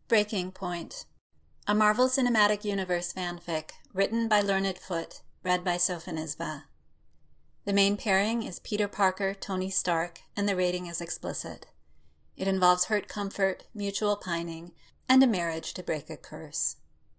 Breaking Point, a Marvel Cinematic Universe fanfic, written by Learned Foot, read by Sophonisba. The main pairing is Peter Parker, Tony Stark, and the rating is explicit. It involves hurt comfort, mutual pining, and a marriage to break a curse.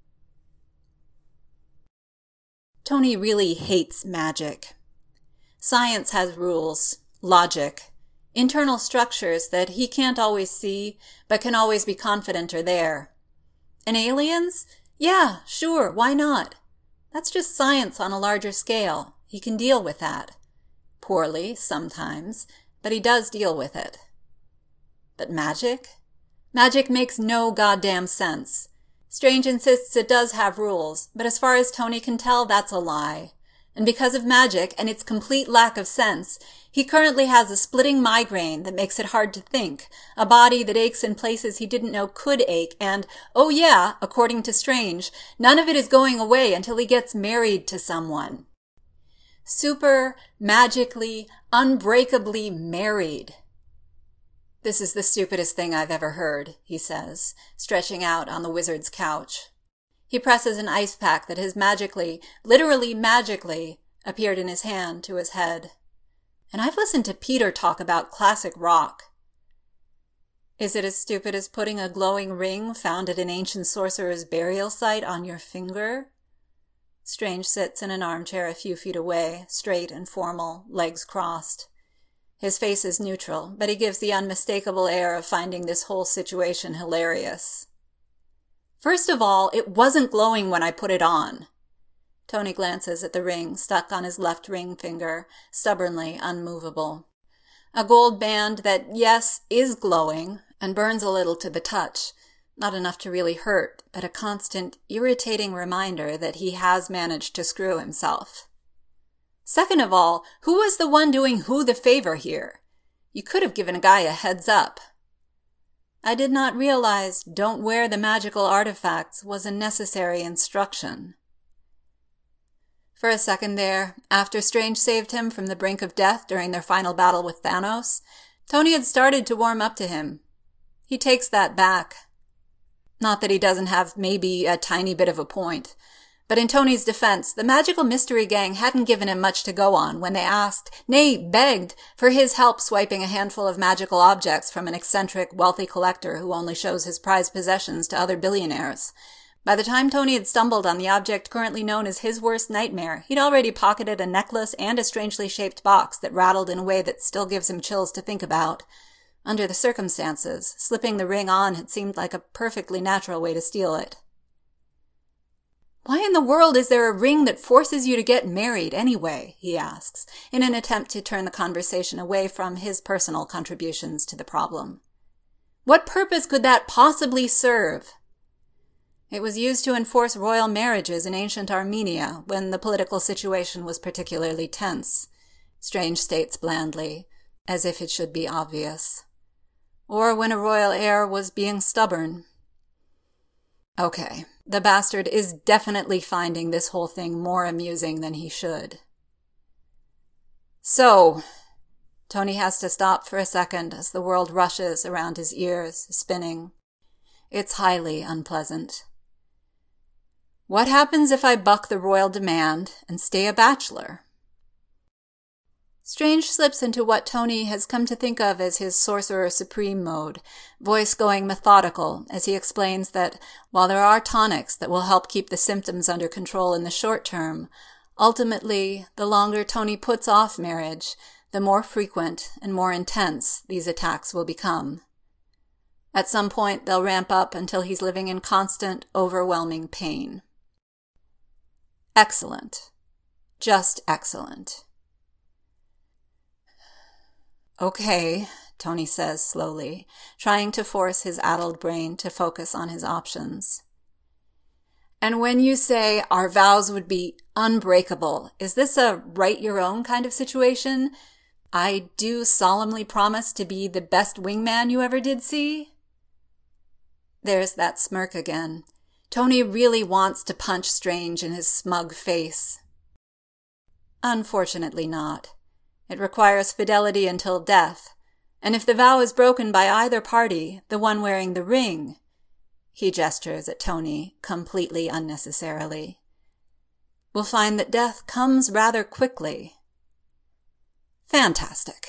Tony really hates magic. Science has rules, logic, internal structures that he can't always see, but can always be confident are there. And aliens? Yeah, sure, why not? That's just science on a larger scale. He can deal with that. Poorly, sometimes, but he does deal with it. But magic? Magic makes no goddamn sense. Strange insists it does have rules, but as far as Tony can tell, that's a lie. And because of magic and its complete lack of sense, he currently has a splitting migraine that makes it hard to think, a body that aches in places he didn't know could ache, and, oh yeah, according to Strange, none of it is going away until he gets married to someone. Super, magically, unbreakably married. This is the stupidest thing I've ever heard, he says, stretching out on the wizard's couch. He presses an ice pack that has magically, literally magically, appeared in his hand to his head. And I've listened to Peter talk about classic rock. Is it as stupid as putting a glowing ring found at an ancient sorcerer's burial site on your finger? Strange sits in an armchair a few feet away, straight and formal, legs crossed. His face is neutral, but he gives the unmistakable air of finding this whole situation hilarious. First of all, it wasn't glowing when I put it on. Tony glances at the ring stuck on his left ring finger, stubbornly unmovable. A gold band that, yes, is glowing and burns a little to the touch. Not enough to really hurt, but a constant, irritating reminder that he has managed to screw himself. Second of all, who was the one doing who the favor here? You could have given a guy a heads up. I did not realize don't wear the magical artifacts was a necessary instruction. For a second there, after Strange saved him from the brink of death during their final battle with Thanos, Tony had started to warm up to him. He takes that back. Not that he doesn't have maybe a tiny bit of a point. But in Tony's defense, the magical mystery gang hadn't given him much to go on when they asked, nay, begged, for his help swiping a handful of magical objects from an eccentric, wealthy collector who only shows his prized possessions to other billionaires. By the time Tony had stumbled on the object currently known as his worst nightmare, he'd already pocketed a necklace and a strangely shaped box that rattled in a way that still gives him chills to think about. Under the circumstances, slipping the ring on had seemed like a perfectly natural way to steal it. Why in the world is there a ring that forces you to get married anyway? He asks, in an attempt to turn the conversation away from his personal contributions to the problem. What purpose could that possibly serve? It was used to enforce royal marriages in ancient Armenia when the political situation was particularly tense, Strange states blandly, as if it should be obvious. Or when a royal heir was being stubborn. Okay, the bastard is definitely finding this whole thing more amusing than he should. So, Tony has to stop for a second as the world rushes around his ears, spinning. It's highly unpleasant. What happens if I buck the royal demand and stay a bachelor? Strange slips into what Tony has come to think of as his Sorcerer Supreme mode, voice going methodical as he explains that while there are tonics that will help keep the symptoms under control in the short term, ultimately, the longer Tony puts off marriage, the more frequent and more intense these attacks will become. At some point, they'll ramp up until he's living in constant, overwhelming pain. Excellent. Just excellent. Okay, Tony says slowly, trying to force his addled brain to focus on his options. And when you say our vows would be unbreakable, is this a write-your-own kind of situation? I do solemnly promise to be the best wingman you ever did see? There's that smirk again. Tony really wants to punch Strange in his smug face. Unfortunately not. It requires fidelity until death, and if the vow is broken by either party, the one wearing the ring, He gestures at Tony, completely unnecessarily. We'll find that death comes rather quickly. Fantastic.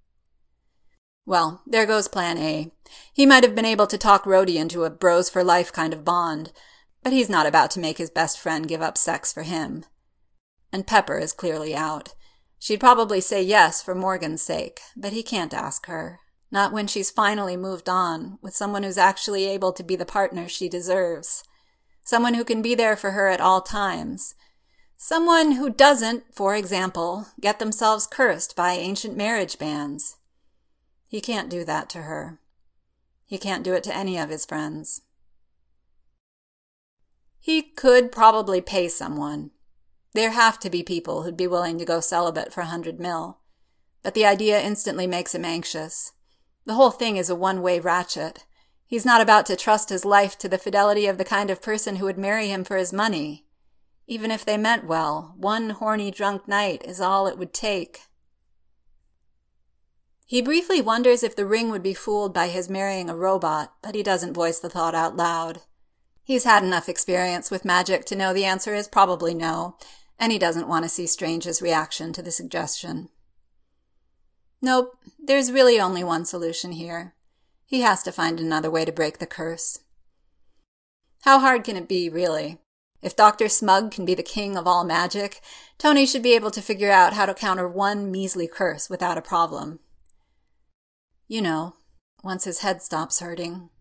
Well, there goes plan A. He might have been able to talk Rhodey into a bros-for-life kind of bond, but he's not about to make his best friend give up sex for him. And Pepper is clearly out. She'd probably say yes for Morgan's sake, but he can't ask her. Not when she's finally moved on, with someone who's actually able to be the partner she deserves. Someone who can be there for her at all times. Someone who doesn't, for example, get themselves cursed by ancient marriage bans. He can't do that to her. He can't do it to any of his friends. He could probably pay someone. There have to be people who'd be willing to go celibate for $100 million. But the idea instantly makes him anxious. The whole thing is a one-way ratchet. He's not about to trust his life to the fidelity of the kind of person who would marry him for his money. Even if they meant well, one horny drunk night is all it would take. He briefly wonders if the ring would be fooled by his marrying a robot, but he doesn't voice the thought out loud. He's had enough experience with magic to know the answer is probably no, and he doesn't want to see Strange's reaction to the suggestion. Nope, there's really only one solution here. He has to find another way to break the curse. How hard can it be, really? If Dr. Smug can be the king of all magic, Tony should be able to figure out how to counter one measly curse without a problem. You know, once his head stops hurting.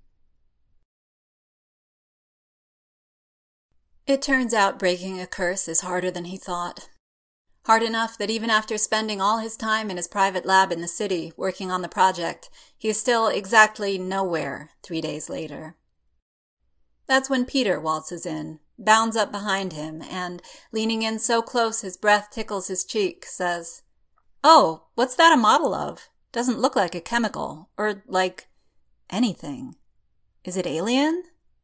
It turns out breaking a curse is harder than he thought. Hard enough that even after spending all his time in his private lab in the city working on the project, he's still exactly nowhere 3 days later. That's when Peter waltzes in, bounds up behind him, and, leaning in so close his breath tickles his cheek, says, "Oh, what's that a model of? Doesn't look like a chemical, or like anything. Is it alien?"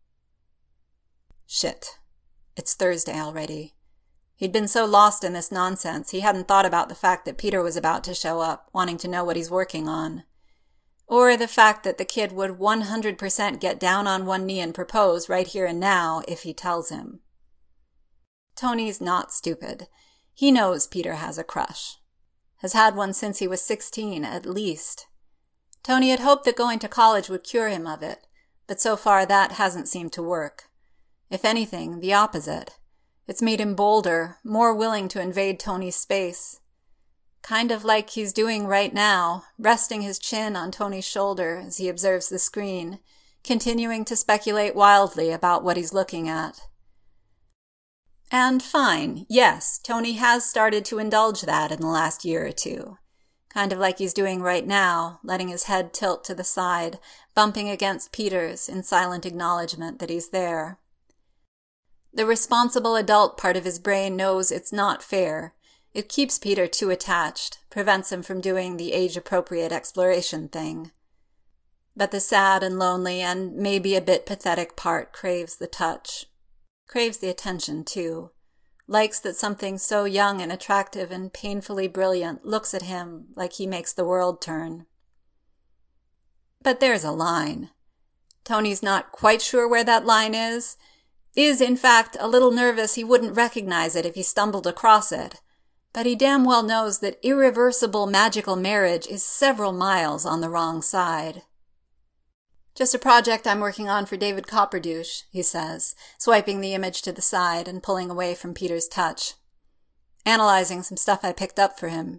Shit. It's Thursday already. He'd been so lost in this nonsense, he hadn't thought about the fact that Peter was about to show up, wanting to know what he's working on. Or the fact that the kid would 100% get down on one knee and propose right here and now if he tells him. Tony's not stupid. He knows Peter has a crush. Has had one since he was 16, at least. Tony had hoped that going to college would cure him of it, but so far that hasn't seemed to work. If anything, the opposite. It's made him bolder, more willing to invade Tony's space. Kind of like he's doing right now, resting his chin on Tony's shoulder as he observes the screen, continuing to speculate wildly about what he's looking at. And fine, yes, Tony has started to indulge that in the last year or two. Kind of like he's doing right now, letting his head tilt to the side, bumping against Peter's in silent acknowledgement that he's there. The responsible adult part of his brain knows it's not fair. It keeps Peter too attached, prevents him from doing the age-appropriate exploration thing. But the sad and lonely and maybe a bit pathetic part craves the touch. Craves the attention, too. Likes that something so young and attractive and painfully brilliant looks at him like he makes the world turn. But there's a line. Tony's not quite sure where that line is, in fact a little nervous he wouldn't recognize it if he stumbled across it, but he damn well knows that irreversible magical marriage is several miles on the wrong side. "Just a project I'm working on for David Copperdouche," he says, swiping the image to the side and pulling away from Peter's touch. "Analyzing some stuff I picked up for him."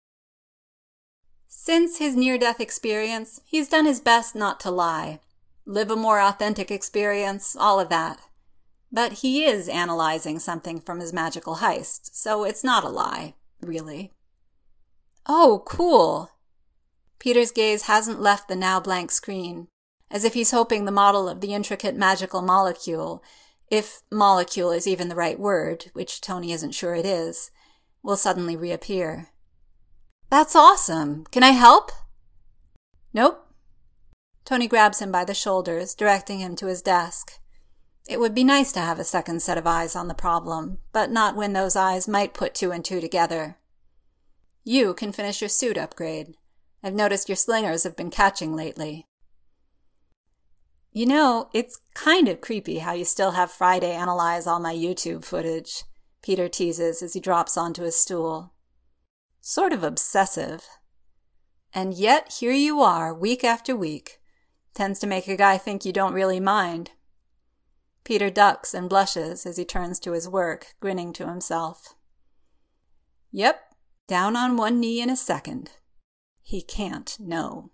Since his near-death experience, he's done his best not to lie. Live a more authentic experience, all of that. But he is analyzing something from his magical heist, so it's not a lie, really. "Oh, cool!" Peter's gaze hasn't left the now blank screen, as if he's hoping the model of the intricate magical molecule, if molecule is even the right word, which Tony isn't sure it is, will suddenly reappear. "That's awesome! Can I help?" "Nope." Tony grabs him by the shoulders, directing him to his desk. It would be nice to have a second set of eyes on the problem, but not when those eyes might put 2 and 2 together. "You can finish your suit upgrade. I've noticed your slingers have been catching lately." You know, it's kind of creepy how you still have Friday analyze all my YouTube footage, Peter teases as he drops onto his stool. Sort of obsessive. And yet here you are, week after week. Tends to make a guy think you don't really mind. Peter ducks and blushes as he turns to his work, grinning to himself. Yep, down on one knee in a second. He can't know.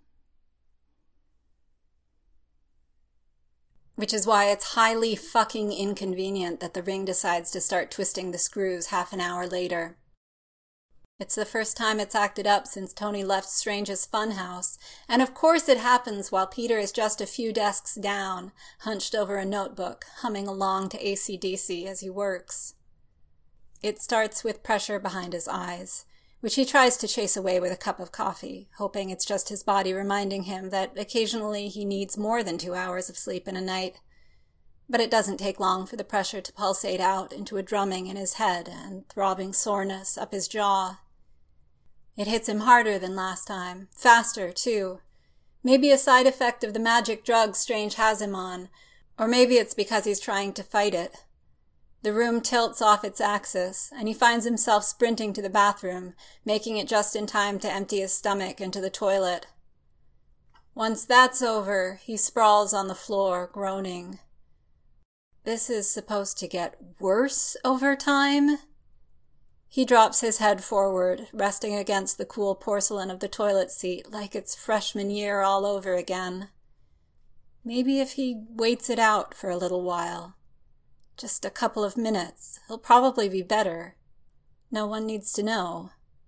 Which is why it's highly fucking inconvenient that the ring decides to start twisting the screws half an hour later. It's the first time it's acted up since Tony left Strange's funhouse, and of course it happens while Peter is just a few desks down, hunched over a notebook, humming along to AC/DC as he works. It starts with pressure behind his eyes, which he tries to chase away with a cup of coffee, hoping it's just his body reminding him that occasionally he needs more than 2 hours of sleep in a night. But it doesn't take long for the pressure to pulsate out into a drumming in his head and throbbing soreness up his jaw. It hits him harder than last time, faster, too. Maybe a side effect of the magic drug Strange has him on, or maybe it's because he's trying to fight it. The room tilts off its axis, and he finds himself sprinting to the bathroom, making it just in time to empty his stomach into the toilet. Once that's over, he sprawls on the floor, groaning. This is supposed to get worse over time? He drops his head forward, resting against the cool porcelain of the toilet seat like it's freshman year all over again. Maybe if he waits it out for a little while. Just a couple of minutes. He'll probably be better. No one needs to know.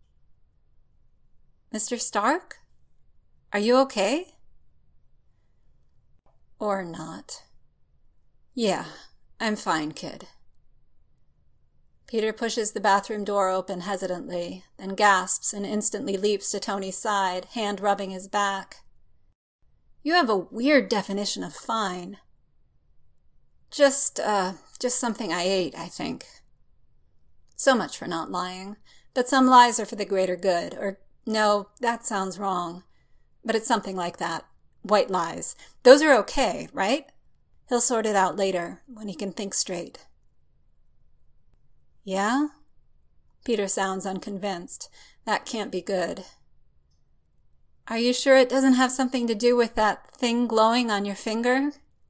Mr. Stark? Are you okay? Or not. Yeah, I'm fine, kid. Peter pushes the bathroom door open hesitantly, then gasps and instantly leaps to Tony's side, hand rubbing his back. You have a weird definition of fine. Just something I ate, I think. So much for not lying. But some lies are for the greater good, or no, that sounds wrong. But it's something like that. White lies. Those are okay, right? He'll sort it out later, when he can think straight. Yeah? Peter sounds unconvinced. That can't be good. Are you sure it doesn't have something to do with that thing glowing on your finger?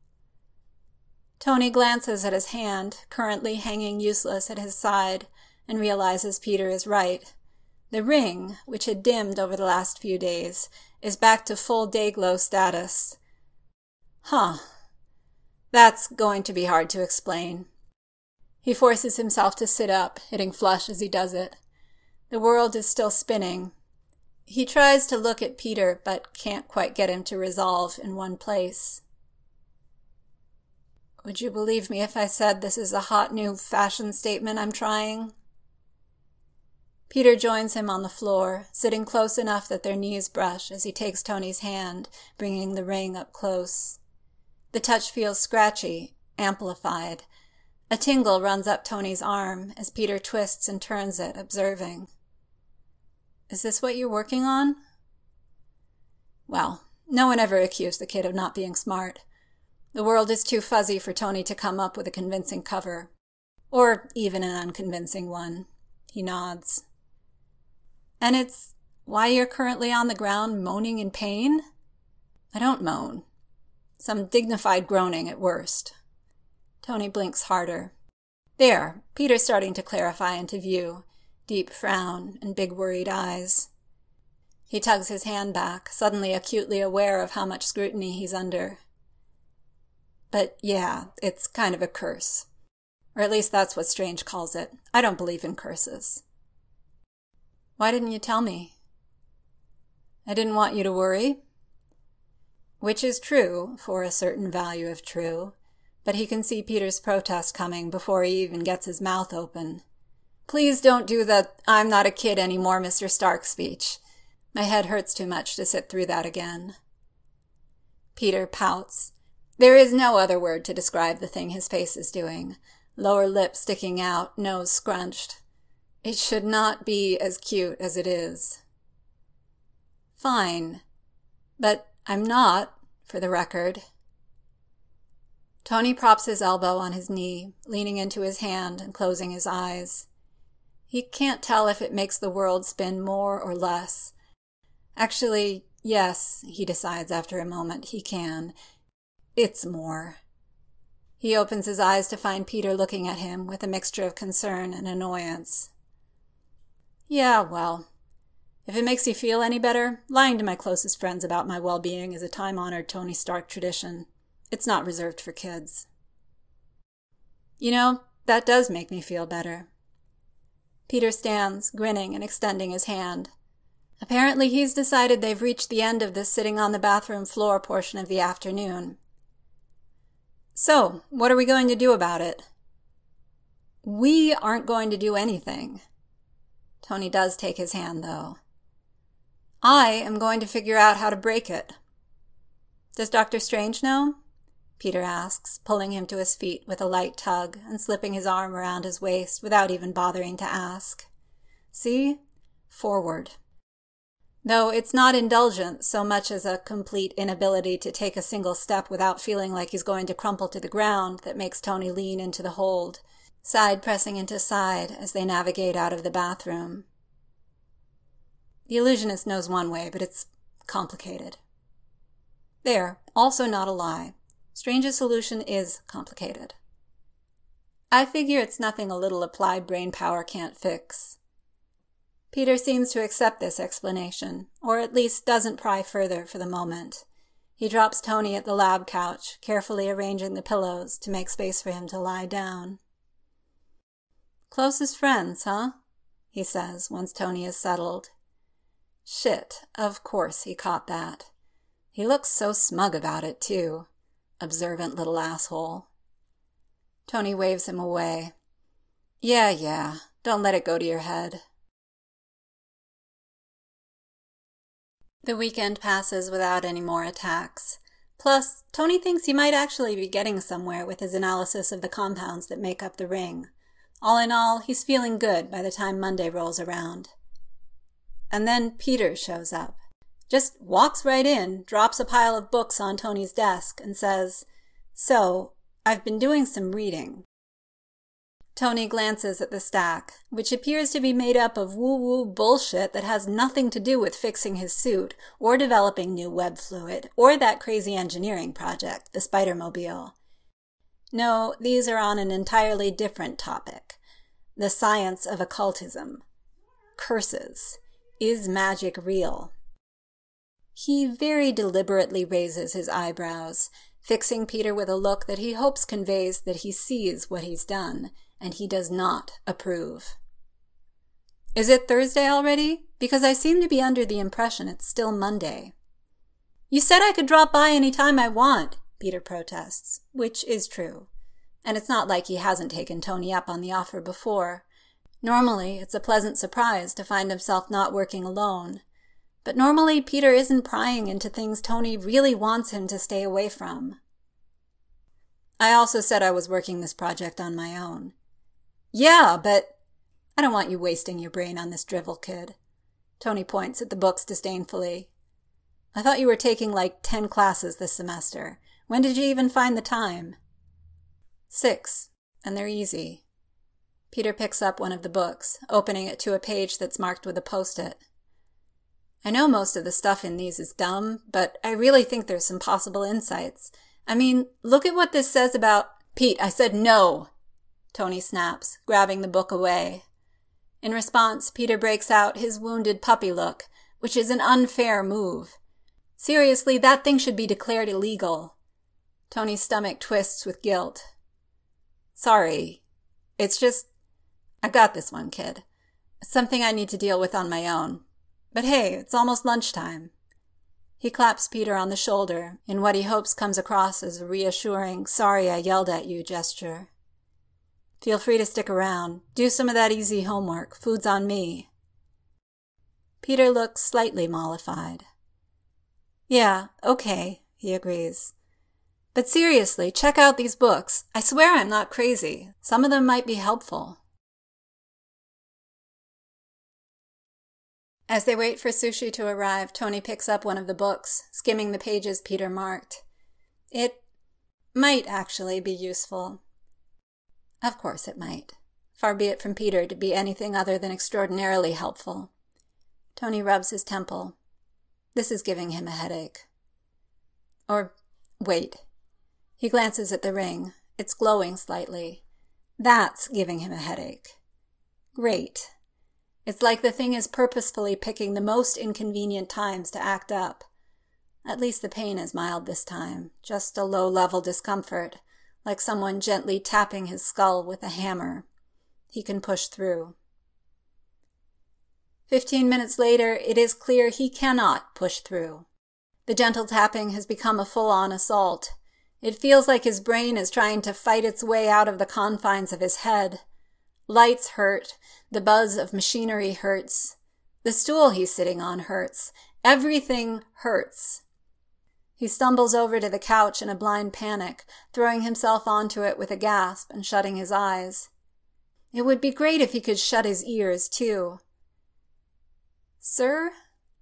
Tony glances at his hand, currently hanging useless at his side, and realizes Peter is right. The ring, which had dimmed over the last few days, is back to full day-glow status. Huh. That's going to be hard to explain. He forces himself to sit up, hitting flush as he does it. The world is still spinning. He tries to look at Peter, but can't quite get him to resolve in one place. Would you believe me if I said this is a hot new fashion statement I'm trying? Peter joins him on the floor, sitting close enough that their knees brush as he takes Tony's hand, bringing the ring up close. The touch feels scratchy, amplified. A tingle runs up Tony's arm as Peter twists and turns it, observing. Is this what you're working on? Well, no one ever accused the kid of not being smart. The world is too fuzzy for Tony to come up with a convincing cover. Or even an unconvincing one. He nods. And it's why you're currently on the ground moaning in pain? I don't moan. Some dignified groaning at worst. Tony blinks harder. There, Peter's starting to clarify into view. Deep frown and big worried eyes. He tugs his hand back, suddenly acutely aware of how much scrutiny he's under. But yeah, it's kind of a curse. Or at least that's what Strange calls it. I don't believe in curses. Why didn't you tell me? I didn't want you to worry. Which is true, for a certain value of true, but he can see Peter's protest coming before he even gets his mouth open. Please don't do the "I'm not a kid anymore, Mr. Stark" speech. My head hurts too much to sit through that again. Peter pouts. There is no other word to describe the thing his face is doing. Lower lip sticking out, nose scrunched. It should not be as cute as it is. Fine. But I'm not, for the record. Tony props his elbow on his knee, leaning into his hand and closing his eyes. He can't tell if it makes the world spin more or less. Actually, yes, he decides after a moment, he can. It's more. He opens his eyes to find Peter looking at him with a mixture of concern and annoyance. Yeah, well, if it makes you feel any better, lying to my closest friends about my well-being is a time-honored Tony Stark tradition. It's not reserved for kids. You know, that does make me feel better. Peter stands, grinning and extending his hand. Apparently he's decided they've reached the end of this sitting on the bathroom floor portion of the afternoon. So, what are we going to do about it? We aren't going to do anything. Tony does take his hand, though. I am going to figure out how to break it. Does Dr. Strange know? Peter asks, pulling him to his feet with a light tug and slipping his arm around his waist without even bothering to ask. See? Forward. Though it's not indulgence so much as a complete inability to take a single step without feeling like he's going to crumple to the ground that makes Tony lean into the hold, side pressing into side as they navigate out of the bathroom. The illusionist knows one way, but it's complicated. There, also not a lie. Strange's solution is complicated. I figure it's nothing a little applied brain power can't fix. Peter seems to accept this explanation, or at least doesn't pry further for the moment. He drops Tony at the lab couch, carefully arranging the pillows to make space for him to lie down. Closest friends, huh? He says, once Tony is settled. Shit, of course he caught that. He looks so smug about it, too. Observant little asshole. Tony waves him away. Yeah, don't let it go to your head. The weekend passes without any more attacks. Plus, Tony thinks he might actually be getting somewhere with his analysis of the compounds that make up the ring. All in all, he's feeling good by the time Monday rolls around. And then Peter shows up. Just walks right in, drops a pile of books on Tony's desk, and says, So, I've been doing some reading. Tony glances at the stack, which appears to be made up of woo-woo bullshit that has nothing to do with fixing his suit, or developing new web fluid, or that crazy engineering project, the Spider-Mobile. No, these are on an entirely different topic. The science of occultism. Curses. Is magic real? He very deliberately raises his eyebrows, fixing Peter with a look that he hopes conveys that he sees what he's done, and he does not approve. Is it Thursday already? Because I seem to be under the impression it's still Monday. You said I could drop by any time I want, Peter protests, which is true. And it's not like he hasn't taken Tony up on the offer before. Normally, it's a pleasant surprise to find himself not working alone. But normally, Peter isn't prying into things Tony really wants him to stay away from. I also said I was working this project on my own. Yeah, but I don't want you wasting your brain on this drivel, kid. Tony points at the books disdainfully. I thought you were taking like 10 classes this semester. When did you even find the time? 6, and they're easy. Peter picks up one of the books, opening it to a page that's marked with a post-it. I know most of the stuff in these is dumb, but I really think there's some possible insights. I mean, look at what this says about— Pete, I said no! Tony snaps, grabbing the book away. In response, Peter breaks out his wounded puppy look, which is an unfair move. Seriously, that thing should be declared illegal. Tony's stomach twists with guilt. Sorry. It's just— I got this one, kid. It's something I need to deal with on my own. But hey, it's almost lunchtime. He claps Peter on the shoulder in what he hopes comes across as a reassuring, sorry I yelled at you gesture. Feel free to stick around. Do some of that easy homework. Food's on me. Peter looks slightly mollified. Yeah, okay, he agrees. But seriously, check out these books. I swear I'm not crazy. Some of them might be helpful. As they wait for sushi to arrive, Tony picks up one of the books, skimming the pages Peter marked. It might actually be useful. Of course it might. Far be it from Peter to be anything other than extraordinarily helpful. Tony rubs his temple. This is giving him a headache. Or, wait. He glances at the ring. It's glowing slightly. That's giving him a headache. Great. It's like the thing is purposefully picking the most inconvenient times to act up. At least the pain is mild this time, just a low-level discomfort, like someone gently tapping his skull with a hammer. He can push through. 15 minutes later, it is clear he cannot push through. The gentle tapping has become a full-on assault. It feels like his brain is trying to fight its way out of the confines of his head. Lights hurt. The buzz of machinery hurts. The stool he's sitting on hurts. Everything hurts. He stumbles over to the couch in a blind panic, throwing himself onto it with a gasp and shutting his eyes. It would be great if he could shut his ears, too. Sir?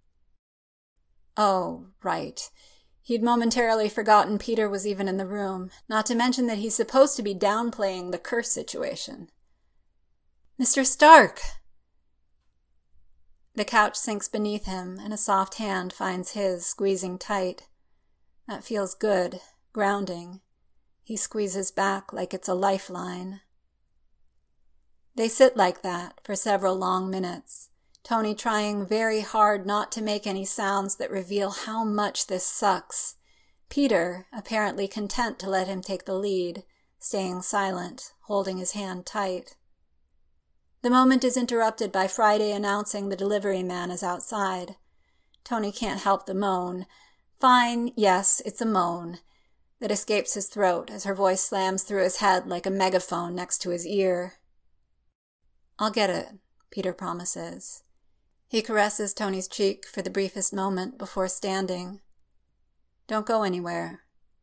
Oh, right. He'd momentarily forgotten Peter was even in the room, not to mention that he's supposed to be downplaying the curse situation. Mr. Stark! The couch sinks beneath him, and a soft hand finds his, squeezing tight. That feels good, grounding. He squeezes back like it's a lifeline. They sit like that for several long minutes, Tony trying very hard not to make any sounds that reveal how much this sucks. Peter apparently content to let him take the lead, staying silent, holding his hand tight. The moment is interrupted by Friday announcing the delivery man is outside. Tony can't help the moan. Fine, yes, it's a moan that escapes his throat as her voice slams through his head like a megaphone next to his ear. I'll get it, Peter promises. He caresses Tony's cheek for the briefest moment before standing. Don't go anywhere.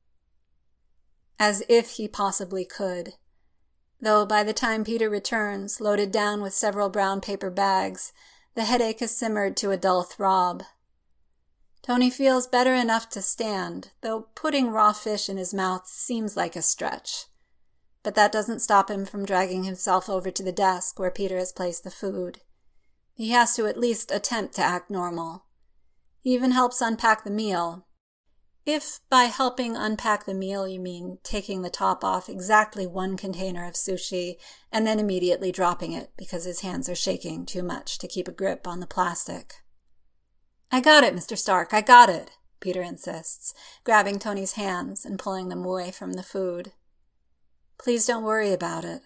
As if he possibly could. Though by the time Peter returns, loaded down with several brown paper bags, the headache has simmered to a dull throb. Tony feels better enough to stand, though putting raw fish in his mouth seems like a stretch. But that doesn't stop him from dragging himself over to the desk where Peter has placed the food. He has to at least attempt to act normal. He even helps unpack the meal. If by helping unpack the meal you mean taking the top off exactly one container of sushi and then immediately dropping it because his hands are shaking too much to keep a grip on the plastic. I got it, Mr. Stark, I got it, Peter insists, grabbing Tony's hands and pulling them away from the food. Please don't worry about it.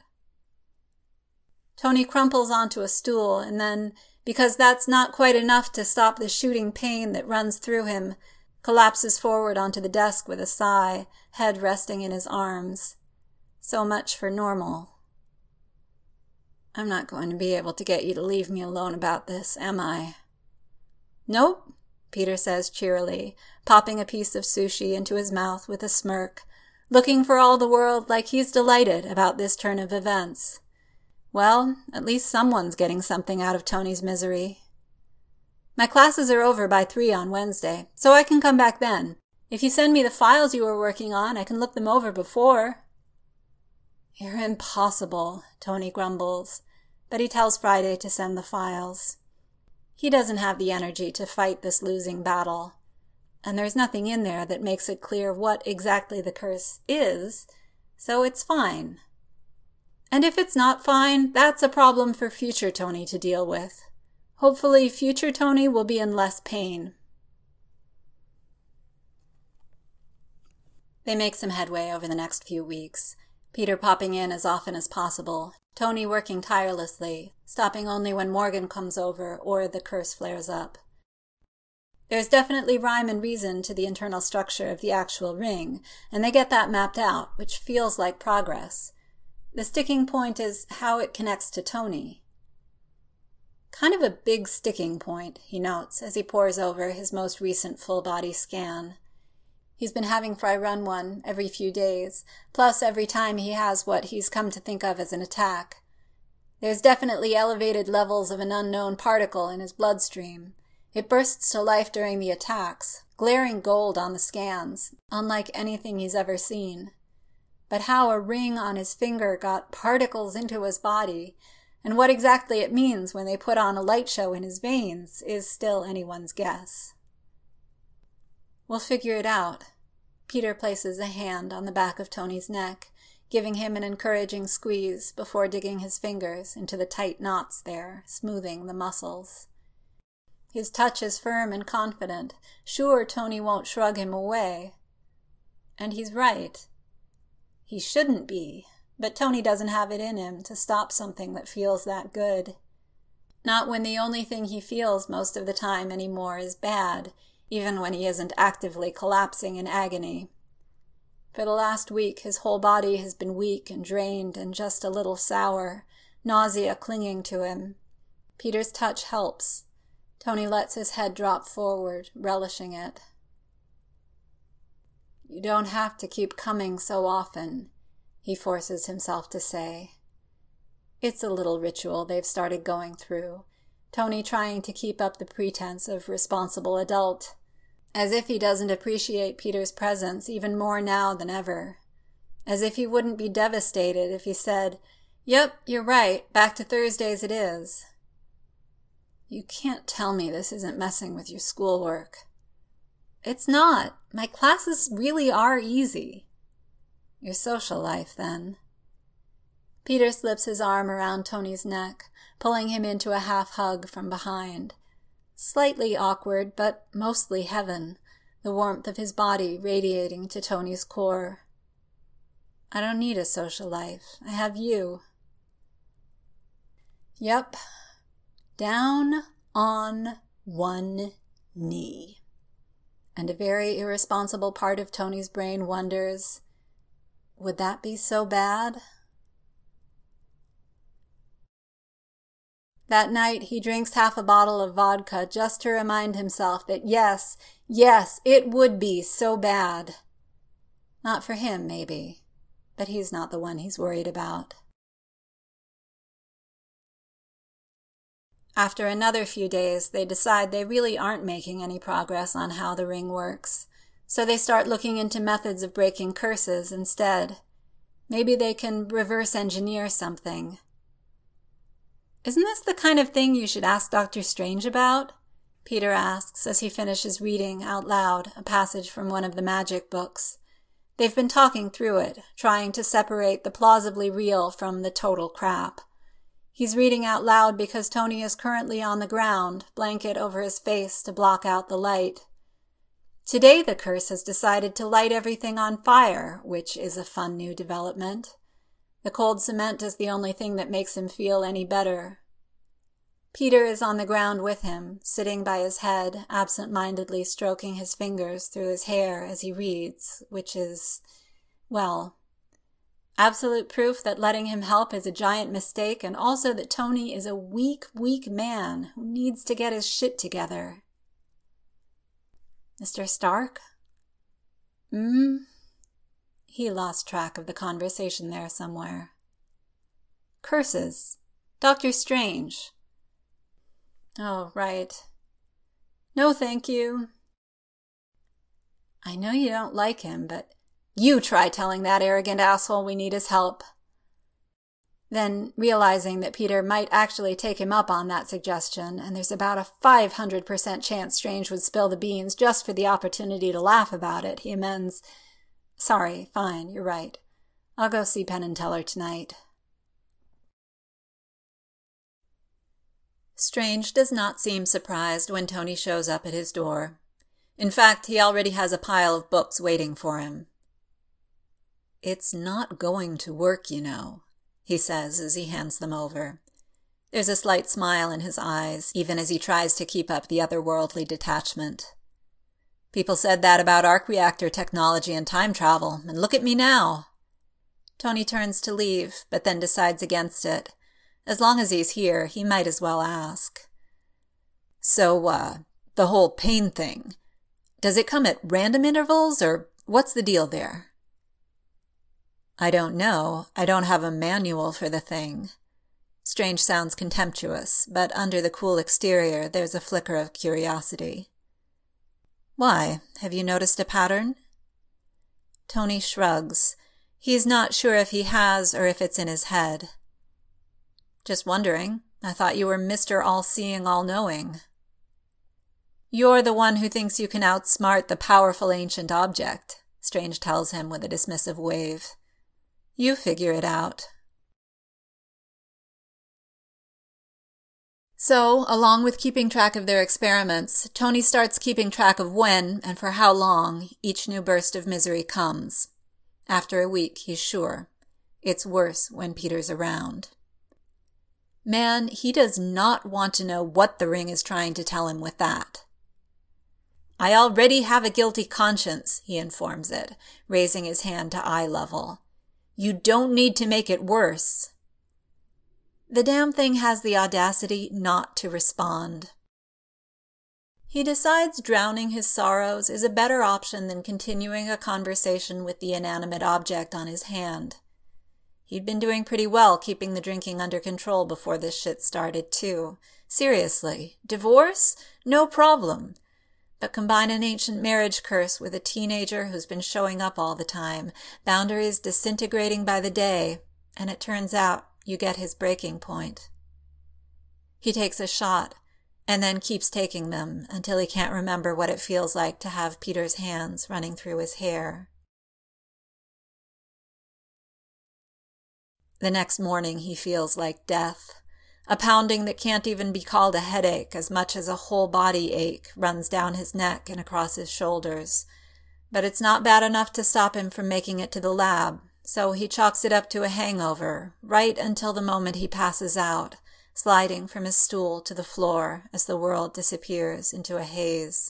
Tony crumples onto a stool and then, because that's not quite enough to stop the shooting pain that runs through him, collapses forward onto the desk with a sigh, head resting in his arms. So much for normal. I'm not going to be able to get you to leave me alone about this, am I? Nope, Peter says cheerily, popping a piece of sushi into his mouth with a smirk, looking for all the world like he's delighted about this turn of events. Well, at least someone's getting something out of Tony's misery. My classes are over by 3 on Wednesday, so I can come back then. If you send me the files you were working on, I can look them over before. You're impossible, Tony grumbles, but he tells Friday to send the files. He doesn't have the energy to fight this losing battle, and there's nothing in there that makes it clear what exactly the curse is, so it's fine. And if it's not fine, that's a problem for future Tony to deal with. Hopefully, future Tony will be in less pain. They make some headway over the next few weeks, Peter popping in as often as possible, Tony working tirelessly, stopping only when Morgan comes over or the curse flares up. There's definitely rhyme and reason to the internal structure of the actual ring, and they get that mapped out, which feels like progress. The sticking point is how it connects to Tony. Kind of a big sticking point, he notes as he pores over his most recent full-body scan. He's been having Fry run one every few days, plus every time he has what he's come to think of as an attack. There's definitely elevated levels of an unknown particle in his bloodstream. It bursts to life during the attacks, glaring gold on the scans, unlike anything he's ever seen. but how a ring on his finger got particles into his body, and what exactly it means when they put on a light show in his veins, is still anyone's guess. We'll figure it out. Peter places a hand on the back of Tony's neck, giving him an encouraging squeeze before digging his fingers into the tight knots there, smoothing the muscles. His touch is firm and confident, sure Tony won't shrug him away. And he's right. He shouldn't be, but Tony doesn't have it in him to stop something that feels that good. Not when the only thing he feels most of the time anymore is bad, even when he isn't actively collapsing in agony. For the last week, his whole body has been weak and drained and just a little sour, nausea clinging to him. Peter's touch helps. Tony lets his head drop forward, relishing it. "You don't have to keep coming so often," he forces himself to say. It's a little ritual they've started going through, Tony trying to keep up the pretense of responsible adult, as if he doesn't appreciate Peter's presence even more now than ever, as if he wouldn't be devastated if he said, "Yep, you're right, back to Thursdays it is." "You can't tell me this isn't messing with your schoolwork." "It's not. My classes really are easy." "Your social life, then." Peter slips his arm around Tony's neck, pulling him into a half-hug from behind. Slightly awkward, but mostly heaven, the warmth of his body radiating to Tony's core. "I don't need a social life. I have you." Yep. Down on one knee. And a very irresponsible part of Tony's brain wonders, would that be so bad? That night he drinks half a bottle of vodka just to remind himself that yes, it would be so bad. Not for him, maybe, but he's not the one he's worried about. After another few days, they decide they really aren't making any progress on how the ring works, so they start looking into methods of breaking curses instead. Maybe they can reverse engineer something. "Isn't this the kind of thing you should ask Dr. Strange about?" Peter asks as he finishes reading out loud a passage from one of the magic books. They've been talking through it, trying to separate the plausibly real from the total crap. He's reading out loud because Tony is currently on the ground, blanket over his face to block out the light. Today the curse has decided to light everything on fire, which is a fun new development. The cold cement is the only thing that makes him feel any better. Peter is on the ground with him, sitting by his head, absent-mindedly stroking his fingers through his hair as he reads, which is, well, absolute proof that letting him help is a giant mistake, and also that Tony is a weak, weak man who needs to get his shit together. "Mr. Stark?" He lost track of the conversation there somewhere. "Curses. Dr. Strange." "Oh, right. No, thank you." "I know you don't like him, but you try telling that arrogant asshole we need his help." Then, realizing that Peter might actually take him up on that suggestion, and there's about a 500% chance Strange would spill the beans just for the opportunity to laugh about it, he amends, "Sorry, fine, you're right. I'll go see Penn and Teller tonight." Strange does not seem surprised when Tony shows up at his door. In fact, he already has a pile of books waiting for him. "It's not going to work, you know," he says as he hands them over. There's a slight smile in his eyes, even as he tries to keep up the otherworldly detachment. "People said that about arc reactor technology and time travel, and look at me now." Tony turns to leave, but then decides against it. As long as he's here, he might as well ask. "So, the whole pain thing, does it come at random intervals, or what's the deal there?" "I don't know. I don't have a manual for the thing." Strange sounds contemptuous, but under the cool exterior there's a flicker of curiosity. "Why? Have you noticed a pattern?" Tony shrugs. He's not sure if he has or if it's in his head. Just wondering. I thought you were Mr. All-Seeing, All-Knowing. You're the one who thinks you can outsmart the powerful ancient object, Strange tells him with a dismissive wave. You figure it out. So, along with keeping track of their experiments, Tony starts keeping track of when, and for how long, each new burst of misery comes. After a week, he's sure. It's worse when Peter's around. Man, he does not want to know what the ring is trying to tell him with that. I already have a guilty conscience, he informs it, raising his hand to eye level. You don't need to make it worse. The damn thing has the audacity not to respond. He decides drowning his sorrows is a better option than continuing a conversation with the inanimate object on his hand. He'd been doing pretty well keeping the drinking under control before this shit started, too. Seriously, divorce? No problem. But combine an ancient marriage curse with a teenager who's been showing up all the time, boundaries disintegrating by the day, and it turns out you get his breaking point. He takes a shot, and then keeps taking them until he can't remember what it feels like to have Peter's hands running through his hair. The next morning he feels like death. A pounding that can't even be called a headache as much as a whole body ache runs down his neck and across his shoulders. But it's not bad enough to stop him from making it to the lab, so he chalks it up to a hangover, right until the moment he passes out, sliding from his stool to the floor as the world disappears into a haze.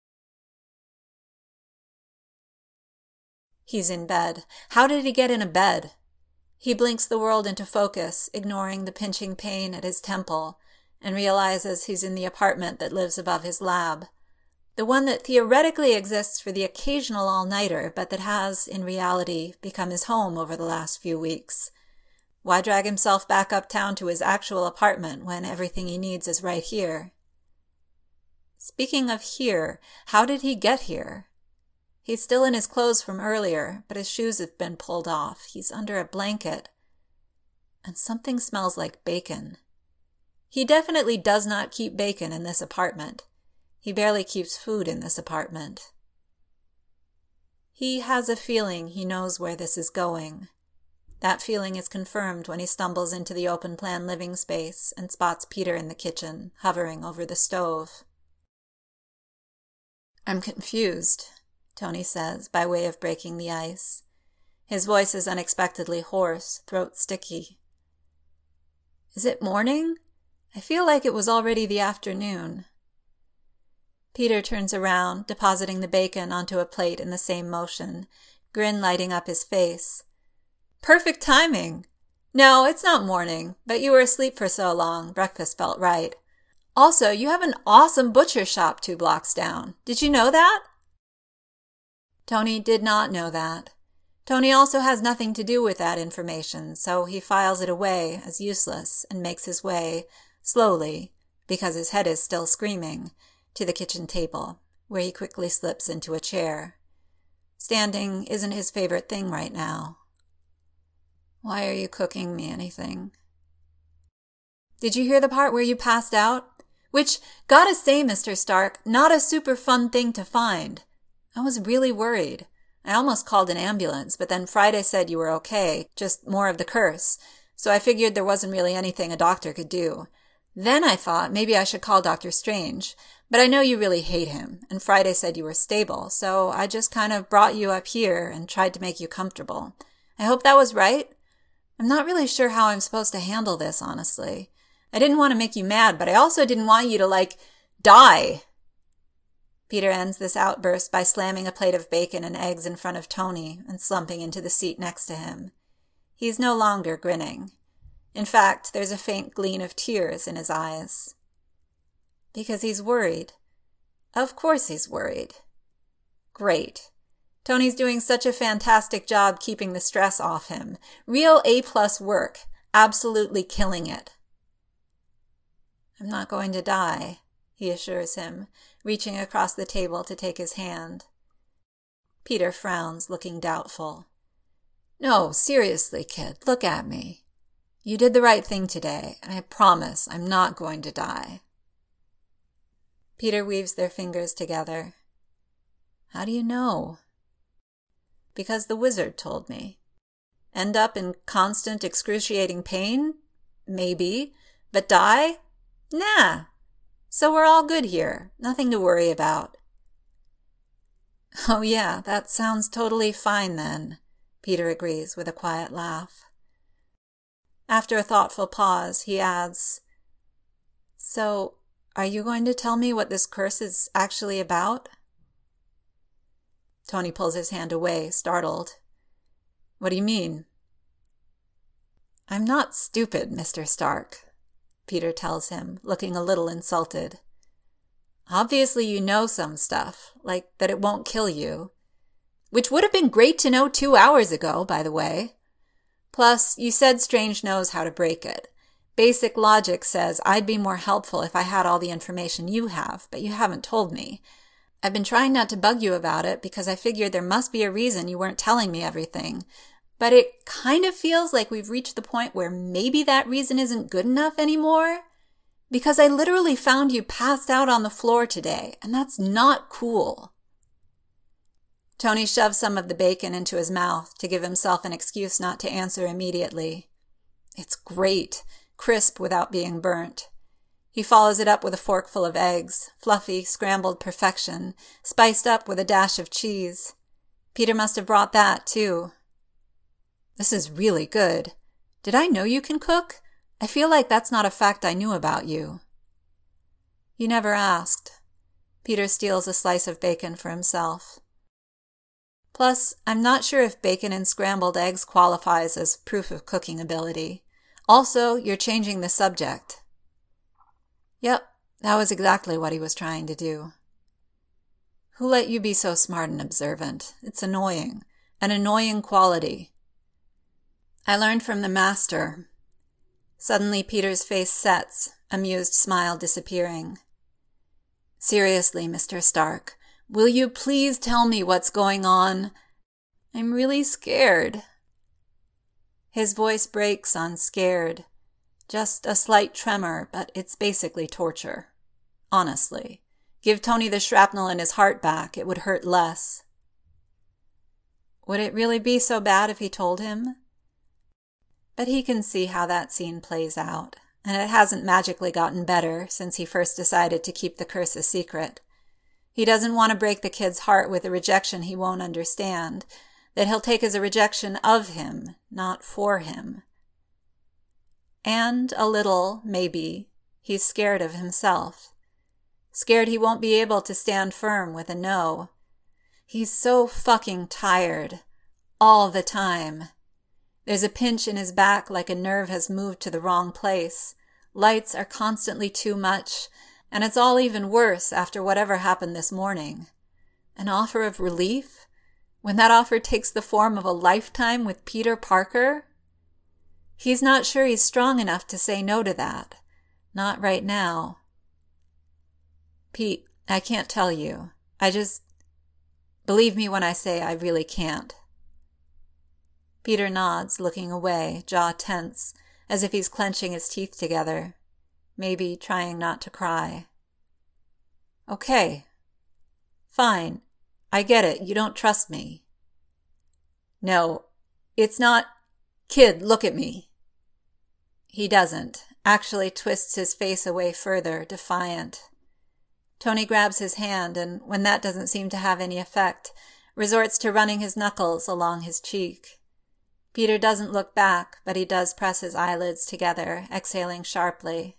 He's in bed. How did he get in a bed? He blinks the world into focus, ignoring the pinching pain at his temple, and realizes he's in the apartment that lives above his lab. The one that theoretically exists for the occasional all-nighter, but that has, in reality, become his home over the last few weeks. Why drag himself back uptown to his actual apartment when everything he needs is right here? Speaking of here, how did he get here? He's still in his clothes from earlier, but his shoes have been pulled off. He's under a blanket. And something smells like bacon. He definitely does not keep bacon in this apartment. He barely keeps food in this apartment. He has a feeling he knows where this is going. That feeling is confirmed when he stumbles into the open-plan living space and spots Peter in the kitchen, hovering over the stove. I'm confused, Tony says, by way of breaking the ice. His voice is unexpectedly hoarse, throat sticky. Is it morning? I feel like it was already the afternoon. Peter turns around, depositing the bacon onto a plate in the same motion, grin lighting up his face. Perfect timing! No, it's not morning, but you were asleep for so long, breakfast felt right. Also, you have an awesome butcher shop 2 blocks down. Did you know that? Tony did not know that. Tony also has nothing to do with that information, so he files it away as useless and makes his way, slowly, because his head is still screaming, to the kitchen table, where he quickly slips into a chair. Standing isn't his favorite thing right now. Why are you cooking me anything? Did you hear the part where you passed out? Which, gotta say, Mr. Stark, not a super fun thing to find. I was really worried. I almost called an ambulance, but then Friday said you were okay, just more of the curse, so I figured there wasn't really anything a doctor could do. Then I thought maybe I should call Dr. Strange, but I know you really hate him, and Friday said you were stable, so I just kind of brought you up here and tried to make you comfortable. I hope that was right? I'm not really sure how I'm supposed to handle this, honestly. I didn't want to make you mad, but I also didn't want you to, die. Peter ends this outburst by slamming a plate of bacon and eggs in front of Tony and slumping into the seat next to him. He's no longer grinning. In fact, there's a faint gleam of tears in his eyes. Because he's worried. Of course he's worried. Great. Tony's doing such a fantastic job keeping the stress off him. Real A+ work. Absolutely killing it. I'm not going to die, he assures him, reaching across the table to take his hand. Peter frowns, looking doubtful. No, seriously, kid, look at me. You did the right thing today, and I promise I'm not going to die. Peter weaves their fingers together. How do you know? Because the wizard told me. End up in constant excruciating pain? Maybe. But die? Nah. So we're all good here. Nothing to worry about. Oh yeah, that sounds totally fine then, Peter agrees with a quiet laugh. After a thoughtful pause, he adds, So, are you going to tell me what this curse is actually about? Tony pulls his hand away, startled. What do you mean? I'm not stupid, Mr. Stark, Peter tells him, looking a little insulted. Obviously you know some stuff, like that it won't kill you. Which would have been great to know 2 hours ago, by the way. Plus, you said Strange knows how to break it. Basic logic says I'd be more helpful if I had all the information you have, but you haven't told me. I've been trying not to bug you about it because I figured there must be a reason you weren't telling me everything. But it kind of feels like we've reached the point where maybe that reason isn't good enough anymore. Because I literally found you passed out on the floor today, and that's not cool. Tony shoves some of the bacon into his mouth to give himself an excuse not to answer immediately. It's great, crisp without being burnt. He follows it up with a forkful of eggs, fluffy, scrambled perfection, spiced up with a dash of cheese. Peter must have brought that, too. This is really good. Did I know you can cook? I feel like that's not a fact I knew about you. You never asked. Peter steals a slice of bacon for himself. Plus, I'm not sure if bacon and scrambled eggs qualifies as proof of cooking ability. Also, you're changing the subject. Yep, that was exactly what he was trying to do. Who let you be so smart and observant? It's annoying. An annoying quality. I learned from the master. Suddenly Peter's face sets, amused smile disappearing. Seriously, Mr. Stark, will you please tell me what's going on? I'm really scared. His voice breaks on scared. Just a slight tremor, but it's basically torture. Honestly. Give Tony the shrapnel in his heart back, it would hurt less. Would it really be so bad if he told him? But he can see how that scene plays out, and it hasn't magically gotten better since he first decided to keep the curse a secret. He doesn't want to break the kid's heart with a rejection he won't understand, that he'll take as a rejection of him, not for him. And a little, maybe, he's scared of himself. Scared he won't be able to stand firm with a no. He's so fucking tired. All the time. There's a pinch in his back like a nerve has moved to the wrong place. Lights are constantly too much, and it's all even worse after whatever happened this morning. An offer of relief? When that offer takes the form of a lifetime with Peter Parker? He's not sure he's strong enough to say no to that. Not right now. Pete, I can't tell you. Believe me when I say I really can't. Peter nods, looking away, jaw tense, as if he's clenching his teeth together, maybe trying not to cry. Okay. Fine. I get it. You don't trust me. No, it's not. Kid, look at me. He doesn't, actually twists his face away further, defiant. Tony grabs his hand, and when that doesn't seem to have any effect, resorts to running his knuckles along his cheek. Peter doesn't look back, but he does press his eyelids together, exhaling sharply.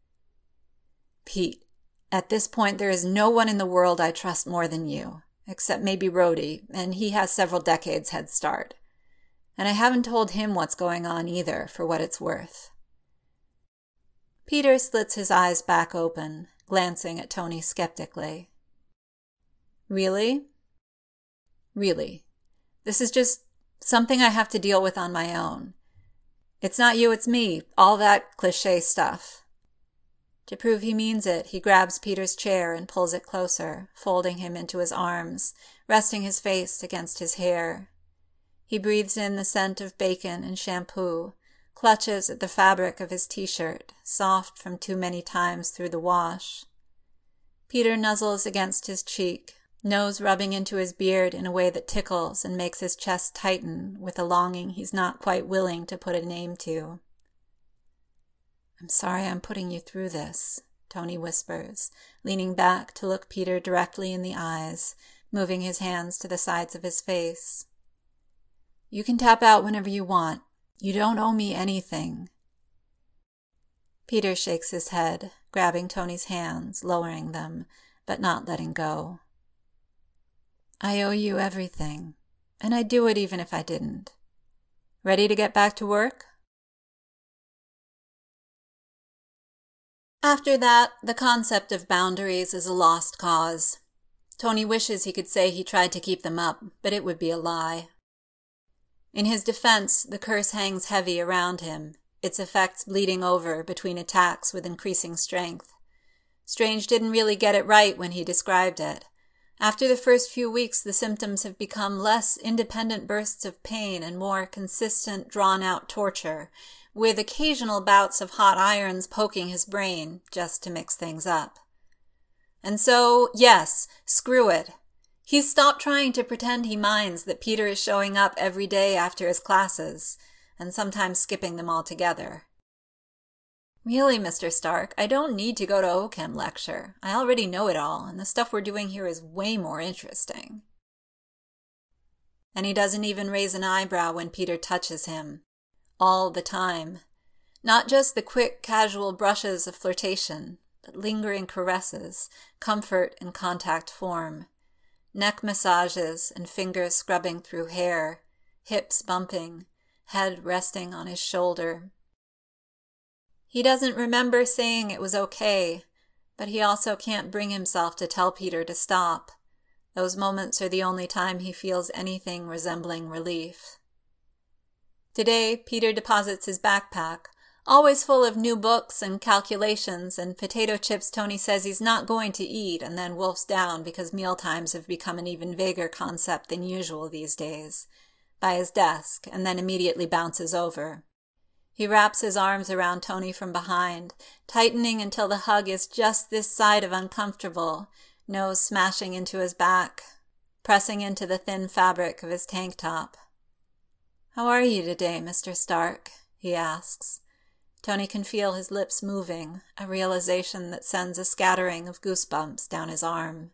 Pete, at this point there is no one in the world I trust more than you, except maybe Rhodey, and he has several decades head start. And I haven't told him what's going on either, for what it's worth. Peter slits his eyes back open, glancing at Tony skeptically. Really? Really. This is just something I have to deal with on my own. It's not you, it's me, all that cliché stuff. To prove he means it, he grabs Peter's chair and pulls it closer, folding him into his arms, resting his face against his hair. He breathes in the scent of bacon and shampoo, clutches at the fabric of his t-shirt, soft from too many times through the wash. Peter nuzzles against his cheek, nose rubbing into his beard in a way that tickles and makes his chest tighten with a longing he's not quite willing to put a name to. "I'm sorry I'm putting you through this," Tony whispers, leaning back to look Peter directly in the eyes, moving his hands to the sides of his face. "You can tap out whenever you want. You don't owe me anything." Peter shakes his head, grabbing Tony's hands, lowering them, but not letting go. "I owe you everything, and I'd do it even if I didn't. Ready to get back to work?" After that, the concept of boundaries is a lost cause. Tony wishes he could say he tried to keep them up, but it would be a lie. In his defense, the curse hangs heavy around him, its effects bleeding over between attacks with increasing strength. Strange didn't really get it right when he described it. After the first few weeks, the symptoms have become less independent bursts of pain and more consistent, drawn-out torture, with occasional bouts of hot irons poking his brain, just to mix things up. And so, yes, screw it. He's stopped trying to pretend he minds that Peter is showing up every day after his classes, and sometimes skipping them altogether. "Really, Mr. Stark, I don't need to go to OChem lecture. I already know it all, and the stuff we're doing here is way more interesting." And he doesn't even raise an eyebrow when Peter touches him. All the time. Not just the quick, casual brushes of flirtation, but lingering caresses, comfort in contact form. Neck massages and fingers scrubbing through hair, hips bumping, head resting on his shoulder. He doesn't remember saying it was okay, but he also can't bring himself to tell Peter to stop. Those moments are the only time he feels anything resembling relief. Today, Peter deposits his backpack, always full of new books and calculations and potato chips Tony says he's not going to eat, and then wolfs down because mealtimes have become an even vaguer concept than usual these days, by his desk, and then immediately bounces over. He wraps his arms around Tony from behind, tightening until the hug is just this side of uncomfortable, nose smashing into his back, pressing into the thin fabric of his tank top. "How are you today, Mr. Stark?" he asks. Tony can feel his lips moving, a realization that sends a scattering of goosebumps down his arm.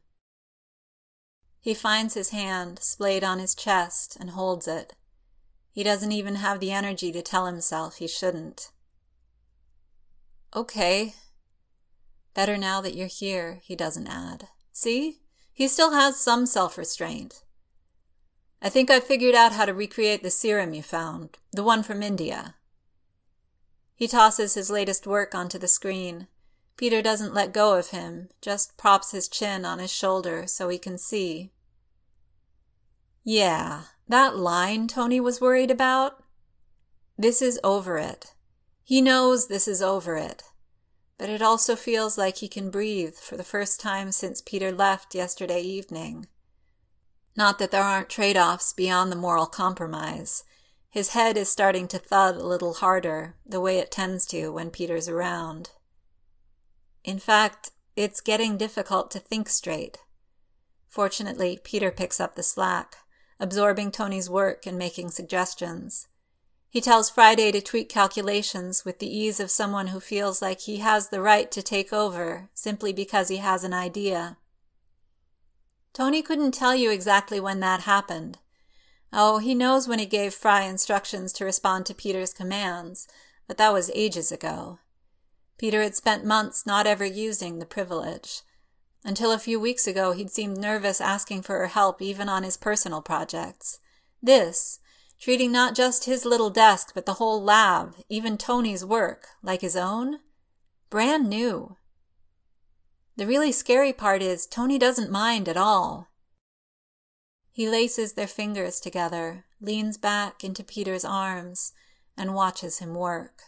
He finds his hand splayed on his chest and holds it. He doesn't even have the energy to tell himself he shouldn't. "Okay. Better now that you're here," he doesn't add. "See? He still has some self-restraint. I think I figured out how to recreate the serum you found, the one from India." He tosses his latest work onto the screen. Peter doesn't let go of him, just props his chin on his shoulder so he can see. "Yeah, that line Tony was worried about? This is over it. He knows this is over it. But it also feels like he can breathe for the first time since Peter left yesterday evening. Not that there aren't trade-offs beyond the moral compromise. His head is starting to thud a little harder, the way it tends to when Peter's around. In fact, it's getting difficult to think straight. Fortunately, Peter picks up the slack, absorbing Tony's work and making suggestions. He tells Friday to tweak calculations with the ease of someone who feels like he has the right to take over simply because he has an idea. Tony couldn't tell you exactly when that happened. Oh, he knows when he gave Fry instructions to respond to Peter's commands, but that was ages ago. Peter had spent months not ever using the privilege. Until a few weeks ago, he'd seemed nervous asking for her help even on his personal projects. This, treating not just his little desk, but the whole lab, even Tony's work, like his own? Brand new. The really scary part is Tony doesn't mind at all. He laces their fingers together, leans back into Peter's arms, and watches him work.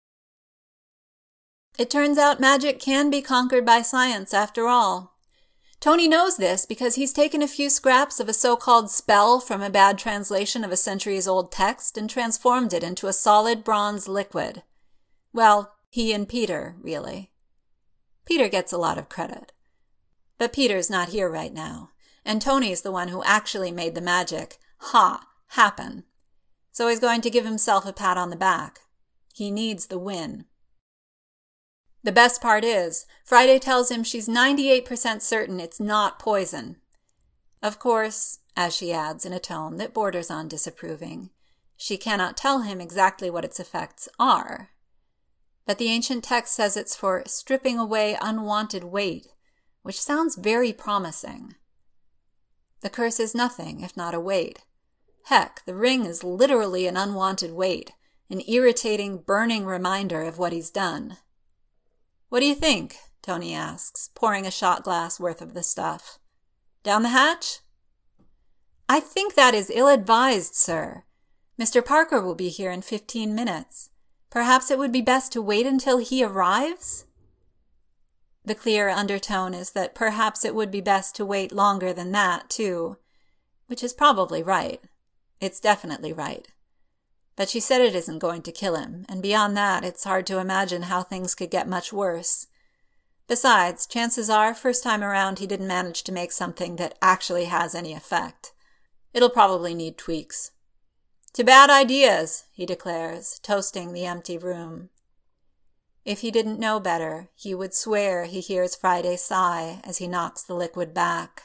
It turns out magic can be conquered by science after all. Tony knows this because he's taken a few scraps of a so-called spell from a bad translation of a centuries-old text and transformed it into a solid bronze liquid. Well, he and Peter, really. Peter gets a lot of credit. But Peter's not here right now, and Tony's the one who actually made the magic, happen. So he's going to give himself a pat on the back. He needs the win. The best part is, Friday tells him she's 98% certain it's not poison. Of course, as she adds in a tone that borders on disapproving, she cannot tell him exactly what its effects are. But the ancient text says it's for stripping away unwanted weight, which sounds very promising. The curse is nothing if not a weight. Heck, the ring is literally an unwanted weight, an irritating, burning reminder of what he's done. "What do you think?" Tony asks, pouring a shot glass worth of the stuff. "Down the hatch?" "I think that is ill-advised, sir. Mr. Parker will be here in 15 minutes. Perhaps it would be best to wait until he arrives?" The clear undertone is that perhaps it would be best to wait longer than that, too. Which is probably right. It's definitely right. But she said it isn't going to kill him, and beyond that, it's hard to imagine how things could get much worse. Besides, chances are, first time around he didn't manage to make something that actually has any effect. It'll probably need tweaks. "To bad ideas," he declares, toasting the empty room. If he didn't know better, he would swear he hears Friday sigh as he knocks the liquid back.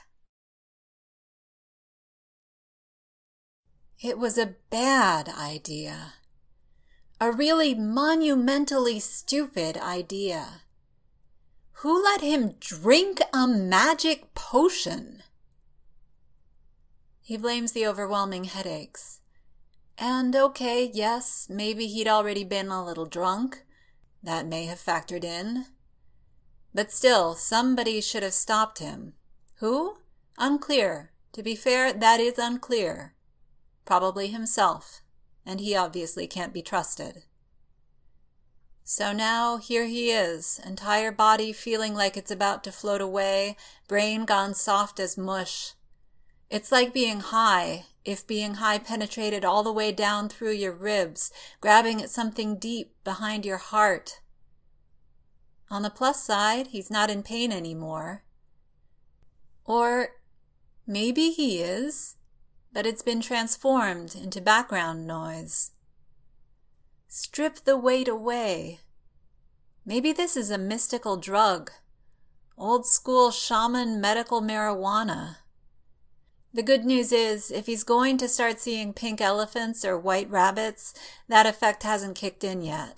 It was a bad idea. A really monumentally stupid idea. Who let him drink a magic potion? He blames the overwhelming headaches. And okay, yes, maybe he'd already been a little drunk. That may have factored in. But still, somebody should have stopped him. Who? Unclear. To be fair, that is unclear. Probably himself, and he obviously can't be trusted. So now here he is, entire body feeling like it's about to float away, brain gone soft as mush. It's like being high, if being high penetrated all the way down through your ribs, grabbing at something deep behind your heart. On the plus side, he's not in pain anymore. Or maybe he is, but it's been transformed into background noise. Strip the weight away. Maybe this is a mystical drug. Old school shaman medical marijuana. The good news is, if he's going to start seeing pink elephants or white rabbits, that effect hasn't kicked in yet.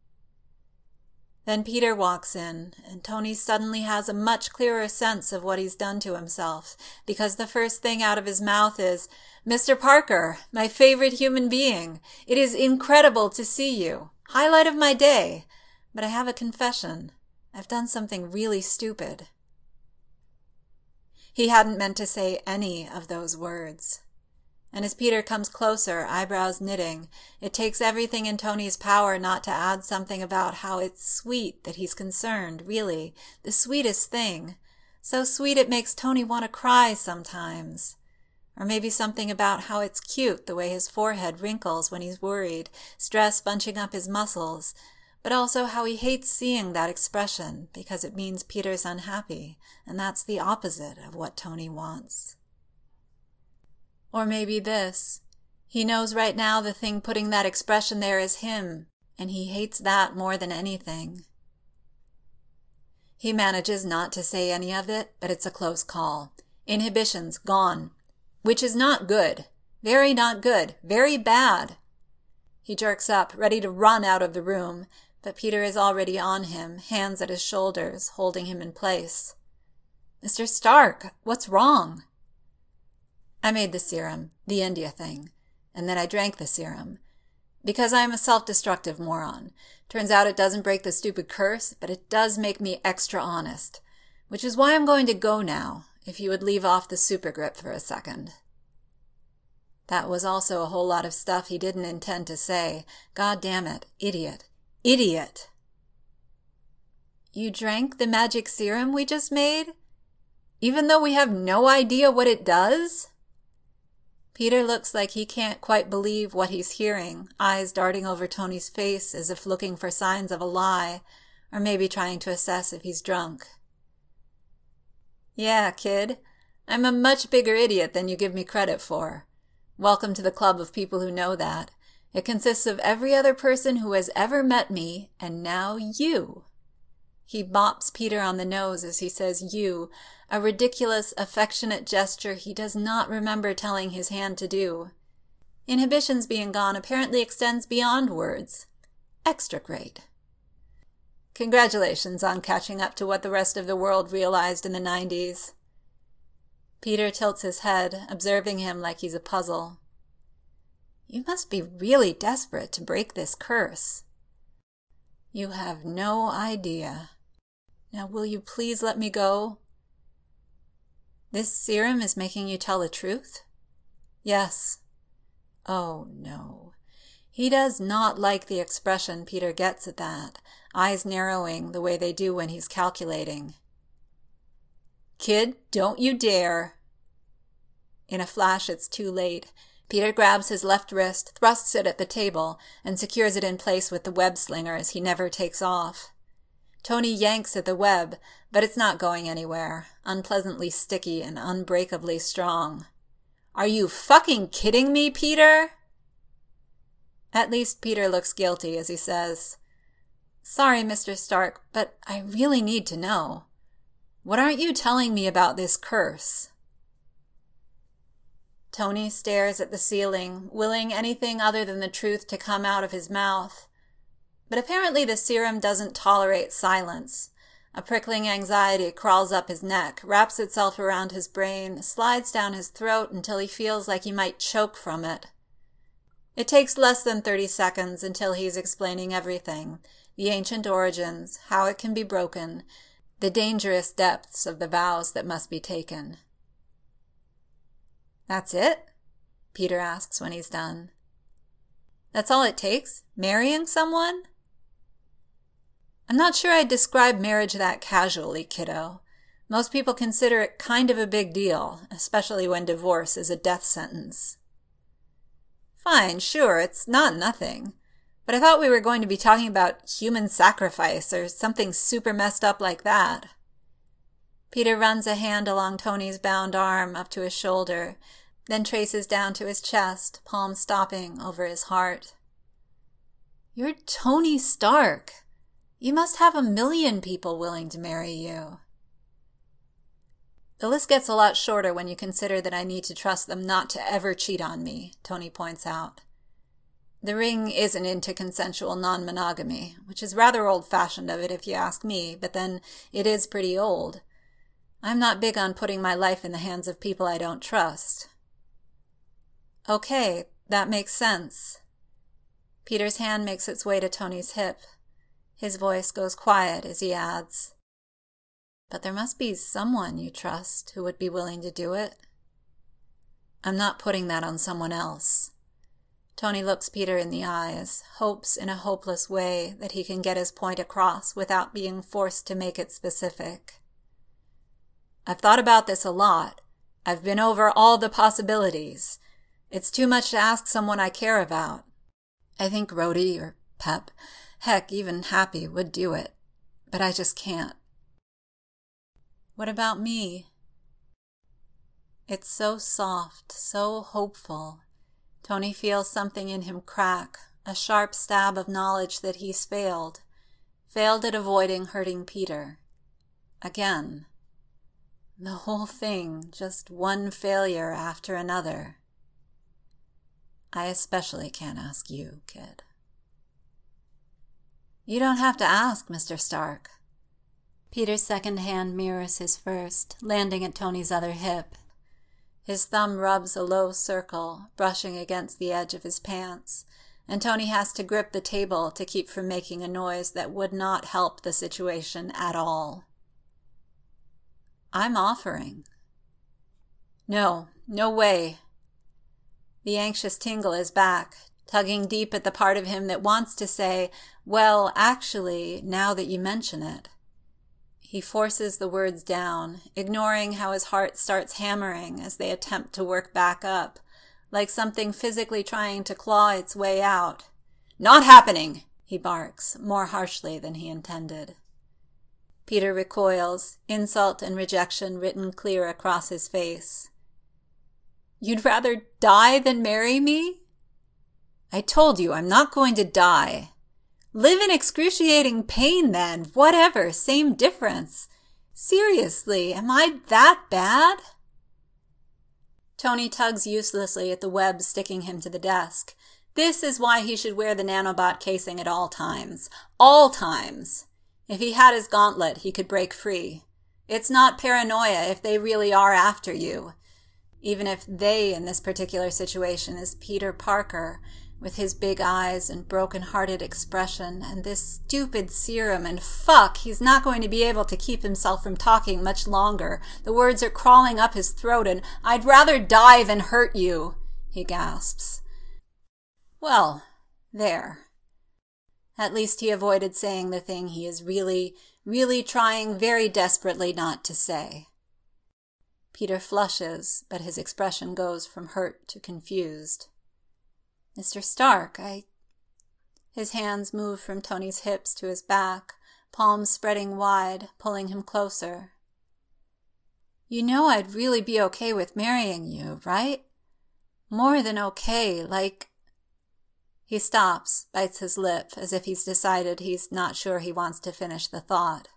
Then Peter walks in, and Tony suddenly has a much clearer sense of what he's done to himself, because the first thing out of his mouth is, "Mr. Parker, my favorite human being, it is incredible to see you. Highlight of my day. But I have a confession. I've done something really stupid." He hadn't meant to say any of those words. And as Peter comes closer, eyebrows knitting, it takes everything in Tony's power not to add something about how it's sweet that he's concerned, really, the sweetest thing. So sweet it makes Tony want to cry sometimes. Or maybe something about how it's cute the way his forehead wrinkles when he's worried, stress bunching up his muscles, but also how he hates seeing that expression because it means Peter's unhappy, and that's the opposite of what Tony wants. Or maybe this. He knows right now the thing putting that expression there is him, and he hates that more than anything. He manages not to say any of it, but it's a close call. Inhibitions gone. Which is not good. Very not good. Very bad. He jerks up, ready to run out of the room, but Peter is already on him, hands at his shoulders, holding him in place. "Mr. Stark, what's wrong?" "I made the serum, the India thing, and then I drank the serum. Because I'm a self-destructive moron. Turns out it doesn't break the stupid curse, but it does make me extra honest. Which is why I'm going to go now, if you would leave off the super grip for a second." That was also a whole lot of stuff he didn't intend to say. God damn it. Idiot. Idiot. "You drank the magic serum we just made?" even though we have no idea what it does? Peter looks like he can't quite believe what he's hearing, eyes darting over Tony's face as if looking for signs of a lie, or maybe trying to assess if he's drunk. Yeah, kid, I'm a much bigger idiot than you give me credit for. Welcome to the club of people who know that. It consists of every other person who has ever met me, and now you. He bops Peter on the nose as he says you, a ridiculous, affectionate gesture he does not remember telling his hand to do. Inhibitions being gone apparently extends beyond words. Extra great. Congratulations on catching up to what the rest of the world realized in the 90s. Peter tilts his head, observing him like he's a puzzle. You must be really desperate to break this curse. You have no idea. Now will you please let me go? This serum is making you tell the truth? Yes. Oh no. He does not like the expression Peter gets at that, eyes narrowing the way they do when he's calculating. Kid, don't you dare. In a flash, it's too late. Peter grabs his left wrist, thrusts it at the table, and secures it in place with the web slinger as he never takes off. Tony yanks at the web, but it's not going anywhere, unpleasantly sticky and unbreakably strong. Are you fucking kidding me, Peter? At least Peter looks guilty as he says, Sorry, Mr. Stark, but I really need to know. What aren't you telling me about this curse? Tony stares at the ceiling, willing anything other than the truth to come out of his mouth. But apparently the serum doesn't tolerate silence. A prickling anxiety crawls up his neck, wraps itself around his brain, slides down his throat until he feels like he might choke from it. It takes less than 30 seconds until he's explaining everything, the ancient origins, how it can be broken, the dangerous depths of the vows that must be taken. That's it? Peter asks when he's done. That's all it takes? Marrying someone? I'm not sure I'd describe marriage that casually, kiddo. Most people consider it kind of a big deal, especially when divorce is a death sentence. Fine, sure, it's not nothing. But I thought we were going to be talking about human sacrifice or something super messed up like that. Peter runs a hand along Tony's bound arm up to his shoulder, then traces down to his chest, palm stopping over his heart. You're Tony Stark. You must have 1 million people willing to marry you. The list gets a lot shorter when you consider that I need to trust them not to ever cheat on me, Tony points out. The ring isn't into consensual non-monogamy, which is rather old-fashioned of it if you ask me, but then it is pretty old. I'm not big on putting my life in the hands of people I don't trust. Okay, that makes sense. Peter's hand makes its way to Tony's hip. His voice goes quiet as he adds, But there must be someone you trust who would be willing to do it. I'm not putting that on someone else. Tony looks Peter in the eyes, hopes in a hopeless way that he can get his point across without being forced to make it specific. I've thought about this a lot. I've been over all the possibilities. It's too much to ask someone I care about. I think Rhodey or Pep, heck, even Happy would do it. But I just can't. What about me? It's so soft, so hopeful. Tony feels something in him crack, a sharp stab of knowledge that he's failed at avoiding hurting Peter. Again. The whole thing, just one failure after another. I especially can't ask you, kid. You don't have to ask, Mr. Stark. Peter's second hand mirrors his first, landing at Tony's other hip. His thumb rubs a low circle, brushing against the edge of his pants, and Tony has to grip the table to keep from making a noise that would not help the situation at all. I'm offering. No, no way. The anxious tingle is back, tugging deep at the part of him that wants to say, well, actually, now that you mention it. He forces the words down, ignoring how his heart starts hammering as they attempt to work back up, like something physically trying to claw its way out. "Not happening!" he barks, more harshly than he intended. Peter recoils, insult and rejection written clear across his face. "You'd rather die than marry me?" "I told you I'm not going to die." "Live in excruciating pain then, whatever, same difference. Seriously, am I that bad?" Tony tugs uselessly at the web sticking him to the desk. This is why he should wear the nanobot casing at all times. All times! If he had his gauntlet, he could break free. It's not paranoia if they really are after you. Even if they, in this particular situation, is Peter Parker, with his big eyes and broken-hearted expression and this stupid serum, and fuck, he's not going to be able to keep himself from talking much longer. The words are crawling up his throat, and "I'd rather die than hurt you," he gasps. Well, there. At least he avoided saying the thing he is really, really trying very desperately not to say. Peter flushes, but his expression goes from hurt to confused. "Mr. Stark, His hands move from Tony's hips to his back, palms spreading wide, pulling him closer. "You know I'd really be okay with marrying you, right? More than okay, like—" He stops, bites his lip, as if he's decided he's not sure he wants to finish the thought.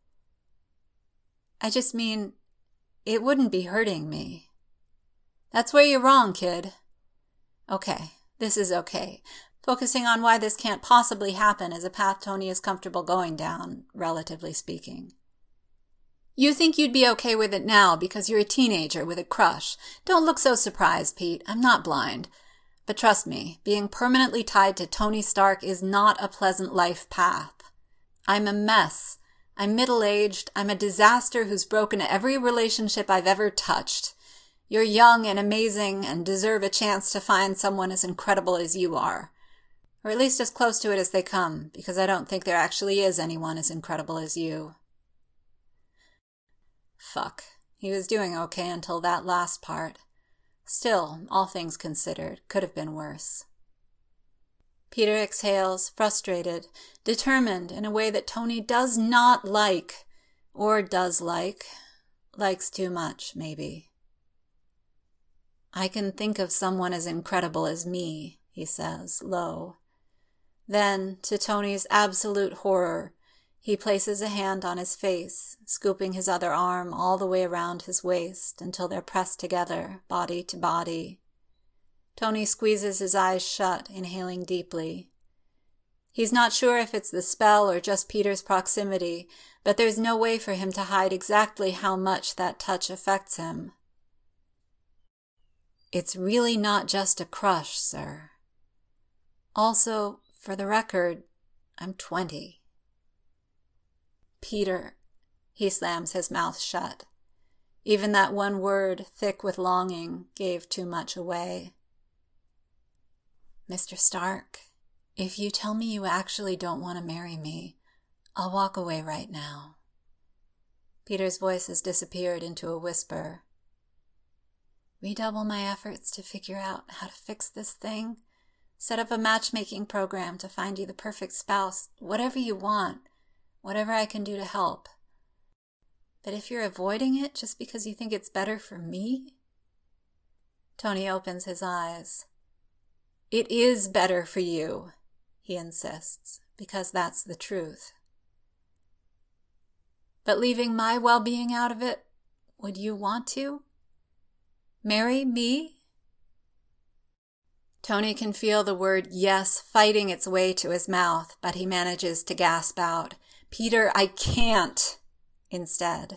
"I just mean, it wouldn't be hurting me." "That's where you're wrong, kid." "Okay. This is okay. Focusing on why this can't possibly happen is a path Tony is comfortable going down, relatively speaking. You think you'd be okay with it now because you're a teenager with a crush. Don't look so surprised, Pete. I'm not blind. But trust me, being permanently tied to Tony Stark is not a pleasant life path. I'm a mess. I'm middle-aged. I'm a disaster who's broken every relationship I've ever touched. You're young and amazing and deserve a chance to find someone as incredible as you are. Or at least as close to it as they come, because I don't think there actually is anyone as incredible as you." Fuck. He was doing okay until that last part. Still, all things considered, could have been worse. Peter exhales, frustrated, determined in a way that Tony does not like, or does like. Likes too much, maybe. "I can think of someone as incredible as me," he says, low. Then, to Tony's absolute horror, he places a hand on his face, scooping his other arm all the way around his waist until they're pressed together, body to body. Tony squeezes his eyes shut, inhaling deeply. He's not sure if it's the spell or just Peter's proximity, but there's no way for him to hide exactly how much that touch affects him. "It's really not just a crush, sir. Also, for the record, I'm 20. "Peter," he slams his mouth shut. Even that one word, thick with longing, gave too much away. "Mr. Stark, if you tell me you actually don't want to marry me, I'll walk away right now." Peter's voice has disappeared into a whisper. "Redouble my efforts to figure out how to fix this thing. Set up a matchmaking program to find you the perfect spouse, whatever you want, whatever I can do to help. But if you're avoiding it just because you think it's better for me..." Tony opens his eyes. "It is better for you," he insists, because that's the truth. "But leaving my well-being out of it, would you want to? Marry me?" Tony can feel the word yes fighting its way to his mouth, but he manages to gasp out, "Peter, I can't," instead.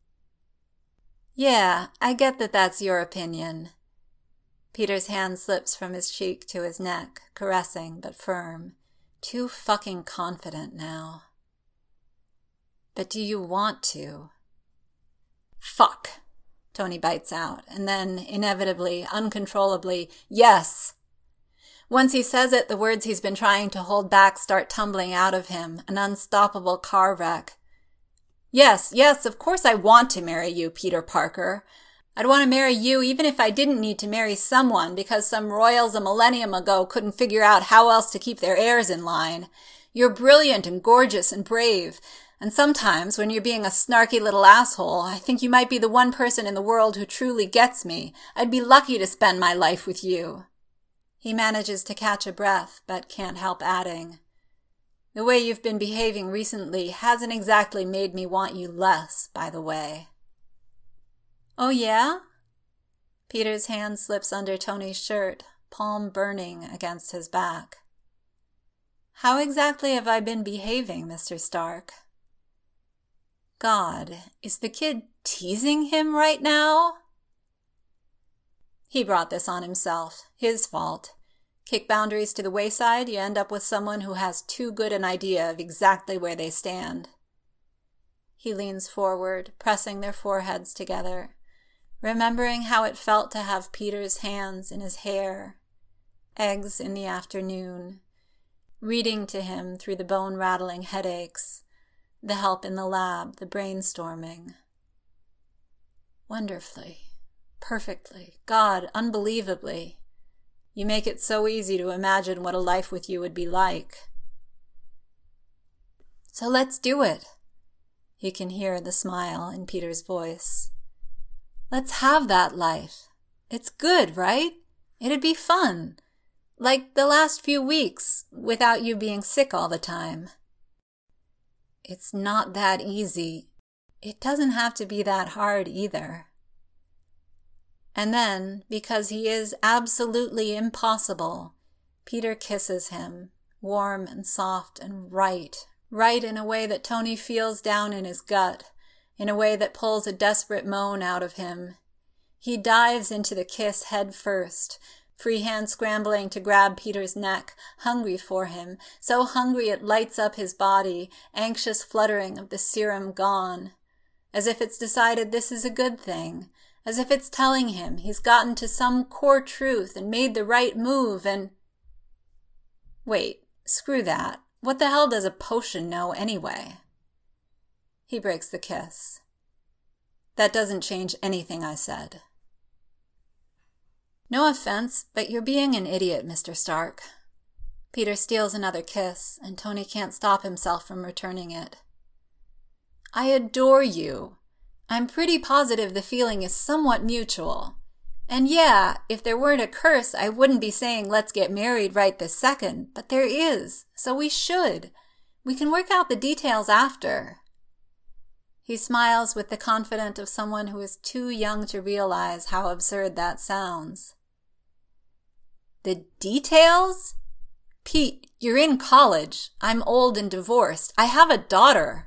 "Yeah, I get that that's your opinion." Peter's hand slips from his cheek to his neck, caressing but firm. Too fucking confident now. "But do you want to?" "Fuck," Tony bites out, and then, inevitably, uncontrollably, "Yes." Once he says it, the words he's been trying to hold back start tumbling out of him, an unstoppable car wreck. Yes, of course I want to marry you, Peter Parker. I'd want to marry you even if I didn't need to marry someone because some royals a millennium ago couldn't figure out how else to keep their heirs in line. You're brilliant and gorgeous and brave. And sometimes, when you're being a snarky little asshole, I think you might be the one person in the world who truly gets me. I'd be lucky to spend my life with you. He manages to catch a breath, but can't help adding, the way you've been behaving recently hasn't exactly made me want you less, by the way. Oh, yeah? Peter's hand slips under Tony's shirt, palm burning against his back. How exactly have I been behaving, Mr. Stark? God, is the kid teasing him right now? He brought this on himself. His fault. Kick boundaries to the wayside, you end up with someone who has too good an idea of exactly where they stand. He leans forward, pressing their foreheads together, remembering how it felt to have Peter's hands in his hair, eggs in the afternoon, reading to him through the bone-rattling headaches, the help in the lab, the brainstorming. Wonderfully, perfectly, God, unbelievably. You make it so easy to imagine what a life with you would be like. So let's do it. He can hear the smile in Peter's voice. Let's have that life. It's good, right? It'd be fun. Like the last few weeks, without you being sick all the time. It's not that easy. It doesn't have to be that hard either. And then, because he is absolutely impossible, Peter kisses him, warm and soft and right in a way that Tony feels down in his gut, in a way that pulls a desperate moan out of him. He dives into the kiss head first, free hand scrambling to grab Peter's neck, hungry for him, so hungry it lights up his body, anxious fluttering of the serum gone, as if it's decided this is a good thing, as if it's telling him he's gotten to some core truth and made the right move and... Wait, screw that. What the hell does a potion know anyway? He breaks the kiss. That doesn't change anything I said. No offense, but you're being an idiot, Mr. Stark. Peter steals another kiss, and Tony can't stop himself from returning it. I adore you. I'm pretty positive the feeling is somewhat mutual. And yeah, if there weren't a curse, I wouldn't be saying let's get married right this second, but there is, so we should. We can work out the details after. He smiles with the confidence of someone who is too young to realize how absurd that sounds. The details? Pete, you're in college. I'm old and divorced. I have a daughter.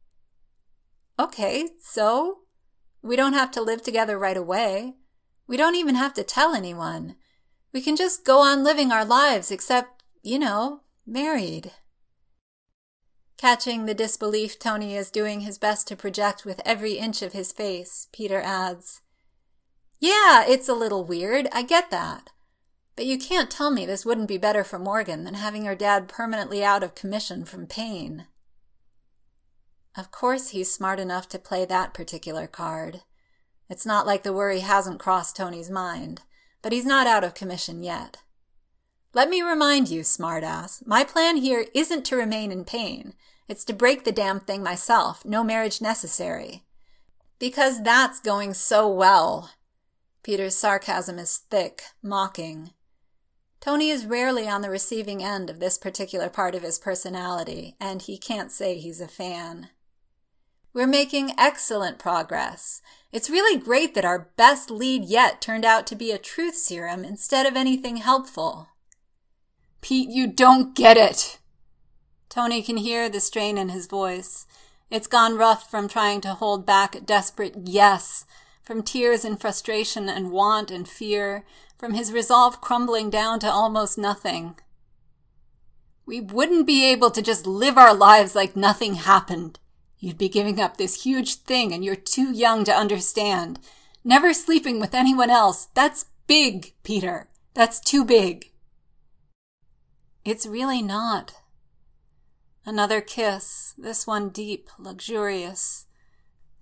Okay, so? We don't have to live together right away. We don't even have to tell anyone. We can just go on living our lives except, married. Catching the disbelief Tony is doing his best to project with every inch of his face, Peter adds, Yeah, it's a little weird, I get that. But you can't tell me this wouldn't be better for Morgan than having her dad permanently out of commission from pain. Of course he's smart enough to play that particular card. It's not like the worry hasn't crossed Tony's mind, but he's not out of commission yet. Let me remind you, smartass, my plan here isn't to remain in pain. It's to break the damn thing myself, no marriage necessary. Because that's going so well. Peter's sarcasm is thick, mocking. Tony is rarely on the receiving end of this particular part of his personality, and he can't say he's a fan. We're making excellent progress. It's really great that our best lead yet turned out to be a truth serum instead of anything helpful. Pete, you don't get it! Tony can hear the strain in his voice. It's gone rough from trying to hold back a desperate yes, from tears and frustration and want and fear, from his resolve crumbling down to almost nothing. We wouldn't be able to just live our lives like nothing happened. You'd be giving up this huge thing and you're too young to understand. Never sleeping with anyone else. That's big, Peter. That's too big. It's really not. Another kiss, this one deep, luxurious,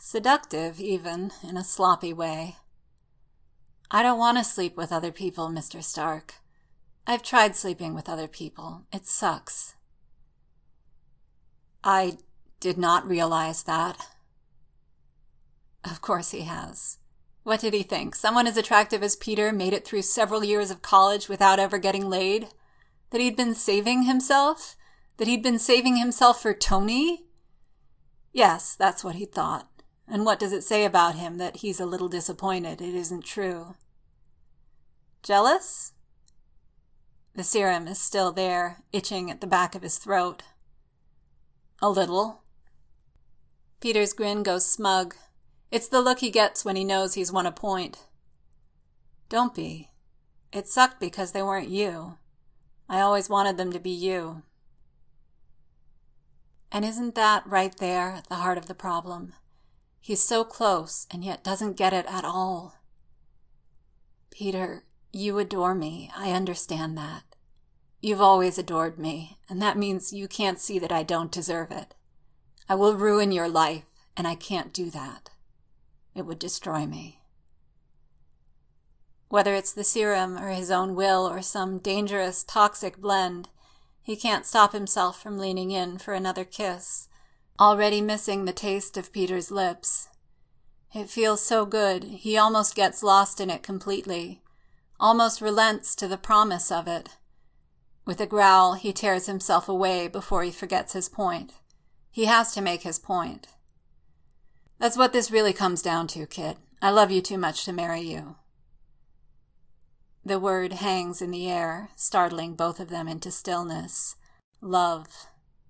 Seductive, even, in a sloppy way. I don't want to sleep with other people, Mr. Stark. I've tried sleeping with other people. It sucks. I did not realize that. Of course he has. What did he think? Someone as attractive as Peter made it through several years of college without ever getting laid? That he'd been saving himself? That he'd been saving himself for Tony? Yes, that's what he thought. And what does it say about him that he's a little disappointed it isn't true? Jealous? The serum is still there, itching at the back of his throat. A little. Peter's grin goes smug. It's the look he gets when he knows he's won a point. Don't be. It sucked because they weren't you. I always wanted them to be you. And isn't that right there at the heart of the problem? He's so close and yet doesn't get it at all. Peter, you adore me. I understand that. You've always adored me, and that means you can't see that I don't deserve it. I will ruin your life, and I can't do that. It would destroy me. Whether it's the serum or his own will or some dangerous, toxic blend, he can't stop himself from leaning in for another kiss, already missing the taste of Peter's lips. It feels so good, he almost gets lost in it completely, almost relents to the promise of it. With a growl, he tears himself away before he forgets his point. He has to make his point. That's what this really comes down to, kid. I love you too much to marry you. The word hangs in the air, startling both of them into stillness. Love.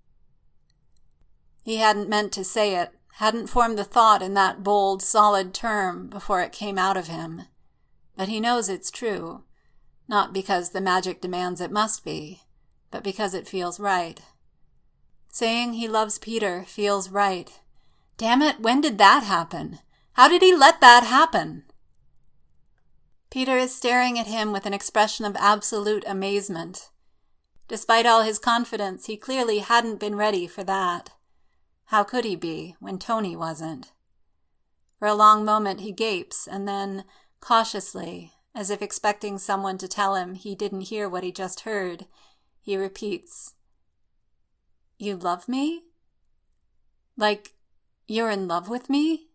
He hadn't meant to say it, hadn't formed the thought in that bold, solid term before it came out of him. But he knows it's true. Not because the magic demands it must be, but because it feels right. Saying he loves Peter feels right. Damn it, when did that happen? How did he let that happen? Peter is staring at him with an expression of absolute amazement. Despite all his confidence, he clearly hadn't been ready for that. How could he be, when Tony wasn't? For a long moment he gapes, and then, cautiously, as if expecting someone to tell him he didn't hear what he just heard, he repeats, "You love me? Like, you're in love with me?"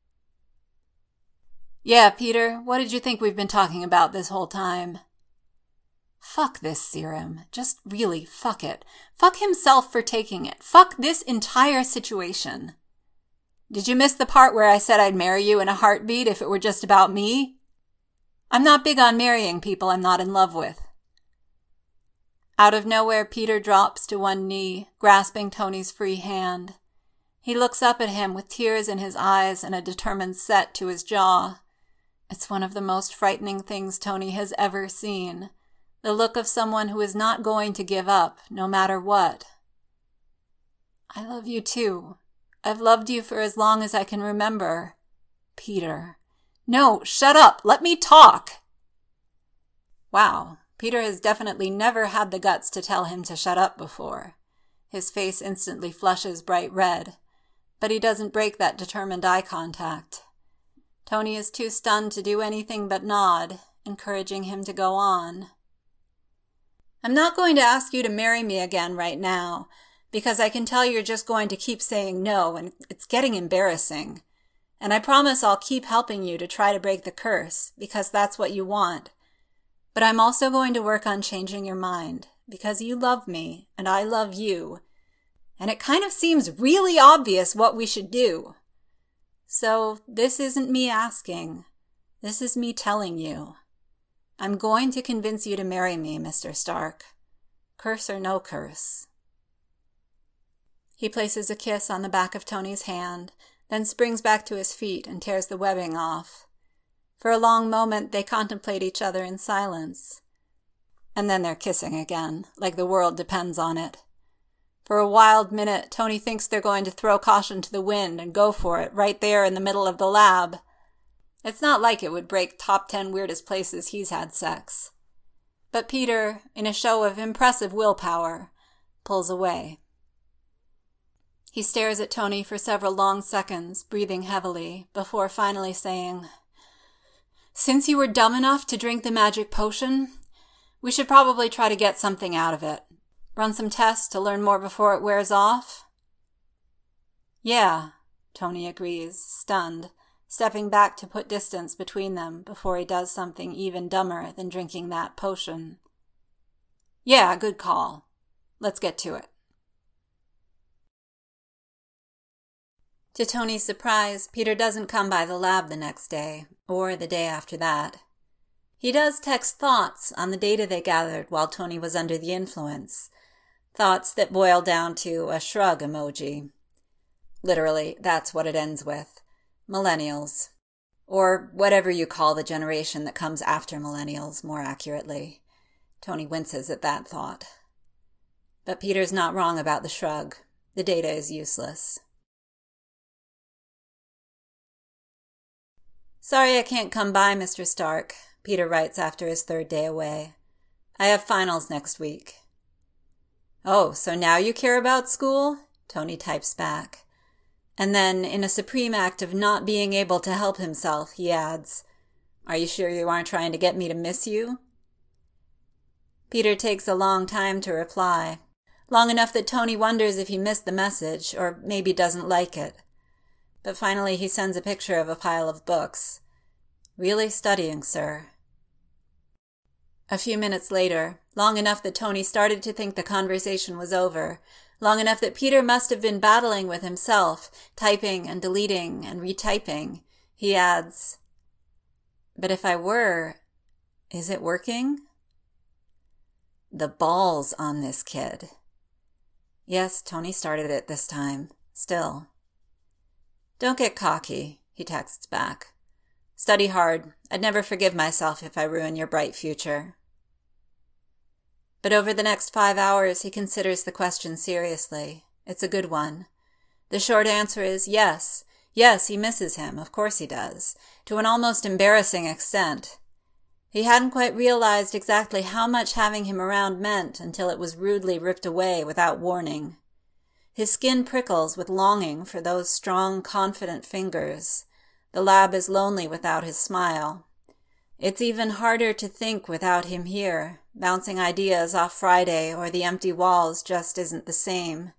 "Yeah, Peter, what did you think we've been talking about this whole time?" Fuck this serum. Just really, fuck it. Fuck himself for taking it. Fuck this entire situation. Did you miss the part where I said I'd marry you in a heartbeat if it were just about me? I'm not big on marrying people I'm not in love with. Out of nowhere, Peter drops to one knee, grasping Tony's free hand. He looks up at him with tears in his eyes and a determined set to his jaw. It's one of the most frightening things Tony has ever seen. The look of someone who is not going to give up, no matter what. I love you too. I've loved you for as long as I can remember. Peter. No, shut up. Let me talk. Wow, Peter has definitely never had the guts to tell him to shut up before. His face instantly flushes bright red, but he doesn't break that determined eye contact. Tony is too stunned to do anything but nod, encouraging him to go on. I'm not going to ask you to marry me again right now, because I can tell you're just going to keep saying no, and it's getting embarrassing. And I promise I'll keep helping you to try to break the curse, because that's what you want. But I'm also going to work on changing your mind, because you love me, and I love you. And it kind of seems really obvious what we should do. So this isn't me asking. This is me telling you. I'm going to convince you to marry me, Mr. Stark. Curse or no curse. He places a kiss on the back of Tony's hand, then springs back to his feet and tears the webbing off. For a long moment they contemplate each other in silence. And then they're kissing again, like the world depends on it. For a wild minute, Tony thinks they're going to throw caution to the wind and go for it right there in the middle of the lab. It's not like it would break top 10 weirdest places he's had sex. But Peter, in a show of impressive willpower, pulls away. He stares at Tony for several long seconds, breathing heavily, before finally saying, "Since you were dumb enough to drink the magic potion, we should probably try to get something out of it. Run some tests to learn more before it wears off?" "Yeah," Tony agrees, stunned, stepping back to put distance between them before he does something even dumber than drinking that potion. "Yeah, good call. Let's get to it." To Tony's surprise, Peter doesn't come by the lab the next day, or the day after that. He does text thoughts on the data they gathered while Tony was under the influence. Thoughts that boil down to a shrug emoji. Literally, that's what it ends with. Millennials. Or whatever you call the generation that comes after millennials, more accurately. Tony winces at that thought. But Peter's not wrong about the shrug. The data is useless. "Sorry I can't come by, Mr. Stark," Peter writes after his third day away. "I have finals next week." "Oh, so now you care about school?" Tony types back. And then, in a supreme act of not being able to help himself, he adds, "Are you sure you aren't trying to get me to miss you?" Peter takes a long time to reply. Long enough that Tony wonders if he missed the message, or maybe doesn't like it. But finally he sends a picture of a pile of books. "Really studying, sir." A few minutes later, long enough that Tony started to think the conversation was over, long enough that Peter must have been battling with himself, typing and deleting and retyping, he adds, "But if I were, is it working?" The balls on this kid. Yes, Tony started it this time. Still. "Don't get cocky," he texts back. "Study hard. I'd never forgive myself if I ruin your bright future." But over the next 5 hours, he considers the question seriously. It's a good one. The short answer is yes. Yes, he misses him. Of course he does. To an almost embarrassing extent. He hadn't quite realized exactly how much having him around meant until it was rudely ripped away without warning. His skin prickles with longing for those strong, confident fingers. The lab is lonely without his smile. It's even harder to think without him here. Bouncing ideas off Friday or the empty walls just isn't the same.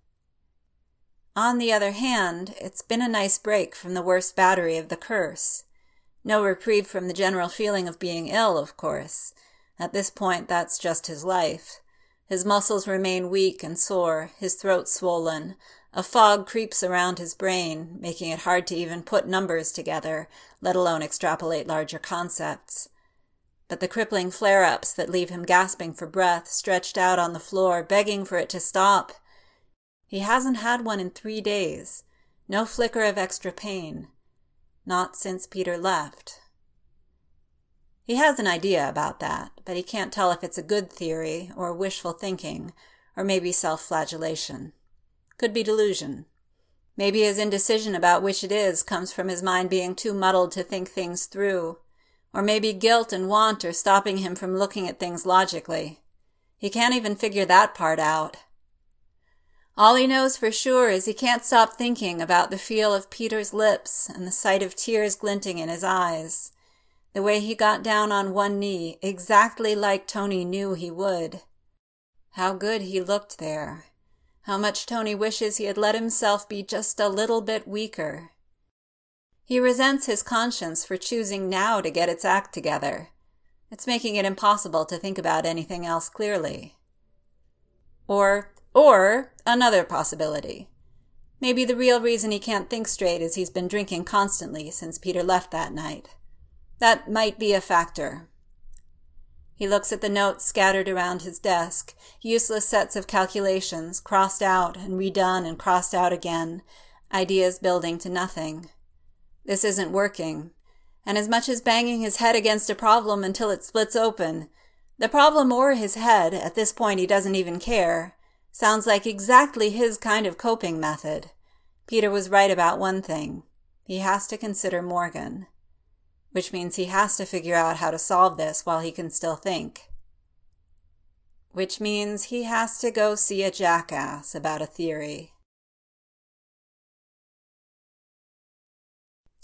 On the other hand, it's been a nice break from the worst battery of the curse. No reprieve from the general feeling of being ill, of course. At this point, that's just his life. His muscles remain weak and sore, his throat swollen. A fog creeps around his brain, making it hard to even put numbers together, let alone extrapolate larger concepts. But the crippling flare-ups that leave him gasping for breath, stretched out on the floor, begging for it to stop. He hasn't had one in 3 days. No flicker of extra pain. Not since Peter left. He has an idea about that, but he can't tell if it's a good theory, or wishful thinking, or maybe self-flagellation. Could be delusion. Maybe his indecision about which it is comes from his mind being too muddled to think things through. Or maybe guilt and want are stopping him from looking at things logically. He can't even figure that part out. All he knows for sure is he can't stop thinking about the feel of Peter's lips and the sight of tears glinting in his eyes. The way he got down on one knee, exactly like Tony knew he would. How good he looked there. How much Tony wishes he had let himself be just a little bit weaker. He resents his conscience for choosing now to get its act together. It's making it impossible to think about anything else clearly. Or another possibility. Maybe the real reason he can't think straight is he's been drinking constantly since Peter left that night. That might be a factor. He looks at the notes scattered around his desk, useless sets of calculations, crossed out and redone and crossed out again, ideas building to nothing. This isn't working, and as much as banging his head against a problem until it splits open, the problem or his head, at this point he doesn't even care, sounds like exactly his kind of coping method. Peter was right about one thing. He has to consider Morgan. Which means he has to figure out how to solve this while he can still think. Which means he has to go see a jackass about a theory.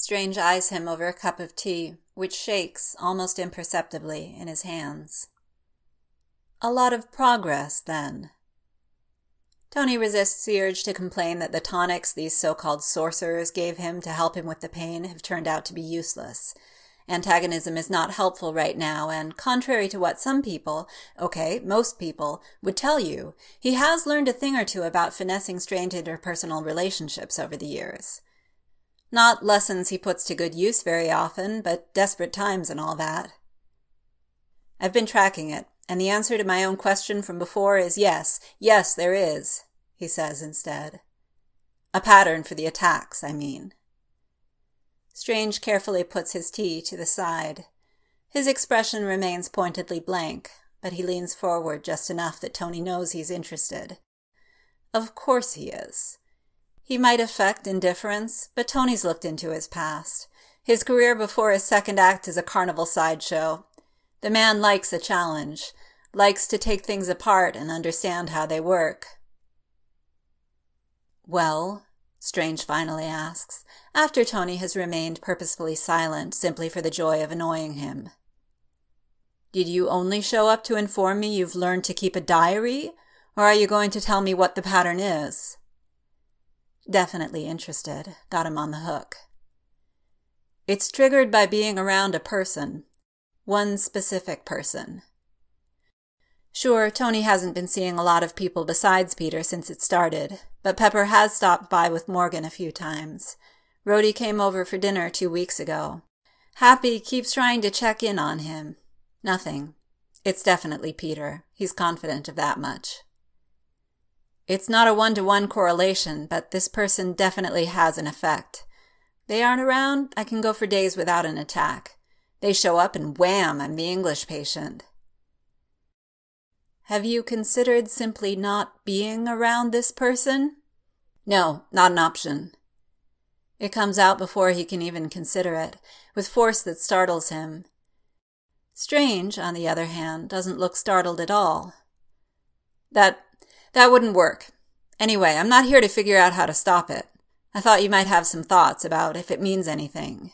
Strange eyes him over a cup of tea, which shakes almost imperceptibly in his hands. A lot of progress, then. Tony resists the urge to complain that the tonics these so-called sorcerers gave him to help him with the pain have turned out to be useless. Antagonism is not helpful right now, and contrary to what some people, most people, would tell you, he has learned a thing or two about finessing strained interpersonal relationships over the years. Not lessons he puts to good use very often, but desperate times and all that. I've been tracking it, and the answer to my own question from before is yes, there is, he says instead. A pattern for the attacks, I mean. Strange carefully puts his tea to the side. His expression remains pointedly blank, but he leans forward just enough that Tony knows he's interested. Of course he is. He might affect indifference, but Tony's looked into his past. His career before his second act is a carnival sideshow. The man likes a challenge, likes to take things apart and understand how they work. Well, Strange finally asks, after Tony has remained purposefully silent simply for the joy of annoying him. Did you only show up to inform me you've learned to keep a diary, or are you going to tell me what the pattern is? Definitely interested. Got him on the hook. It's triggered by being around a person. One specific person. Sure, Tony hasn't been seeing a lot of people besides Peter since it started, but Pepper has stopped by with Morgan a few times. Rhodey came over for dinner 2 weeks ago. Happy keeps trying to check in on him. Nothing. It's definitely Peter. He's confident of that much. It's not a one-to-one correlation, but this person definitely has an effect. They aren't around, I can go for days without an attack. They show up and wham, I'm the English patient. Have you considered simply not being around this person? No, not an option. It comes out before he can even consider it, with force that startles him. Strange, on the other hand, doesn't look startled at all. That wouldn't work. Anyway, I'm not here to figure out how to stop it. I thought you might have some thoughts about if it means anything.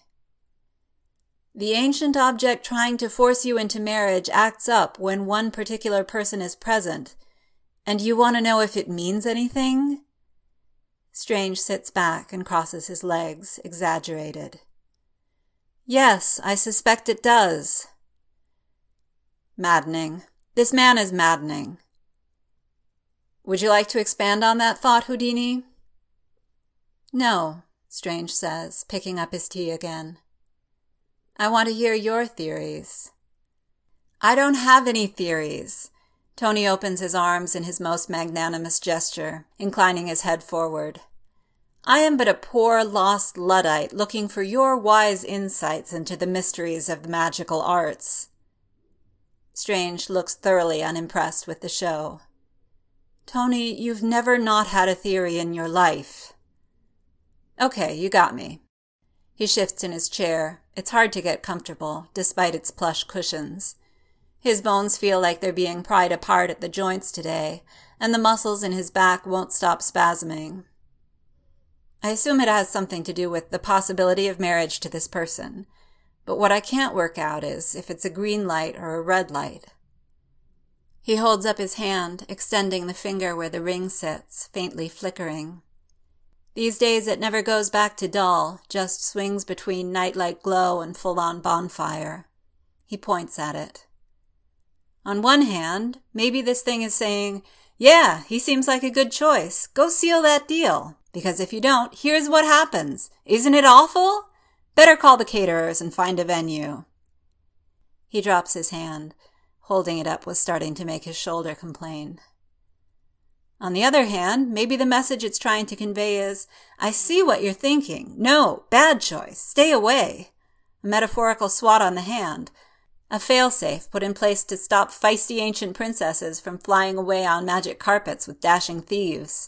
The ancient object trying to force you into marriage acts up when one particular person is present, and you want to know if it means anything? Strange sits back and crosses his legs, exaggerated. Yes, I suspect it does. Maddening. This man is maddening. Would you like to expand on that thought, Houdini? No, Strange says, picking up his tea again. I want to hear your theories. I don't have any theories. Tony opens his arms in his most magnanimous gesture, inclining his head forward. I am but a poor, lost Luddite looking for your wise insights into the mysteries of the magical arts. Strange looks thoroughly unimpressed with the show. Tony, you've never not had a theory in your life. Okay, you got me. He shifts in his chair. It's hard to get comfortable, despite its plush cushions. His bones feel like they're being pried apart at the joints today, and the muscles in his back won't stop spasming. I assume it has something to do with the possibility of marriage to this person, but what I can't work out is if it's a green light or a red light. He holds up his hand, extending the finger where the ring sits, faintly flickering. These days it never goes back to dull, just swings between nightlight glow and full-on bonfire. He points at it. On one hand, maybe this thing is saying, yeah, he seems like a good choice. Go seal that deal. Because if you don't, here's what happens. Isn't it awful? Better call the caterers and find a venue. He drops his hand. Holding it up was starting to make his shoulder complain. On the other hand, maybe the message it's trying to convey is, I see what you're thinking. No, bad choice. Stay away. A metaphorical swat on the hand. A failsafe put in place to stop feisty ancient princesses from flying away on magic carpets with dashing thieves.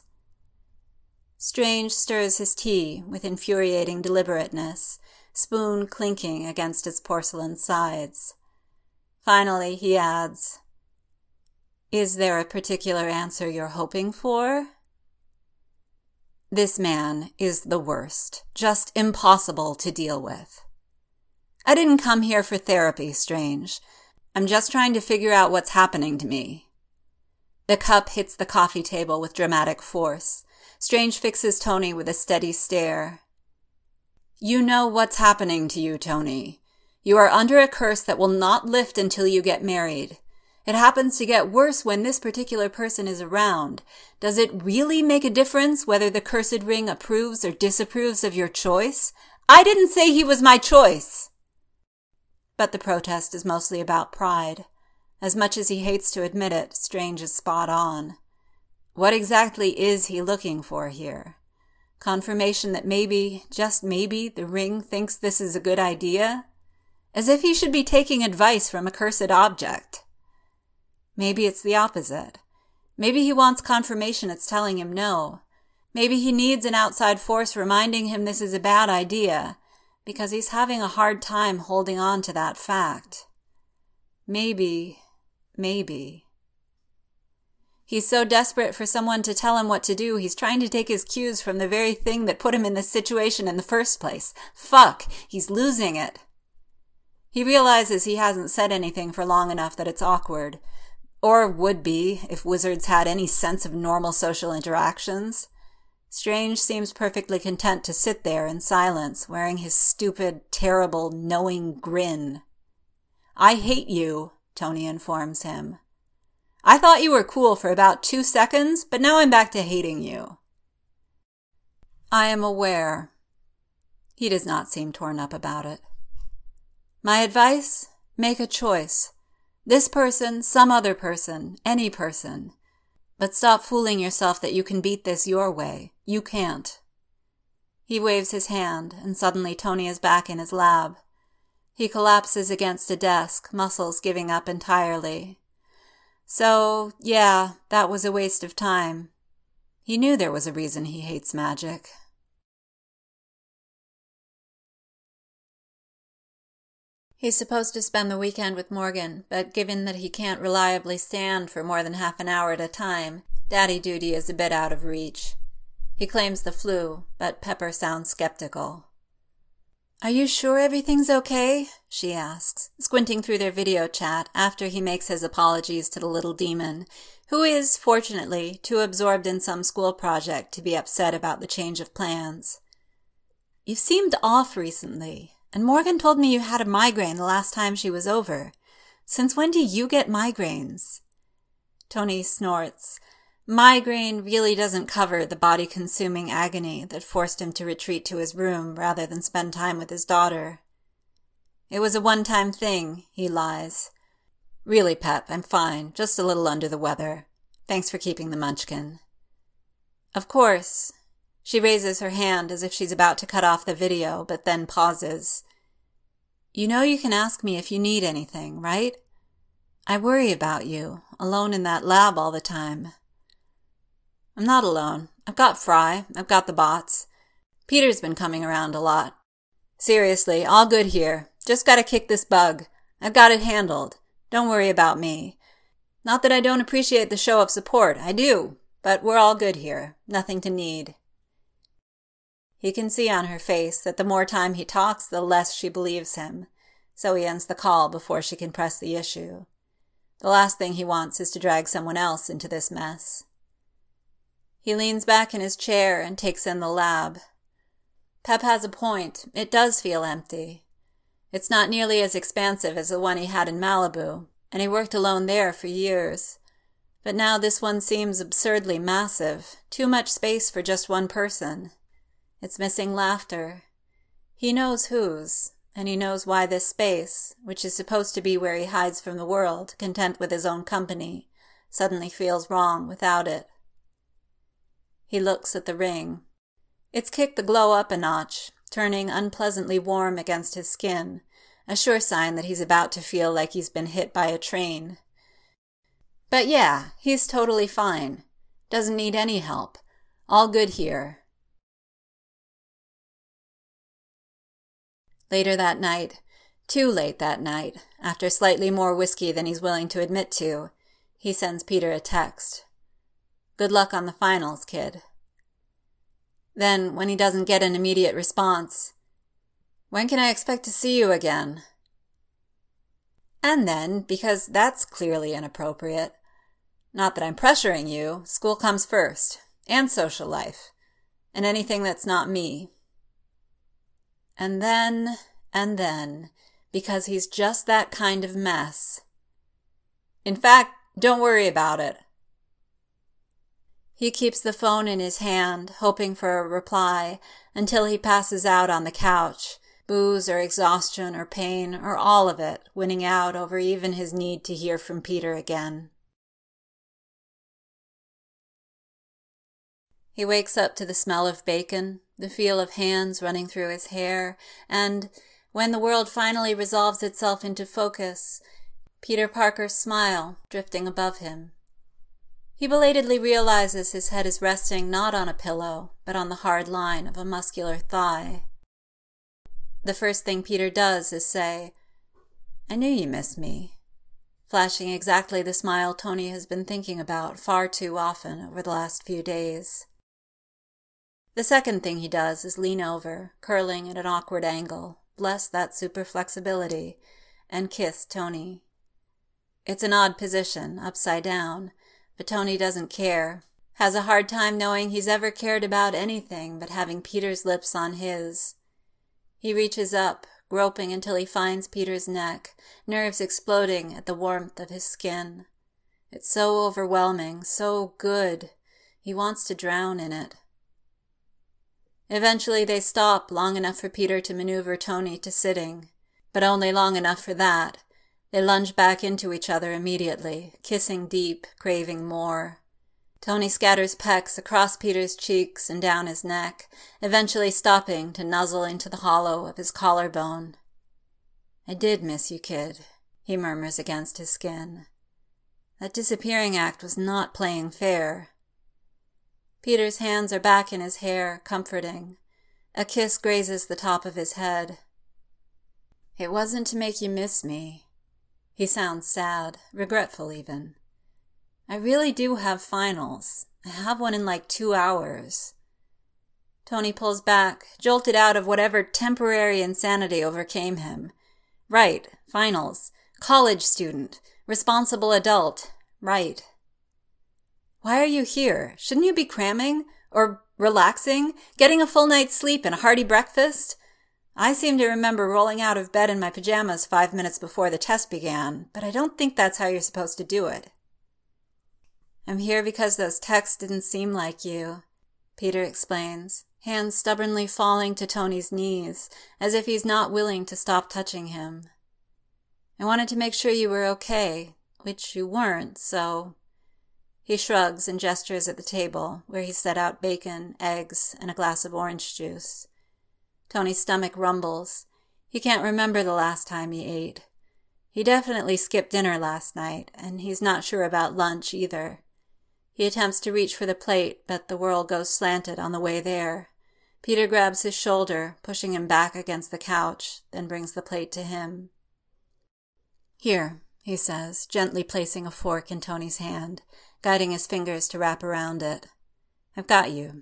Strange stirs his tea with infuriating deliberateness, spoon clinking against its porcelain sides. Finally, he adds, Is there a particular answer you're hoping for? This man is the worst, just impossible to deal with. I didn't come here for therapy, Strange. I'm just trying to figure out what's happening to me. The cup hits the coffee table with dramatic force. Strange fixes Tony with a steady stare. You know what's happening to you, Tony. You are under a curse that will not lift until you get married. It happens to get worse when this particular person is around. Does it really make a difference whether the cursed ring approves or disapproves of your choice? I didn't say he was my choice! But the protest is mostly about pride. As much as he hates to admit it, Strange is spot on. What exactly is he looking for here? Confirmation that maybe, just maybe, the ring thinks this is a good idea? As if he should be taking advice from a cursed object. Maybe it's the opposite. Maybe he wants confirmation it's telling him no. Maybe he needs an outside force reminding him this is a bad idea, because he's having a hard time holding on to that fact. Maybe. He's so desperate for someone to tell him what to do, he's trying to take his cues from the very thing that put him in this situation in the first place. Fuck, he's losing it. He realizes he hasn't said anything for long enough that it's awkward. Or would be, if wizards had any sense of normal social interactions. Strange seems perfectly content to sit there in silence, wearing his stupid, terrible, knowing grin. I hate you, Tony informs him. I thought you were cool for about 2 seconds, but now I'm back to hating you. I am aware. He does not seem torn up about it. My advice? Make a choice. This person, some other person, any person. But stop fooling yourself that you can beat this your way. You can't. He waves his hand, and suddenly Tony is back in his lab. He collapses against a desk, muscles giving up entirely. So, yeah, that was a waste of time. He knew there was a reason he hates magic. He's supposed to spend the weekend with Morgan, but given that he can't reliably stand for more than half an hour at a time, daddy duty is a bit out of reach. He claims the flu, but Pepper sounds skeptical. Are you sure everything's okay? She asks, squinting through their video chat after he makes his apologies to the little demon, who is, fortunately, too absorbed in some school project to be upset about the change of plans. You seemed off recently. And Morgan told me you had a migraine the last time she was over. Since when do you get migraines? Tony snorts. Migraine really doesn't cover the body-consuming agony that forced him to retreat to his room rather than spend time with his daughter. It was a one-time thing, he lies. Really, Pep, I'm fine, just a little under the weather. Thanks for keeping the munchkin. Of course. She raises her hand as if she's about to cut off the video, but then pauses. You know you can ask me if you need anything, right? I worry about you, alone in that lab all the time. I'm not alone. I've got Fry. I've got the bots. Peter's been coming around a lot. Seriously, all good here. Just gotta kick this bug. I've got it handled. Don't worry about me. Not that I don't appreciate the show of support. I do. But we're all good here. Nothing to need. He can see on her face that the more time he talks, the less she believes him, so he ends the call before she can press the issue. The last thing he wants is to drag someone else into this mess. He leans back in his chair and takes in the lab. Pep has a point. It does feel empty. It's not nearly as expansive as the one he had in Malibu, and he worked alone there for years. But now this one seems absurdly massive, too much space for just one person. It's missing laughter. He knows whose, and he knows why this space, which is supposed to be where he hides from the world, content with his own company, suddenly feels wrong without it. He looks at the ring. It's kicked the glow up a notch, turning unpleasantly warm against his skin, a sure sign that he's about to feel like he's been hit by a train. But yeah, he's totally fine. Doesn't need any help. All good here. Later that night, too late that night, after slightly more whiskey than he's willing to admit to, he sends Peter a text. Good luck on the finals, kid. Then, when he doesn't get an immediate response, "When can I expect to see you again?" And then, because that's clearly inappropriate, "Not that I'm pressuring you, school comes first, and social life, and anything that's not me." And then, because he's just that kind of mess, "In fact, don't worry about it." He keeps the phone in his hand, hoping for a reply, until he passes out on the couch, booze or exhaustion or pain or all of it winning out over even his need to hear from Peter again. He wakes up to the smell of bacon, the feel of hands running through his hair, and, when the world finally resolves itself into focus, Peter Parker's smile drifting above him. He belatedly realizes his head is resting not on a pillow, but on the hard line of a muscular thigh. The first thing Peter does is say, "I knew you missed me," flashing exactly the smile Tony has been thinking about far too often over the last few days. The second thing he does is lean over, curling at an awkward angle, bless that super flexibility, and kiss Tony. It's an odd position, upside down, but Tony doesn't care, has a hard time knowing he's ever cared about anything but having Peter's lips on his. He reaches up, groping until he finds Peter's neck, nerves exploding at the warmth of his skin. It's so overwhelming, so good. He wants to drown in it. Eventually they stop long enough for Peter to maneuver Tony to sitting, but only long enough for that. They lunge back into each other immediately, kissing deep, craving more. Tony scatters pecks across Peter's cheeks and down his neck, eventually stopping to nuzzle into the hollow of his collarbone. "I did miss you, kid," he murmurs against his skin. That disappearing act was not playing fair. Peter's hands are back in his hair, comforting. A kiss grazes the top of his head. "It wasn't to make you miss me." He sounds sad, regretful even. "I really do have finals. I have one in like 2 hours. Tony pulls back, jolted out of whatever temporary insanity overcame him. Right, finals. College student. Responsible adult. Right. "Why are you here? Shouldn't you be cramming? Or relaxing? Getting a full night's sleep and a hearty breakfast? I seem to remember rolling out of bed in my pajamas 5 minutes before the test began, but I don't think that's how you're supposed to do it." "I'm here because those texts didn't seem like you," Peter explains, hands stubbornly falling to Tony's knees, as if he's not willing to stop touching him. "I wanted to make sure you were okay, which you weren't, so—" He shrugs and gestures at the table, where he set out bacon, eggs, and a glass of orange juice. Tony's stomach rumbles. He can't remember the last time he ate. He definitely skipped dinner last night, and he's not sure about lunch either. He attempts to reach for the plate, but the whirl goes slanted on the way there. Peter grabs his shoulder, pushing him back against the couch, then brings the plate to him. "Here," he says, gently placing a fork in Tony's hand, guiding his fingers to wrap around it. "I've got you."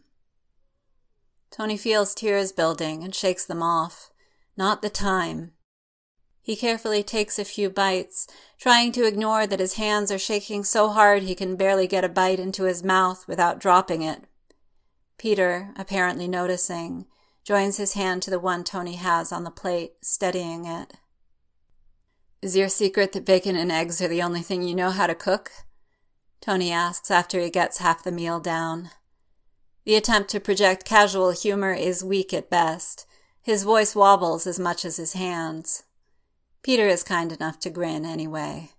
Tony feels tears building and shakes them off. Not the time. He carefully takes a few bites, trying to ignore that his hands are shaking so hard he can barely get a bite into his mouth without dropping it. Peter, apparently noticing, joins his hand to the one Tony has on the plate, steadying it. "Is your secret that bacon and eggs are the only thing you know how to cook?" Tony asks after he gets half the meal down. The attempt to project casual humor is weak at best. His voice wobbles as much as his hands. Peter is kind enough to grin anyway.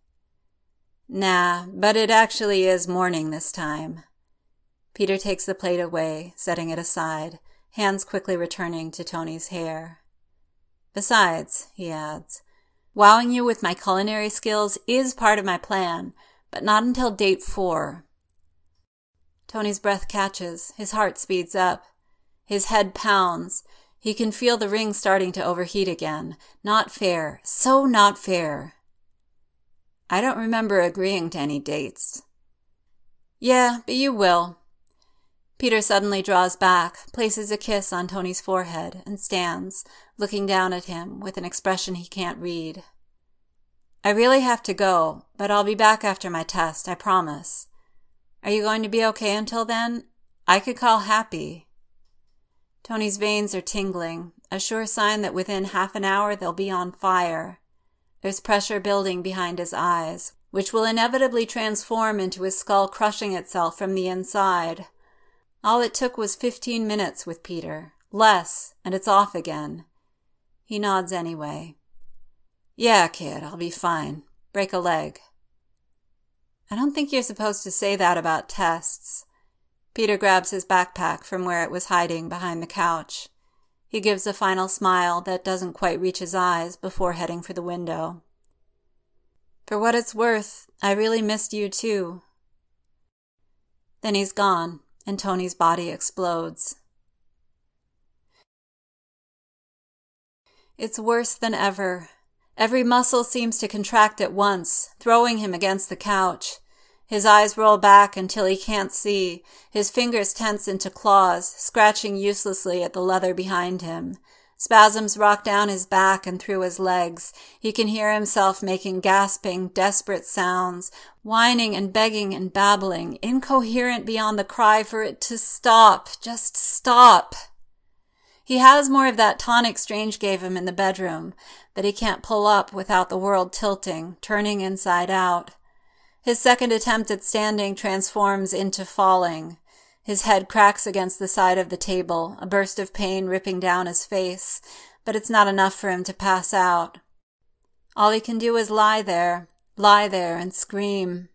"Nah, but it actually is morning this time." Peter takes the plate away, setting it aside, hands quickly returning to Tony's hair. "Besides," he adds, "wowing you with my culinary skills is part of my plan, but not until date 4. Tony's breath catches, his heart speeds up. His head pounds. He can feel the ring starting to overheat again. Not fair. So not fair. "I don't remember agreeing to any dates." "Yeah, but you will." Peter suddenly draws back, places a kiss on Tony's forehead, and stands, looking down at him with an expression he can't read. I really have to go, but I'll be back after my test, I promise. Are you going to be okay until then? I could call Happy. Tony's veins are tingling, a sure sign that within half an hour they'll be on fire. There's pressure building behind his eyes, which will inevitably transform into his skull crushing itself from the inside. All it took was 15 minutes with Peter. Less, and it's off again. He nods anyway. Yeah, kid, I'll be fine. Break a leg. I don't think you're supposed to say that about tests. Peter grabs his backpack from where it was hiding behind the couch. He gives a final smile that doesn't quite reach his eyes before heading for the window. For what it's worth, I really missed you too. Then he's gone, and Tony's body explodes. It's worse than ever. Every muscle seems to contract at once, throwing him against the couch. His eyes roll back until he can't see. His fingers tense into claws, scratching uselessly at the leather behind him. Spasms rock down his back and through his legs. He can hear himself making gasping, desperate sounds, whining and begging and babbling, incoherent beyond the cry for it to stop. Just stop. He has more of that tonic Strange gave him in the bedroom, that he can't pull up without the world tilting, turning inside out. His second attempt at standing transforms into falling. His head cracks against the side of the table, a burst of pain ripping down his face, but it's not enough for him to pass out. All he can do is lie there and scream.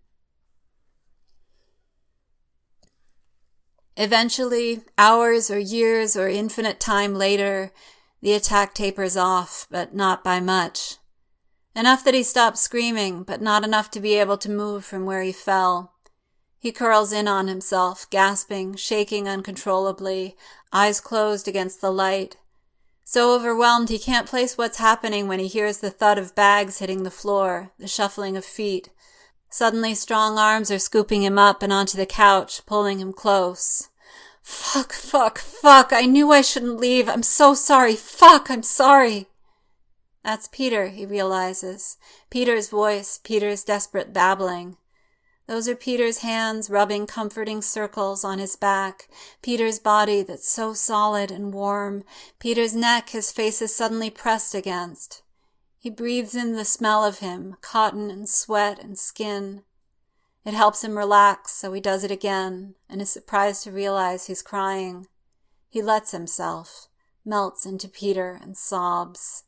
Eventually, hours or years or infinite time later, the attack tapers off, but not by much. Enough that he stops screaming, but not enough to be able to move from where he fell. He curls in on himself, gasping, shaking uncontrollably, eyes closed against the light. So overwhelmed he can't place what's happening when he hears the thud of bags hitting the floor, the shuffling of feet. Suddenly strong arms are scooping him up and onto the couch, pulling him close. Fuck, I knew I shouldn't leave. I'm so sorry. Fuck, I'm sorry. That's Peter, he realizes. Peter's voice, Peter's desperate babbling. Those are Peter's hands rubbing comforting circles on his back, Peter's body that's so solid and warm, Peter's neck his face is suddenly pressed against. He breathes in the smell of him, cotton and sweat and skin. It helps him relax, so he does it again, and is surprised to realize he's crying. He lets himself, melts into Peter and sobs.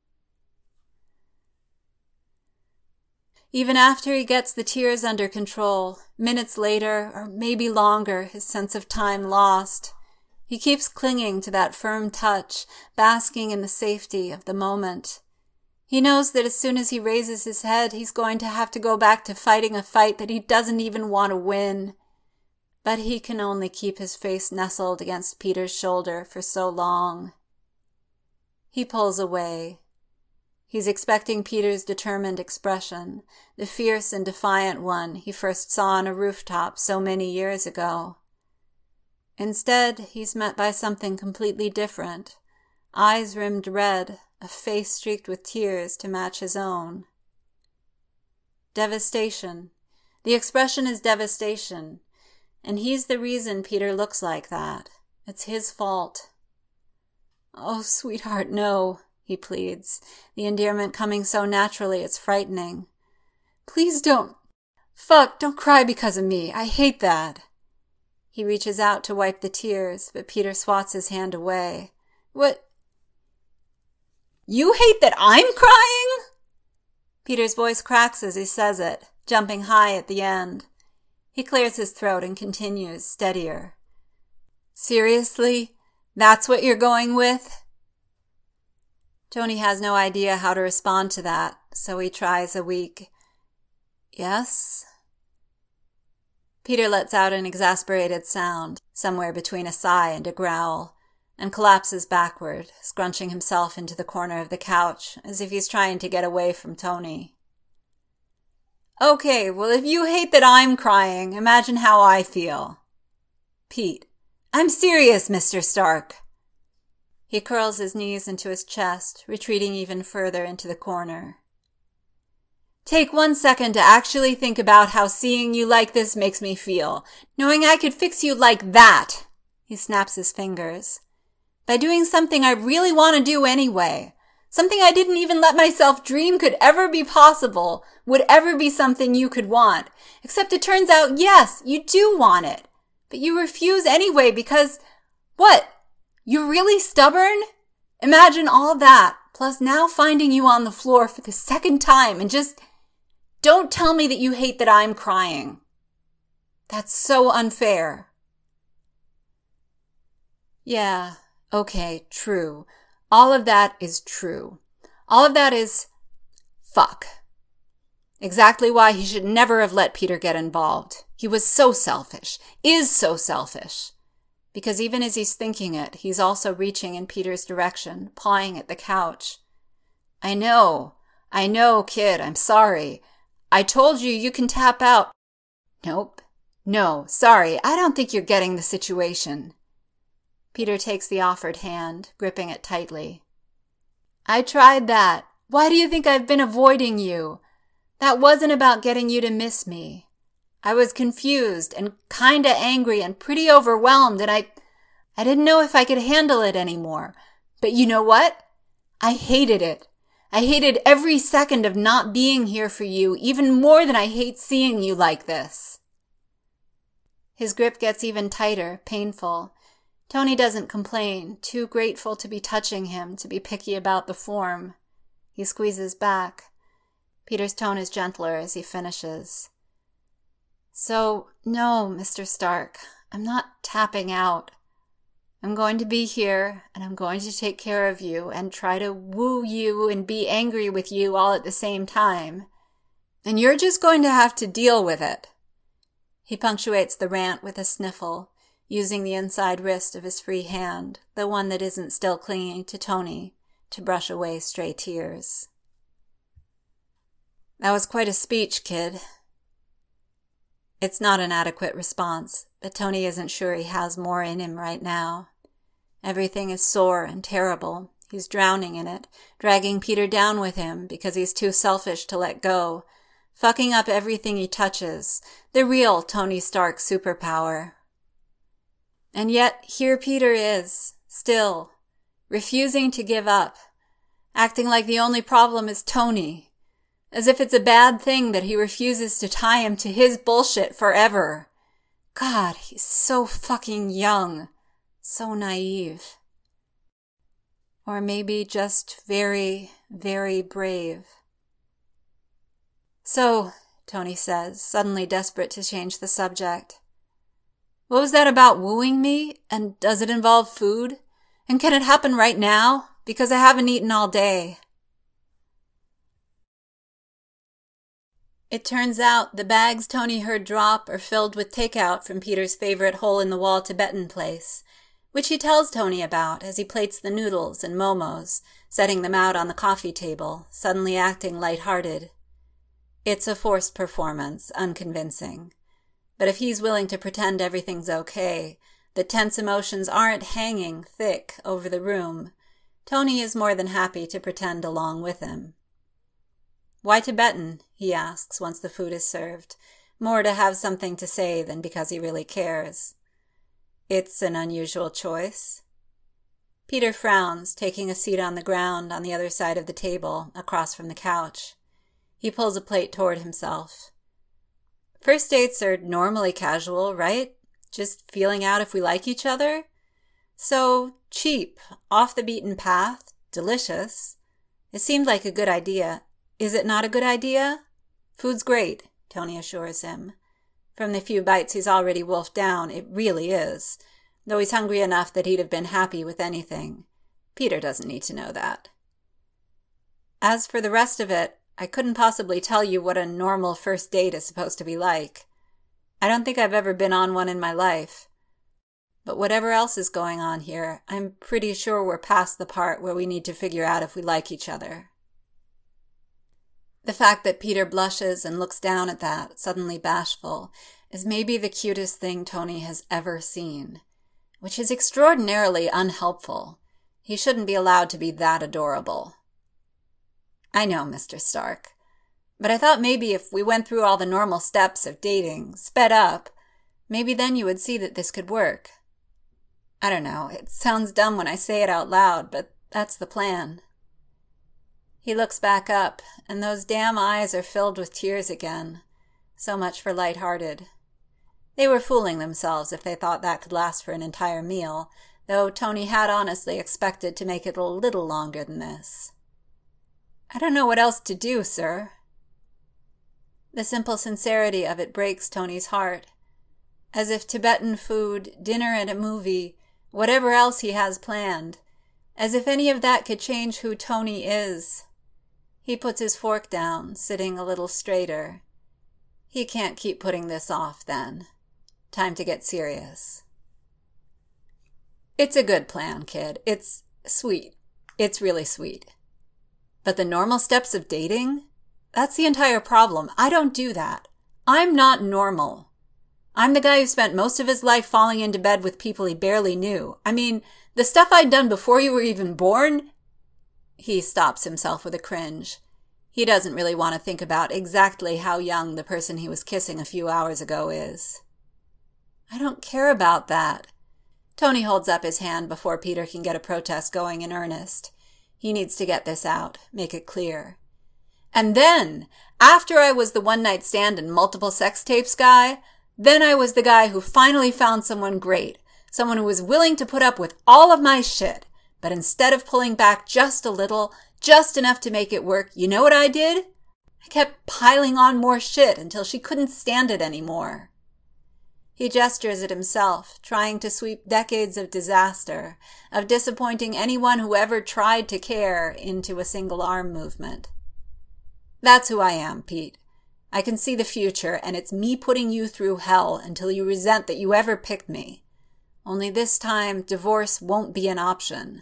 Even after he gets the tears under control, minutes later, or maybe longer, his sense of time lost, he keeps clinging to that firm touch, basking in the safety of the moment. He knows that as soon as he raises his head, he's going to have to go back to fighting a fight that he doesn't even want to win. But he can only keep his face nestled against Peter's shoulder for so long. He pulls away. He's expecting Peter's determined expression, the fierce and defiant one he first saw on a rooftop so many years ago. Instead, he's met by something completely different, eyes rimmed red, a face streaked with tears to match his own. Devastation. The expression is devastation, and he's the reason Peter looks like that. It's his fault. Oh, sweetheart, no, he pleads, the endearment coming so naturally it's frightening. Please don't cry because of me. I hate that. He reaches out to wipe the tears, but Peter swats his hand away. What? You hate that I'm crying? Peter's voice cracks as he says it, jumping high at the end. He clears his throat and continues, steadier. Seriously? That's what you're going with? Tony has no idea how to respond to that, so he tries a weak, yes? Peter lets out an exasperated sound, somewhere between a sigh and a growl, and collapses backward, scrunching himself into the corner of the couch, as if he's trying to get away from Tony. Okay, well, if you hate that I'm crying, imagine how I feel. Pete, I'm serious, Mr. Stark. He curls his knees into his chest, retreating even further into the corner. Take 1 second to actually think about how seeing you like this makes me feel, knowing I could fix you like that. He snaps his fingers. By doing something I really want to do anyway. Something I didn't even let myself dream could ever be possible, would ever be something you could want. Except it turns out, yes, you do want it. But you refuse anyway because, what? You're really stubborn? Imagine all that, plus now finding you on the floor for the second time and just don't tell me that you hate that I'm crying. That's so unfair. Yeah, okay, true. All of that is true. All of that is fuck. Exactly why he should never have let Peter get involved. He was so selfish, is so selfish. Because even as he's thinking it, he's also reaching in Peter's direction, pawing at the couch. I know, kid, I'm sorry. I told you you can tap out. Nope. No, sorry, I don't think you're getting the situation. Peter takes the offered hand, gripping it tightly. I tried that. Why do you think I've been avoiding you? That wasn't about getting you to miss me. I was confused and kinda angry and pretty overwhelmed, and I didn't know if I could handle it anymore. But you know what? I hated it. I hated every second of not being here for you, even more than I hate seeing you like this. His grip gets even tighter, painful. Tony doesn't complain, too grateful to be touching him, to be picky about the form. He squeezes back. Peter's tone is gentler as he finishes. So, no, Mr. Stark, I'm not tapping out. I'm going to be here, and I'm going to take care of you, and try to woo you and be angry with you all at the same time. And you're just going to have to deal with it. He punctuates the rant with a sniffle, using the inside wrist of his free hand, the one that isn't still clinging to Tony, to brush away stray tears. That was quite a speech, kid. It's not an adequate response, but Tony isn't sure he has more in him right now. Everything is sore and terrible. He's drowning in it, dragging Peter down with him because he's too selfish to let go, fucking up everything he touches, the real Tony Stark superpower. And yet, here Peter is, still, refusing to give up, acting like the only problem is Tony, as if it's a bad thing that he refuses to tie him to his bullshit forever. God, he's so fucking young, so naive. Or maybe just very, very brave. So, Tony says, suddenly desperate to change the subject. What was that about wooing me? And does it involve food? And can it happen right now? Because I haven't eaten all day. It turns out the bags Tony heard drop are filled with takeout from Peter's favorite hole-in-the-wall Tibetan place, which he tells Tony about as he plates the noodles and momos, setting them out on the coffee table, suddenly acting light-hearted. It's a forced performance, unconvincing. But if he's willing to pretend everything's okay, that tense emotions aren't hanging thick over the room, Tony is more than happy to pretend along with him. Why Tibetan? He asks once the food is served, more to have something to say than because he really cares. It's an unusual choice. Peter frowns, taking a seat on the ground on the other side of the table, across from the couch. He pulls a plate toward himself. First dates are normally casual, right? Just feeling out if we like each other? So, cheap, off the beaten path, delicious. It seemed like a good idea. Is it not a good idea? Food's great, Tony assures him. From the few bites he's already wolfed down, it really is, though he's hungry enough that he'd have been happy with anything. Peter doesn't need to know that. As for the rest of it, I couldn't possibly tell you what a normal first date is supposed to be like. I don't think I've ever been on one in my life. But whatever else is going on here, I'm pretty sure we're past the part where we need to figure out if we like each other. The fact that Peter blushes and looks down at that, suddenly bashful, is maybe the cutest thing Tony has ever seen. which is extraordinarily unhelpful. He shouldn't be allowed to be that adorable. I know, Mr. Stark, but I thought maybe if we went through all the normal steps of dating, sped up, maybe then you would see that this could work. I don't know, it sounds dumb when I say it out loud, but that's the plan. He looks back up, and those damn eyes are filled with tears again. So much for light-hearted. They were fooling themselves if they thought that could last for an entire meal, though Tony had honestly expected to make it a little longer than this. I don't know what else to do, sir. The simple sincerity of it breaks Tony's heart. As if Tibetan food, dinner and a movie, whatever else he has planned, as if any of that could change who Tony is. He puts his fork down, sitting a little straighter. He can't keep putting this off, then. Time to get serious. It's a good plan, kid. It's sweet. It's really sweet. But the normal steps of dating? That's the entire problem. I don't do that. I'm not normal. I'm the guy who spent most of his life falling into bed with people he barely knew. I mean, the stuff I'd done before you were even born? He stops himself with a cringe. He doesn't really want to think about exactly how young the person he was kissing a few hours ago is. I don't care about that. Tony holds up his hand before Peter can get a protest going in earnest. He needs to get this out, make it clear. And then, after I was the one-night stand and multiple sex tapes guy, then I was the guy who finally found someone great, someone who was willing to put up with all of my shit. But instead of pulling back just a little, just enough to make it work, you know what I did? I kept piling on more shit until she couldn't stand it anymore. He gestures at himself, trying to sweep decades of disaster, of disappointing anyone who ever tried to care, into a single arm movement. That's who I am, Pete. I can see the future, and it's me putting you through hell until you resent that you ever picked me. Only this time, divorce won't be an option.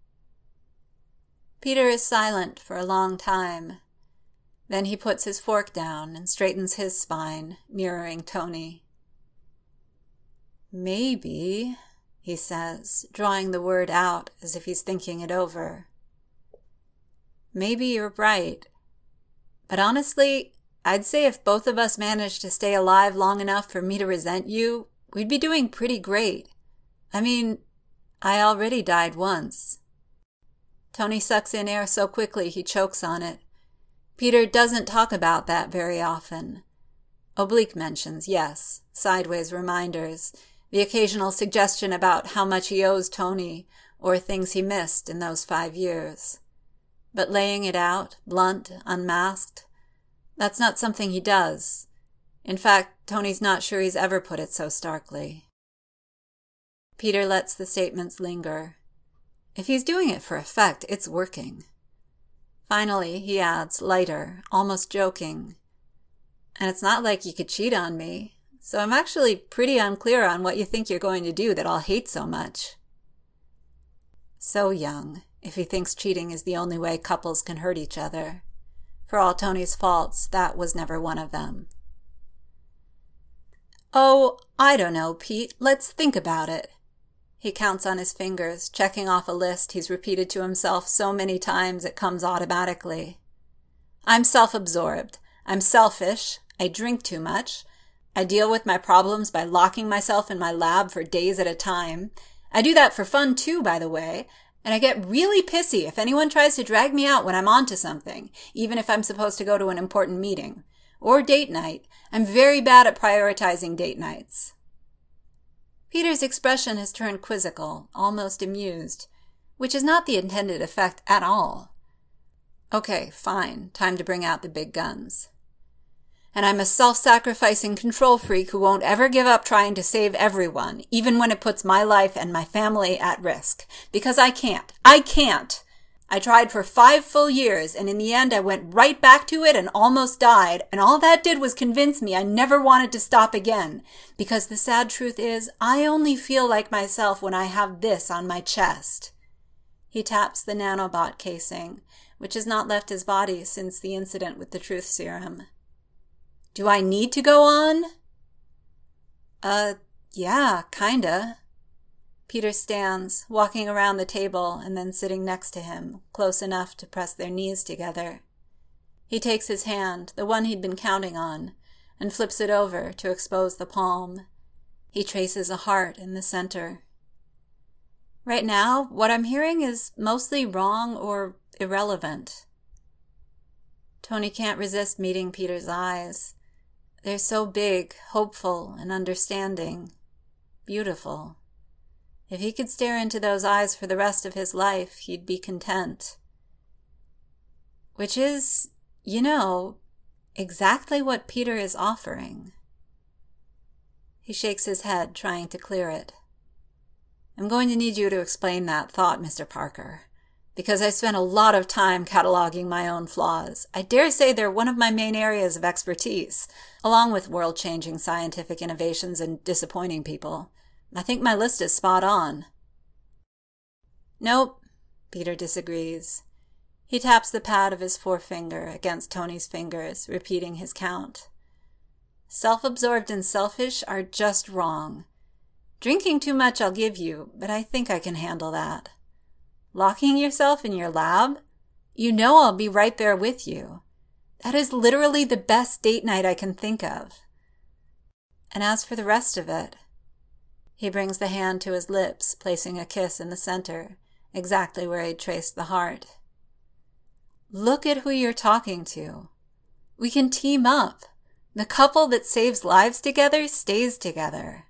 Peter is silent for a long time. Then he puts his fork down and straightens his spine, mirroring Tony. Maybe, he says, drawing the word out as if he's thinking it over. Maybe you're right. But honestly, I'd say if both of us managed to stay alive long enough for me to resent you, we'd be doing pretty great. I mean, I already died once. Tony sucks in air so quickly he chokes on it. Peter doesn't talk about that very often. Oblique mentions, yes, sideways reminders, the occasional suggestion about how much he owes Tony or things he missed in those 5 years. But laying it out, blunt, unmasked, that's not something he does. In fact, Tony's not sure he's ever put it so starkly. Peter lets the statements linger. If he's doing it for effect, it's working. Finally, he adds, lighter, almost joking. And it's not like you could cheat on me, so I'm actually pretty unclear on what you think you're going to do that I'll hate so much. So young, if he thinks cheating is the only way couples can hurt each other. For all Tony's faults, that was never one of them. Oh, I don't know, Pete. Let's think about it. He counts on his fingers, checking off a list he's repeated to himself so many times it comes automatically. I'm self-absorbed. I'm selfish. I drink too much. I deal with my problems by locking myself in my lab for days at a time. I do that for fun too, by the way. And I get really pissy if anyone tries to drag me out when I'm onto something, even if I'm supposed to go to an important meeting. Or date night. I'm very bad at prioritizing date nights. Peter's expression has turned quizzical, almost amused, which is not the intended effect at all. Okay, fine, time to bring out the big guns. And I'm a self-sacrificing control freak who won't ever give up trying to save everyone, even when it puts my life and my family at risk. Because I can't. I can't! I tried for 5 full years, and in the end I went right back to it and almost died, and all that did was convince me I never wanted to stop again. Because the sad truth is, I only feel like myself when I have this on my chest. He taps the nanobot casing, which has not left his body since the incident with the truth serum. Do I need to go on? Yeah, kinda. Peter stands, walking around the table and then sitting next to him, close enough to press their knees together. He takes his hand, the one he'd been counting on, and flips it over to expose the palm. He traces a heart in the center. Right now, what I'm hearing is mostly wrong or irrelevant. Tony can't resist meeting Peter's eyes. They're so big, hopeful, and understanding. Beautiful. If he could stare into those eyes for the rest of his life, he'd be content. Which is, exactly what Peter is offering. He shakes his head, trying to clear it. I'm going to need you to explain that thought, Mr. Parker, because I spent a lot of time cataloging my own flaws. I dare say they're one of my main areas of expertise, along with world-changing scientific innovations and disappointing people. I think my list is spot on. Nope, Peter disagrees. He taps the pad of his forefinger against Tony's fingers, repeating his count. Self-absorbed and selfish are just wrong. Drinking too much I'll give you, but I think I can handle that. Locking yourself in your lab? You know I'll be right there with you. That is literally the best date night I can think of. And as for the rest of it, he brings the hand to his lips, placing a kiss in the center, exactly where he'd traced the heart. Look at who you're talking to. We can team up. The couple that saves lives together stays together.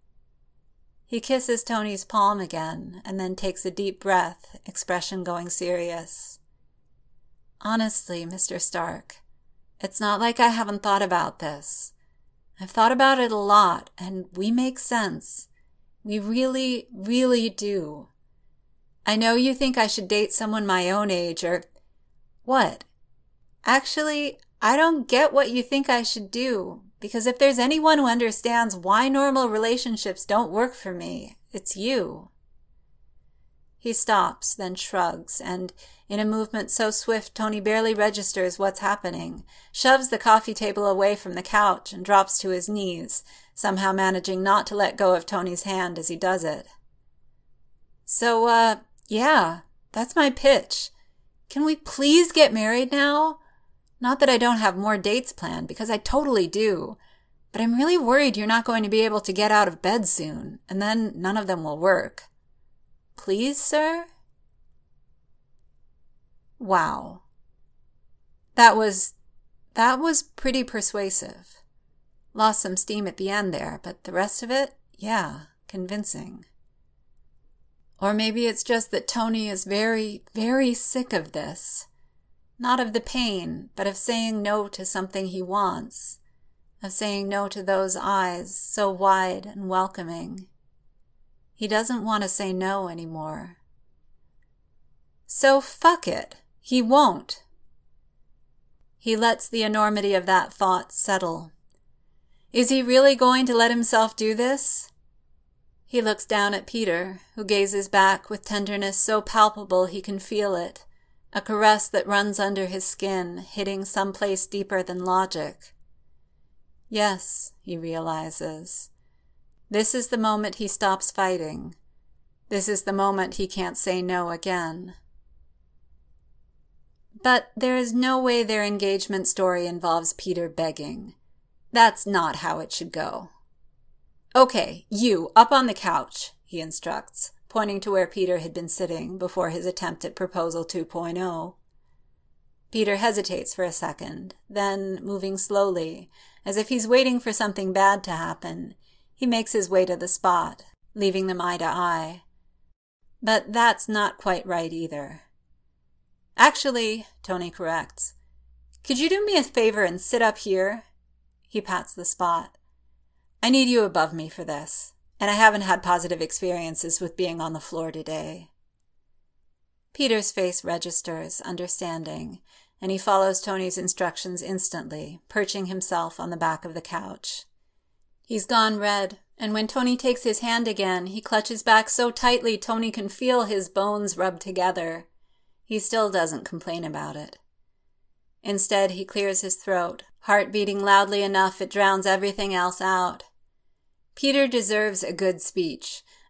He kisses Tony's palm again, and then takes a deep breath, expression going serious. Honestly, Mr. Stark, it's not like I haven't thought about this. I've thought about it a lot, and we make sense. We really, really do. I know you think I should date someone my own age or... What? Actually, I don't get what you think I should do, because if there's anyone who understands why normal relationships don't work for me, it's you. He stops, then shrugs, and, in a movement so swift Tony barely registers what's happening, shoves the coffee table away from the couch and drops to his knees, somehow managing not to let go of Tony's hand as he does it. So, yeah, that's my pitch. Can we please get married now? Not that I don't have more dates planned, because I totally do. But I'm really worried you're not going to be able to get out of bed soon, and then none of them will work. Please, sir? Wow. That was pretty persuasive. Lost some steam at the end there, but the rest of it, yeah, convincing. Or maybe it's just that Tony is very, very sick of this. Not of the pain, but of saying no to something he wants. Of saying no to those eyes, so wide and welcoming. He doesn't want to say no anymore. So fuck it. He won't. He lets the enormity of that thought settle. Is he really going to let himself do this? He looks down at Peter, who gazes back with tenderness so palpable he can feel it, a caress that runs under his skin, hitting someplace deeper than logic. Yes, he realizes. This is the moment he stops fighting. This is the moment he can't say no again. But there is no way their engagement story involves Peter begging. That's not how it should go. Okay, you, up on the couch, he instructs, pointing to where Peter had been sitting before his attempt at Proposal 2.0. Peter hesitates for a second, then, moving slowly, as if he's waiting for something bad to happen, he makes his way to the spot, leaving them eye to eye. But that's not quite right either. Actually, Tony corrects, could you do me a favor and sit up here? He pats the spot. I need you above me for this, and I haven't had positive experiences with being on the floor today. Peter's face registers, understanding, and he follows Tony's instructions instantly, perching himself on the back of the couch. He's gone red, and when Tony takes his hand again, he clutches back so tightly Tony can feel his bones rub together. He still doesn't complain about it. Instead, he clears his throat, heart beating loudly enough it drowns everything else out. Peter deserves a good speech,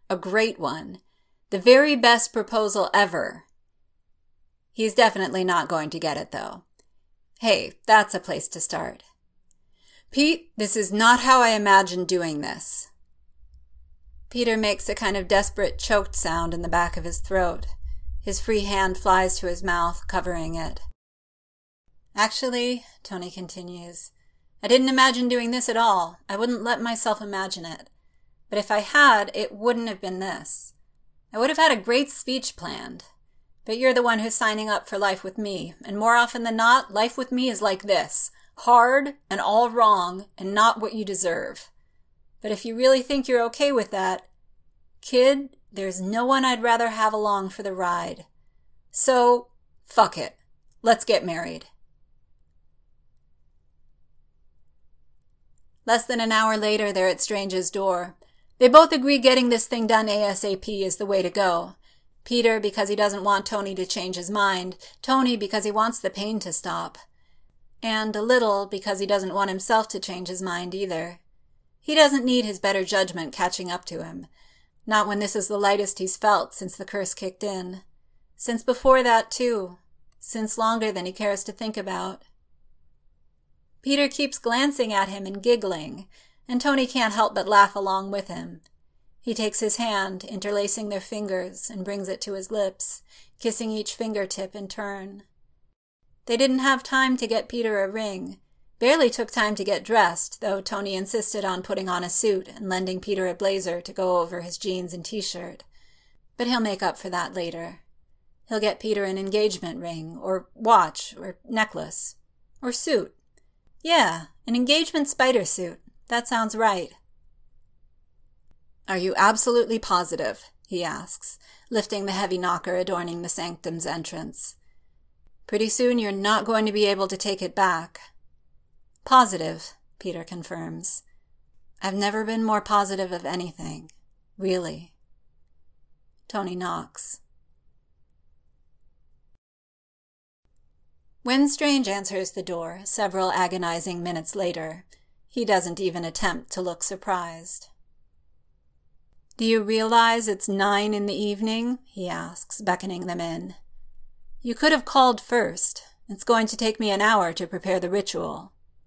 a great one, the very best proposal ever. He's definitely not going to get it, though. Hey, that's a place to start. Pete, this is not how I imagined doing this. Peter makes a kind of desperate choked sound in the back of his throat. His free hand flies to his mouth, covering it. Actually, Tony continues, I didn't imagine doing this at all. I wouldn't let myself imagine it. But if I had, it wouldn't have been this. I would have had a great speech planned. But you're the one who's signing up for life with me, and more often than not, life with me is like this. Hard and all wrong and not what you deserve. But if you really think you're okay with that, kid, there's no one I'd rather have along for the ride. So, fuck it. Let's get married. Less than an hour later, they're at Strange's door. They both agree getting this thing done ASAP is the way to go. Peter because he doesn't want Tony to change his mind, Tony because he wants the pain to stop. And a little because he doesn't want himself to change his mind either. He doesn't need his better judgment catching up to him. Not when this is the lightest he's felt since the curse kicked in. Since before that, too. Since longer than he cares to think about. Peter keeps glancing at him and giggling, and Tony can't help but laugh along with him. He takes his hand, interlacing their fingers, and brings it to his lips, kissing each fingertip in turn. They didn't have time to get Peter a ring. Barely took time to get dressed, though Tony insisted on putting on a suit and lending Peter a blazer to go over his jeans and t-shirt. But he'll make up for that later. He'll get Peter an engagement ring, or watch, or necklace, or suit. Yeah, an engagement spider suit. That sounds right. Are you absolutely positive? He asks, lifting the heavy knocker adorning the sanctum's entrance. Pretty soon you're not going to be able to take it back. Positive, Peter confirms. I've never been more positive of anything. Really. Tony knocks. When Strange answers the door, several agonizing minutes later, he doesn't even attempt to look surprised. Do you realize it's 9 in the evening? He asks, beckoning them in. You could have called first. It's going to take me an hour to prepare the ritual.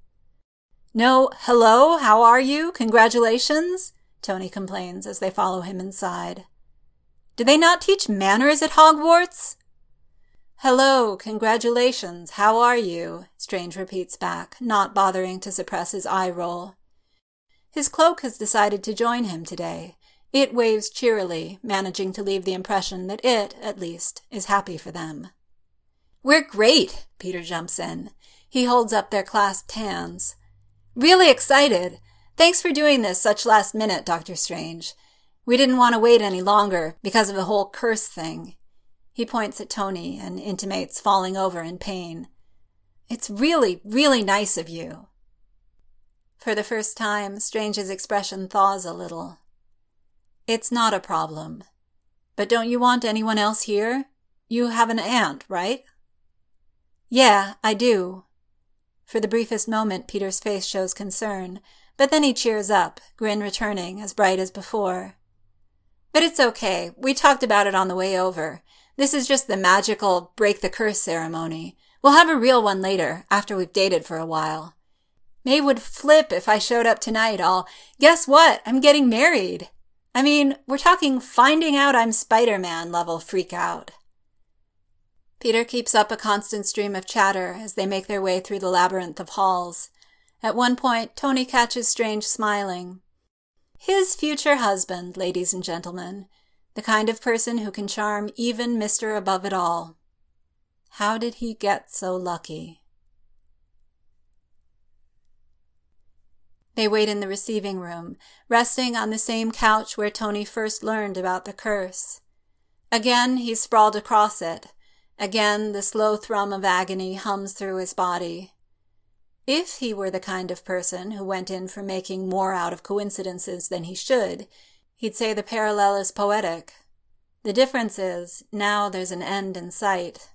No, hello, how are you? Congratulations, Tony complains as they follow him inside. Do they not teach manners at Hogwarts? Hello, congratulations, how are you? Strange repeats back, not bothering to suppress his eye roll. His cloak has decided to join him today. It waves cheerily, managing to leave the impression that it, at least, is happy for them. We're great, Peter jumps in. He holds up their clasped hands. Really excited. Thanks for doing this such last minute, Dr. Strange. We didn't want to wait any longer because of the whole curse thing. He points at Tony and intimates falling over in pain. It's really, really nice of you. For the first time, Strange's expression thaws a little. It's not a problem. But don't you want anyone else here? You have an aunt, right? Yeah, I do. For the briefest moment, Peter's face shows concern, but then he cheers up, grin returning, as bright as before. But it's okay. We talked about it on the way over. This is just the magical break the curse ceremony. We'll have a real one later, after we've dated for a while. May would flip if I showed up tonight all, guess what? I'm getting married. I mean, we're talking finding out I'm Spider-Man level freak out. Peter keeps up a constant stream of chatter as they make their way through the labyrinth of halls. At one point, Tony catches Strange smiling. His future husband, ladies and gentlemen. The kind of person who can charm even Mr. Above-It-All. How did he get so lucky? They wait in the receiving room, resting on the same couch where Tony first learned about the curse. Again, he's sprawled across it. Again, the slow thrum of agony hums through his body. If he were the kind of person who went in for making more out of coincidences than he should, he'd say the parallel is poetic. The difference is, now there's an end in sight.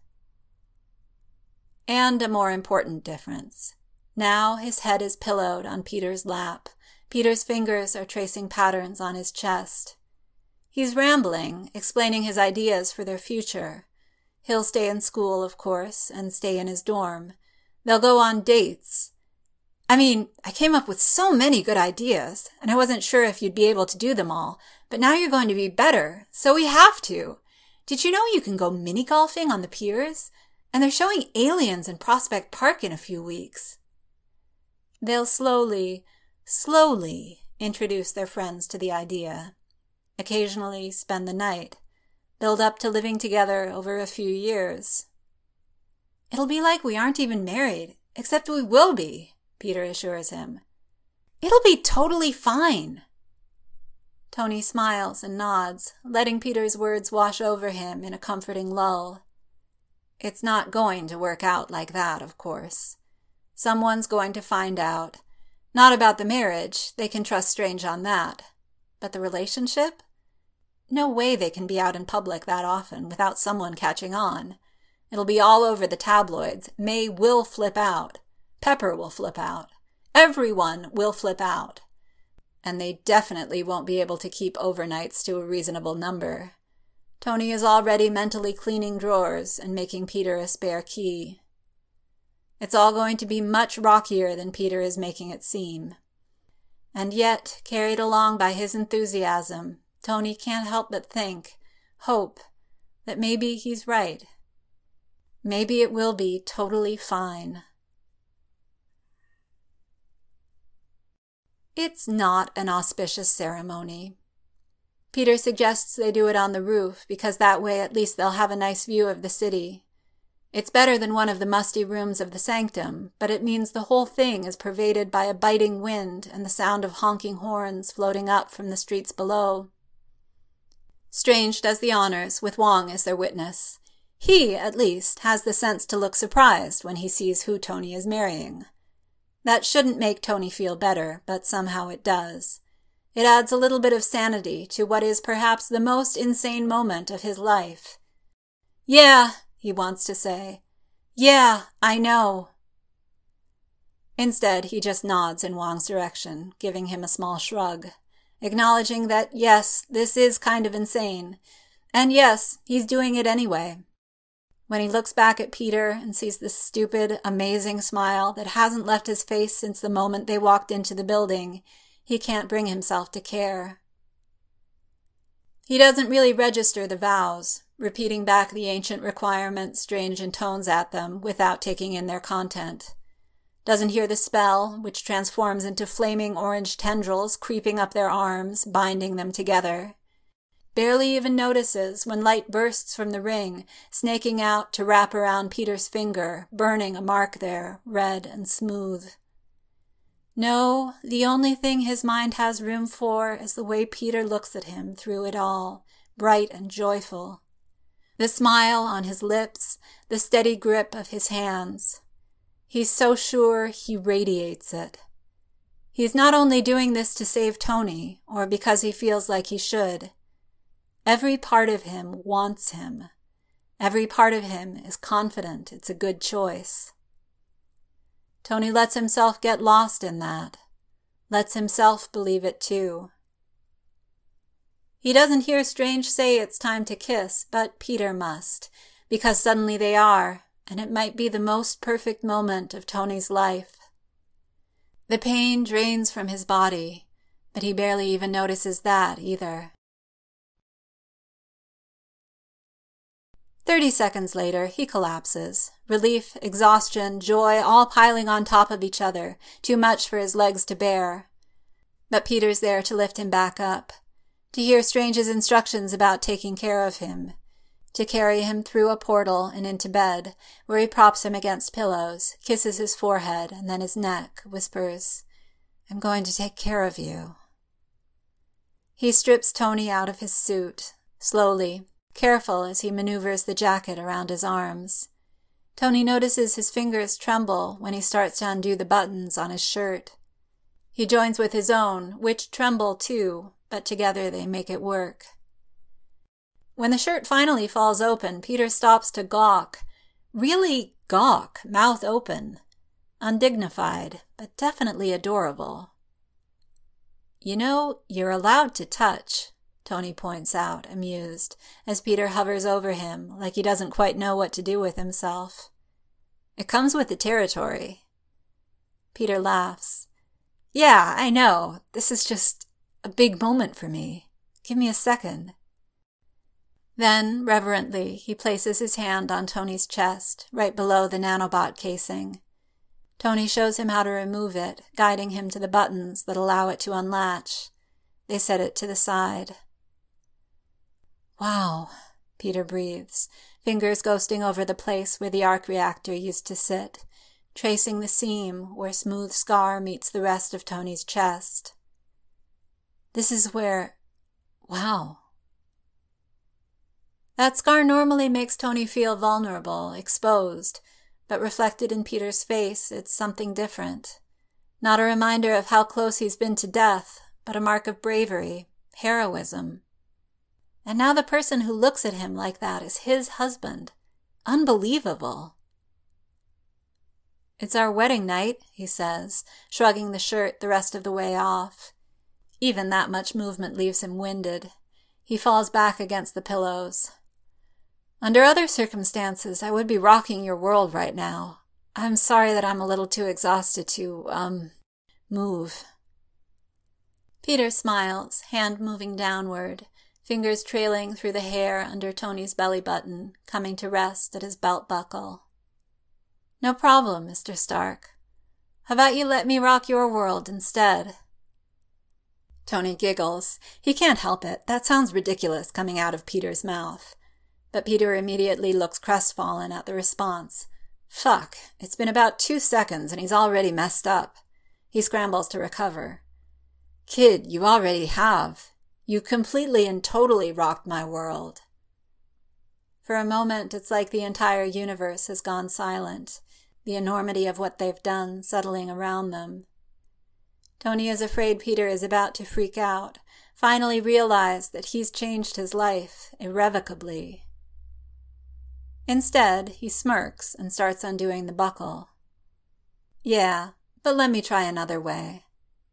And a more important difference. Now his head is pillowed on Peter's lap. Peter's fingers are tracing patterns on his chest. He's rambling, explaining his ideas for their future. He'll stay in school, of course, and stay in his dorm. They'll go on dates. I came up with so many good ideas, and I wasn't sure if you'd be able to do them all, but now you're going to be better, so we have to. Did you know you can go mini-golfing on the piers? And they're showing aliens in Prospect Park in a few weeks. They'll slowly introduce their friends to the idea. Occasionally spend the night. Build up to living together over a few years. It'll be like we aren't even married, except we will be, Peter assures him. It'll be totally fine. Tony smiles and nods, letting Peter's words wash over him in a comforting lull. It's not going to work out like that, of course. Someone's going to find out. Not about the marriage, they can trust Strange on that. But the relationship? No way they can be out in public that often without someone catching on. It'll be all over the tabloids. May will flip out. Pepper will flip out. Everyone will flip out. And they definitely won't be able to keep overnights to a reasonable number. Tony is already mentally cleaning drawers and making Peter a spare key. It's all going to be much rockier than Peter is making it seem. And yet, carried along by his enthusiasm, Tony can't help but think, hope, that maybe he's right. Maybe it will be totally fine. It's not an auspicious ceremony. Peter suggests they do it on the roof, because that way at least they'll have a nice view of the city. It's better than one of the musty rooms of the sanctum, but it means the whole thing is pervaded by a biting wind and the sound of honking horns floating up from the streets below. Strange does the honors, with Wong as their witness. He, at least, has the sense to look surprised when he sees who Tony is marrying. That shouldn't make Tony feel better, but somehow it does. It adds a little bit of sanity to what is perhaps the most insane moment of his life. Yeah, he wants to say. Yeah, I know. Instead, he just nods in Wong's direction, giving him a small shrug, acknowledging that, yes, this is kind of insane, and yes, he's doing it anyway. When he looks back at Peter and sees the stupid, amazing smile that hasn't left his face since the moment they walked into the building, he can't bring himself to care. He doesn't really register the vows, repeating back the ancient requirements Strange intones at them without taking in their content. Doesn't hear the spell, which transforms into flaming orange tendrils creeping up their arms, binding them together. Barely even notices when light bursts from the ring, snaking out to wrap around Peter's finger, burning a mark there, red and smooth. No, the only thing his mind has room for is the way Peter looks at him through it all, bright and joyful. The smile on his lips, the steady grip of his hands. He's so sure he radiates it. He's not only doing this to save Tony, or because he feels like he should. Every part of him wants him. Every part of him is confident it's a good choice. Tony lets himself get lost in that, lets himself believe it too. He doesn't hear Strange say it's time to kiss, but Peter must, because suddenly they are, and it might be the most perfect moment of Tony's life. The pain drains from his body, but he barely even notices that either. 30 seconds later, he collapses. Relief, exhaustion, joy, all piling on top of each other, too much for his legs to bear. But Peter's there to lift him back up, to hear Strange's instructions about taking care of him, to carry him through a portal and into bed, where he props him against pillows, kisses his forehead and then his neck, whispers, "I'm going to take care of you." He strips Tony out of his suit, slowly, careful as he maneuvers the jacket around his arms. Tony notices his fingers tremble when he starts to undo the buttons on his shirt. He joins with his own, which tremble too, but together they make it work. When the shirt finally falls open, Peter stops to gawk. Really gawk, mouth open. Undignified, but definitely adorable. "You know, you're allowed to touch," Tony points out, amused, as Peter hovers over him like he doesn't quite know what to do with himself. It comes with the territory. Peter laughs. Yeah, I know. This is just a big moment for me. Give me a second. Then, reverently, he places his hand on Tony's chest, right below the nanobot casing. Tony shows him how to remove it, guiding him to the buttons that allow it to unlatch. They set it to the side. Wow, Peter breathes, fingers ghosting over the place where the arc reactor used to sit, tracing the seam where smooth scar meets the rest of Tony's chest. This is where... Wow. That scar normally makes Tony feel vulnerable, exposed, but reflected in Peter's face, it's something different. Not a reminder of how close he's been to death, but a mark of bravery, heroism. And now the person who looks at him like that is his husband. Unbelievable. It's our wedding night, he says, shrugging the shirt the rest of the way off. Even that much movement leaves him winded. He falls back against the pillows. Under other circumstances, I would be rocking your world right now. I'm sorry that I'm a little too exhausted to, move. Peter smiles, hand moving downward, fingers trailing through the hair under Tony's belly button, coming to rest at his belt buckle. No problem, Mr. Stark. How about you let me rock your world instead? Tony giggles. He can't help it. That sounds ridiculous coming out of Peter's mouth. But Peter immediately looks crestfallen at the response. Fuck, it's been about 2 seconds and he's already messed up. He scrambles to recover. Kid, you already have. You completely and totally rocked my world. For a moment, it's like the entire universe has gone silent, the enormity of what they've done settling around them. Tony is afraid Peter is about to freak out, finally realize that he's changed his life irrevocably. Instead, he smirks and starts undoing the buckle. Yeah, but let me try another way.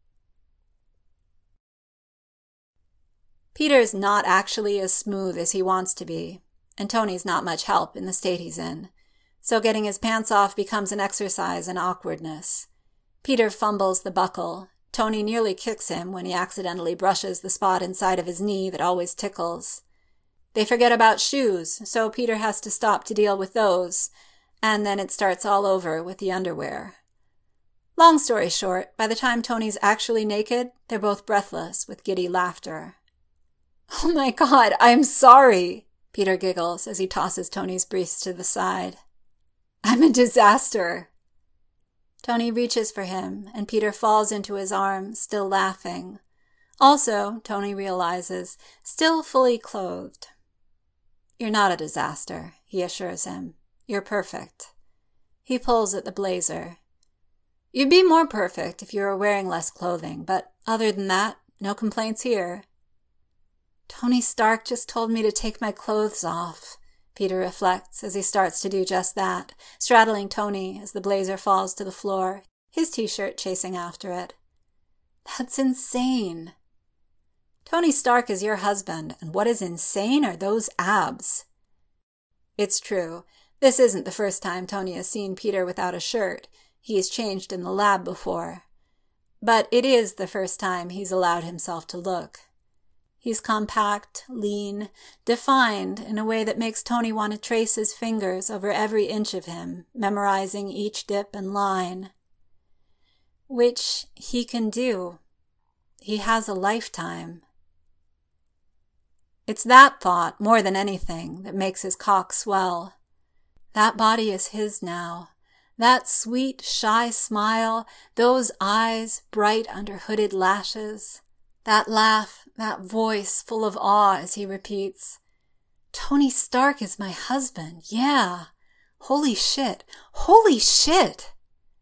Peter's not actually as smooth as he wants to be, and Tony's not much help in the state he's in, so getting his pants off becomes an exercise in awkwardness. Peter fumbles the buckle. Tony nearly kicks him when he accidentally brushes the spot inside of his knee that always tickles. They forget about shoes, so Peter has to stop to deal with those, and then it starts all over with the underwear. Long story short, by the time Tony's actually naked, they're both breathless with giddy laughter. Oh my God, I'm sorry, Peter giggles as he tosses Tony's briefs to the side. I'm a disaster. Tony reaches for him, and Peter falls into his arms, still laughing. Also, Tony realizes, still fully clothed. You're not a disaster, he assures him. You're perfect. He pulls at the blazer. You'd be more perfect if you were wearing less clothing, but other than that, no complaints here. Tony Stark just told me to take my clothes off, Peter reflects as he starts to do just that, straddling Tony as the blazer falls to the floor, his t-shirt chasing after it. That's insane. Tony Stark is your husband, and what is insane are those abs. It's true. This isn't the first time Tony has seen Peter without a shirt. He's changed in the lab before. But it is the first time he's allowed himself to look. He's compact, lean, defined in a way that makes Tony want to trace his fingers over every inch of him, memorizing each dip and line. Which he can do. He has a lifetime. It's that thought, more than anything, that makes his cock swell. That body is his now. That sweet, shy smile, those eyes bright under hooded lashes. That laugh, that voice full of awe as he repeats, Tony Stark is my husband, yeah. Holy shit, holy shit!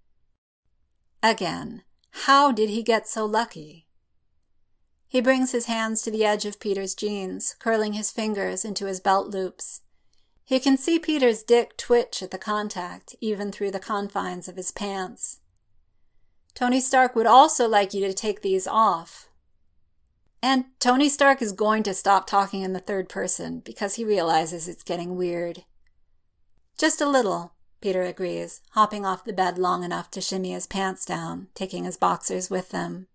Again, how did he get so lucky? He brings his hands to the edge of Peter's jeans, curling his fingers into his belt loops. He can see Peter's dick twitch at the contact, even through the confines of his pants. Tony Stark would also like you to take these off. And Tony Stark is going to stop talking in the third person because he realizes it's getting weird. Just a little, Peter agrees, hopping off the bed long enough to shimmy his pants down, taking his boxers with them.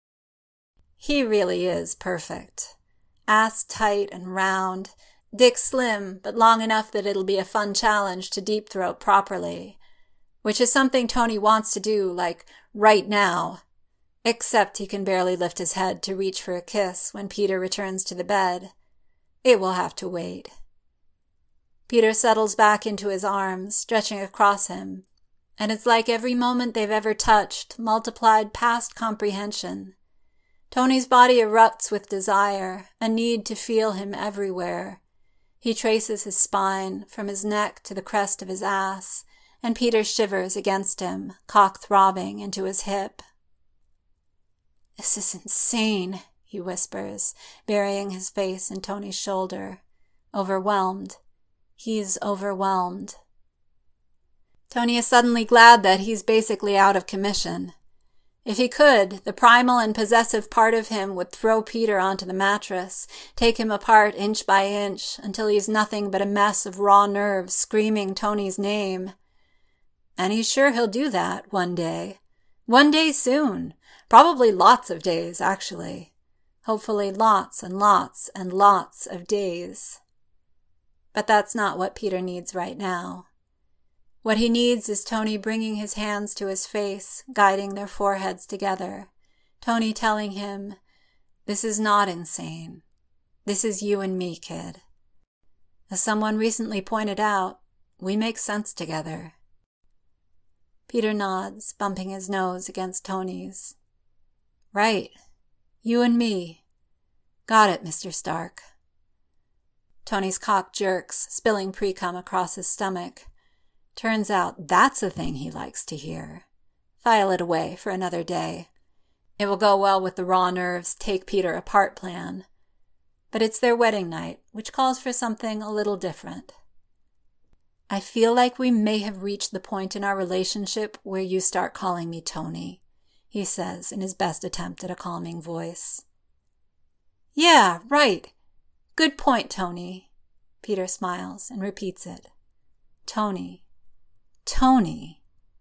He really is perfect. Ass tight and round, dick slim, but long enough that it'll be a fun challenge to deep throat properly, which is something Tony wants to do, like, right now. Except he can barely lift his head to reach for a kiss when Peter returns to the bed. It will have to wait. Peter settles back into his arms, stretching across him, and it's like every moment they've ever touched, multiplied past comprehension. Tony's body erupts with desire, a need to feel him everywhere. He traces his spine, from his neck to the crest of his ass, and Peter shivers against him, cock throbbing into his hip. "This is insane," he whispers, burying his face in Tony's shoulder. Overwhelmed. He's overwhelmed. Tony is suddenly glad that he's basically out of commission. If he could, the primal and possessive part of him would throw Peter onto the mattress, take him apart inch by inch until he's nothing but a mess of raw nerves screaming Tony's name. And he's sure he'll do that one day. One day soon. Probably lots of days, actually. Hopefully lots and lots and lots of days. But that's not what Peter needs right now. What he needs is Tony bringing his hands to his face, guiding their foreheads together. Tony telling him, "This is not insane. This is you and me, kid. As someone recently pointed out, we make sense together." Peter nods, bumping his nose against Tony's. "Right. You and me. Got it, Mr. Stark." Tony's cock jerks, spilling pre-cum across his stomach. Turns out that's a thing he likes to hear. File it away for another day. It will go well with the raw nerves take Peter apart plan. But it's their wedding night, which calls for something a little different. "I feel like we may have reached the point in our relationship where you start calling me Tony," he says in his best attempt at a calming voice. "Yeah, right. Good point, Tony." Peter smiles and repeats it. Tony. Tony.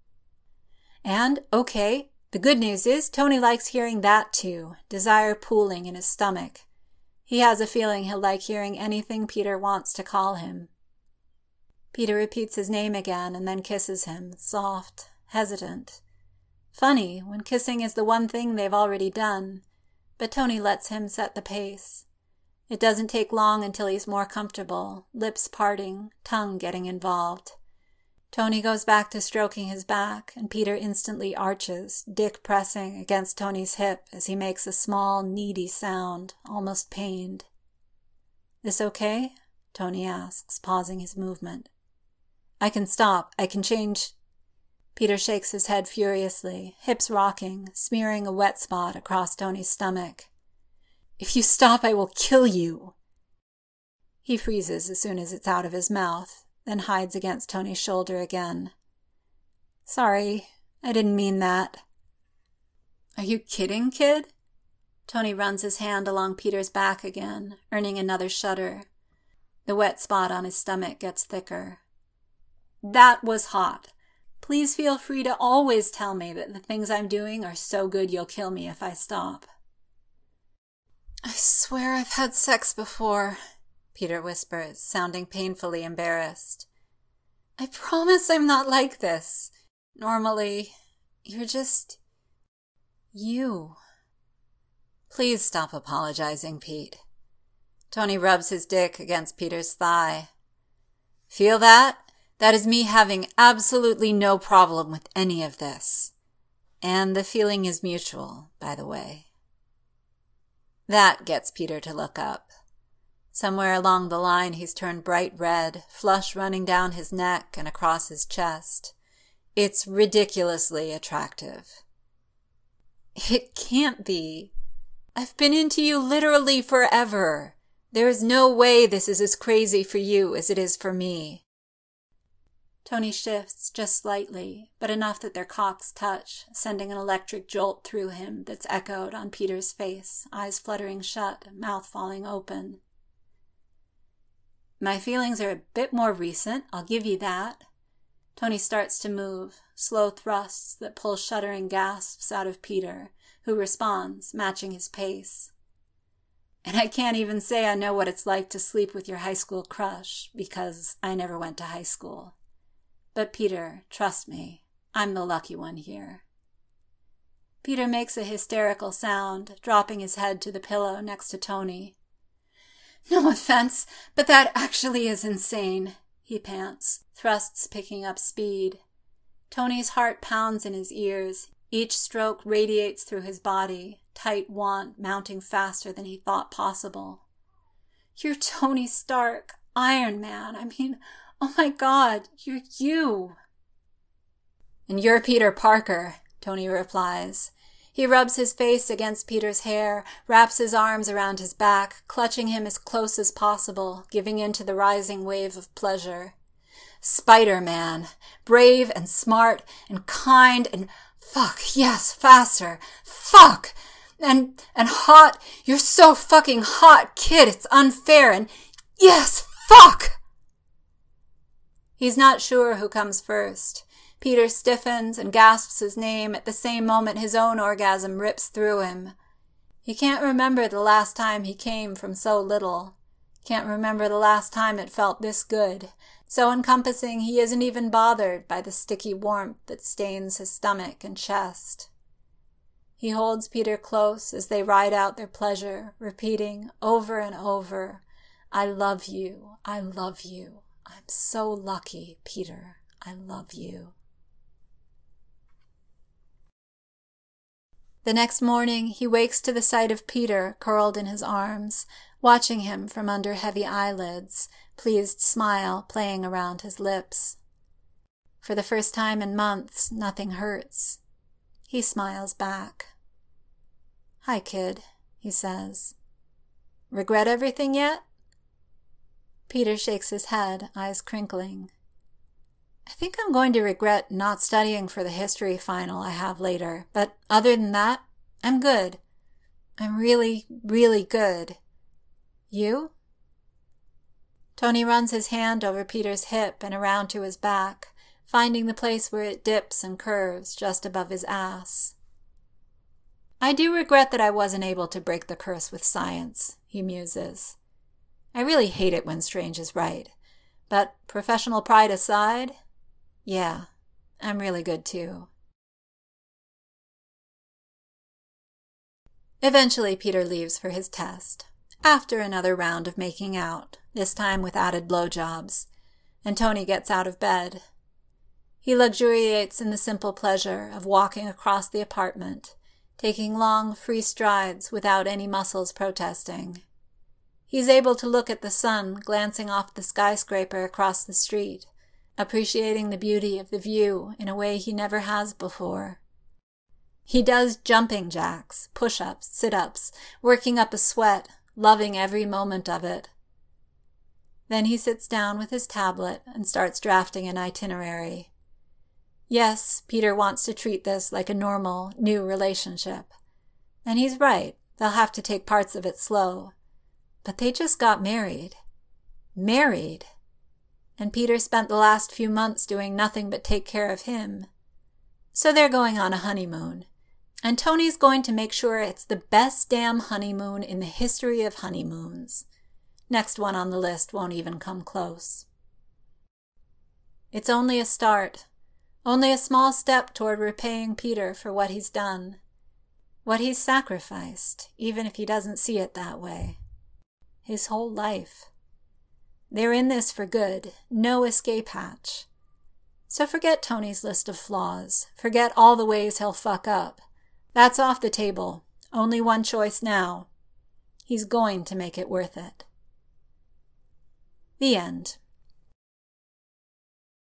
And, okay, the good news is Tony likes hearing that too, desire pooling in his stomach. He has a feeling he'll like hearing anything Peter wants to call him. Peter repeats his name again and then kisses him, soft, hesitant. Funny, when kissing is the one thing they've already done, but Tony lets him set the pace. It doesn't take long until he's more comfortable, lips parting, tongue getting involved. Tony goes back to stroking his back, and Peter instantly arches, dick pressing against Tony's hip as he makes a small, needy sound, almost pained. "This okay?" Tony asks, pausing his movement. "I can stop. I can change." Peter shakes his head furiously, hips rocking, smearing a wet spot across Tony's stomach. "If you stop, I will kill you." He freezes as soon as it's out of his mouth, then hides against Tony's shoulder again. "Sorry, I didn't mean that." "Are you kidding, kid?" Tony runs his hand along Peter's back again, earning another shudder. The wet spot on his stomach gets thicker. "That was hot. Please feel free to always tell me that the things I'm doing are so good you'll kill me if I stop." "I swear I've had sex before," Peter whispers, sounding painfully embarrassed. "I promise I'm not like this. Normally, you're just... you." "Please stop apologizing, Pete." Tony rubs his dick against Peter's thigh. "Feel that? That is me having absolutely no problem with any of this. And the feeling is mutual, by the way." That gets Peter to look up. Somewhere along the line he's turned bright red, flush running down his neck and across his chest. It's ridiculously attractive. "It can't be. I've been into you literally forever. There is no way this is as crazy for you as it is for me." Tony shifts just slightly, but enough that their cocks touch, sending an electric jolt through him that's echoed on Peter's face, eyes fluttering shut, mouth falling open. My feelings are a bit more recent, I'll give you that. Tony starts to move, slow thrusts that pull shuddering gasps out of Peter, who responds, matching his pace. And I can't even say I know what it's like to sleep with your high school crush, because I never went to high school. But Peter, trust me, I'm the lucky one here. Peter makes a hysterical sound, dropping his head to the pillow next to Tony. No offense, but that actually is insane, he pants, thrusts picking up speed. Tony's heart pounds in his ears. Each stroke radiates through his body, tight want mounting faster than he thought possible. You're Tony Stark, Iron Man. Oh my God, you're you. And you're Peter Parker, Tony replies. He rubs his face against Peter's hair, wraps his arms around his back, clutching him as close as possible, giving in to the rising wave of pleasure. Spider-Man, brave and smart and kind and fuck, yes, faster, fuck, and hot. You're so fucking hot, kid, it's unfair, and yes, fuck! He's not sure who comes first. Peter stiffens and gasps his name at the same moment his own orgasm rips through him. He can't remember the last time he came from so little. Can't remember the last time it felt this good. So encompassing he isn't even bothered by the sticky warmth that stains his stomach and chest. He holds Peter close as they ride out their pleasure, repeating over and over, I love you, I love you. I'm so lucky, Peter, I love you. The next morning, he wakes to the sight of Peter curled in his arms, watching him from under heavy eyelids, pleased smile playing around his lips. For the first time in months, nothing hurts. He smiles back. Hi, kid, he says. Regret everything yet? Peter shakes his head, eyes crinkling. I think I'm going to regret not studying for the history final I have later, but other than that, I'm good. I'm really, really good. You? Tony runs his hand over Peter's hip and around to his back, finding the place where it dips and curves just above his ass. I do regret that I wasn't able to break the curse with science, he muses. I really hate it when Strange is right, but professional pride aside, yeah, I'm really good too. Eventually Peter leaves for his test, after another round of making out, this time with added blowjobs, and Tony gets out of bed. He luxuriates in the simple pleasure of walking across the apartment, taking long, free strides without any muscles protesting. He's able to look at the sun glancing off the skyscraper across the street, appreciating the beauty of the view in a way he never has before. He does jumping jacks, push-ups, sit-ups, working up a sweat, loving every moment of it. Then he sits down with his tablet and starts drafting an itinerary. Yes, Peter wants to treat this like a normal, new relationship. And he's right, they'll have to take parts of it slow. But they just got married. Married! And Peter spent the last few months doing nothing but take care of him. So they're going on a honeymoon. And Tony's going to make sure it's the best damn honeymoon in the history of honeymoons. Next one on the list won't even come close. It's only a start. Only a small step toward repaying Peter for what he's done. What he's sacrificed, even if he doesn't see it that way. His whole life. They're in this for good, no escape hatch. So forget Tony's list of flaws. Forget all the ways he'll fuck up. That's off the table. Only one choice now. He's going to make it worth it. The end.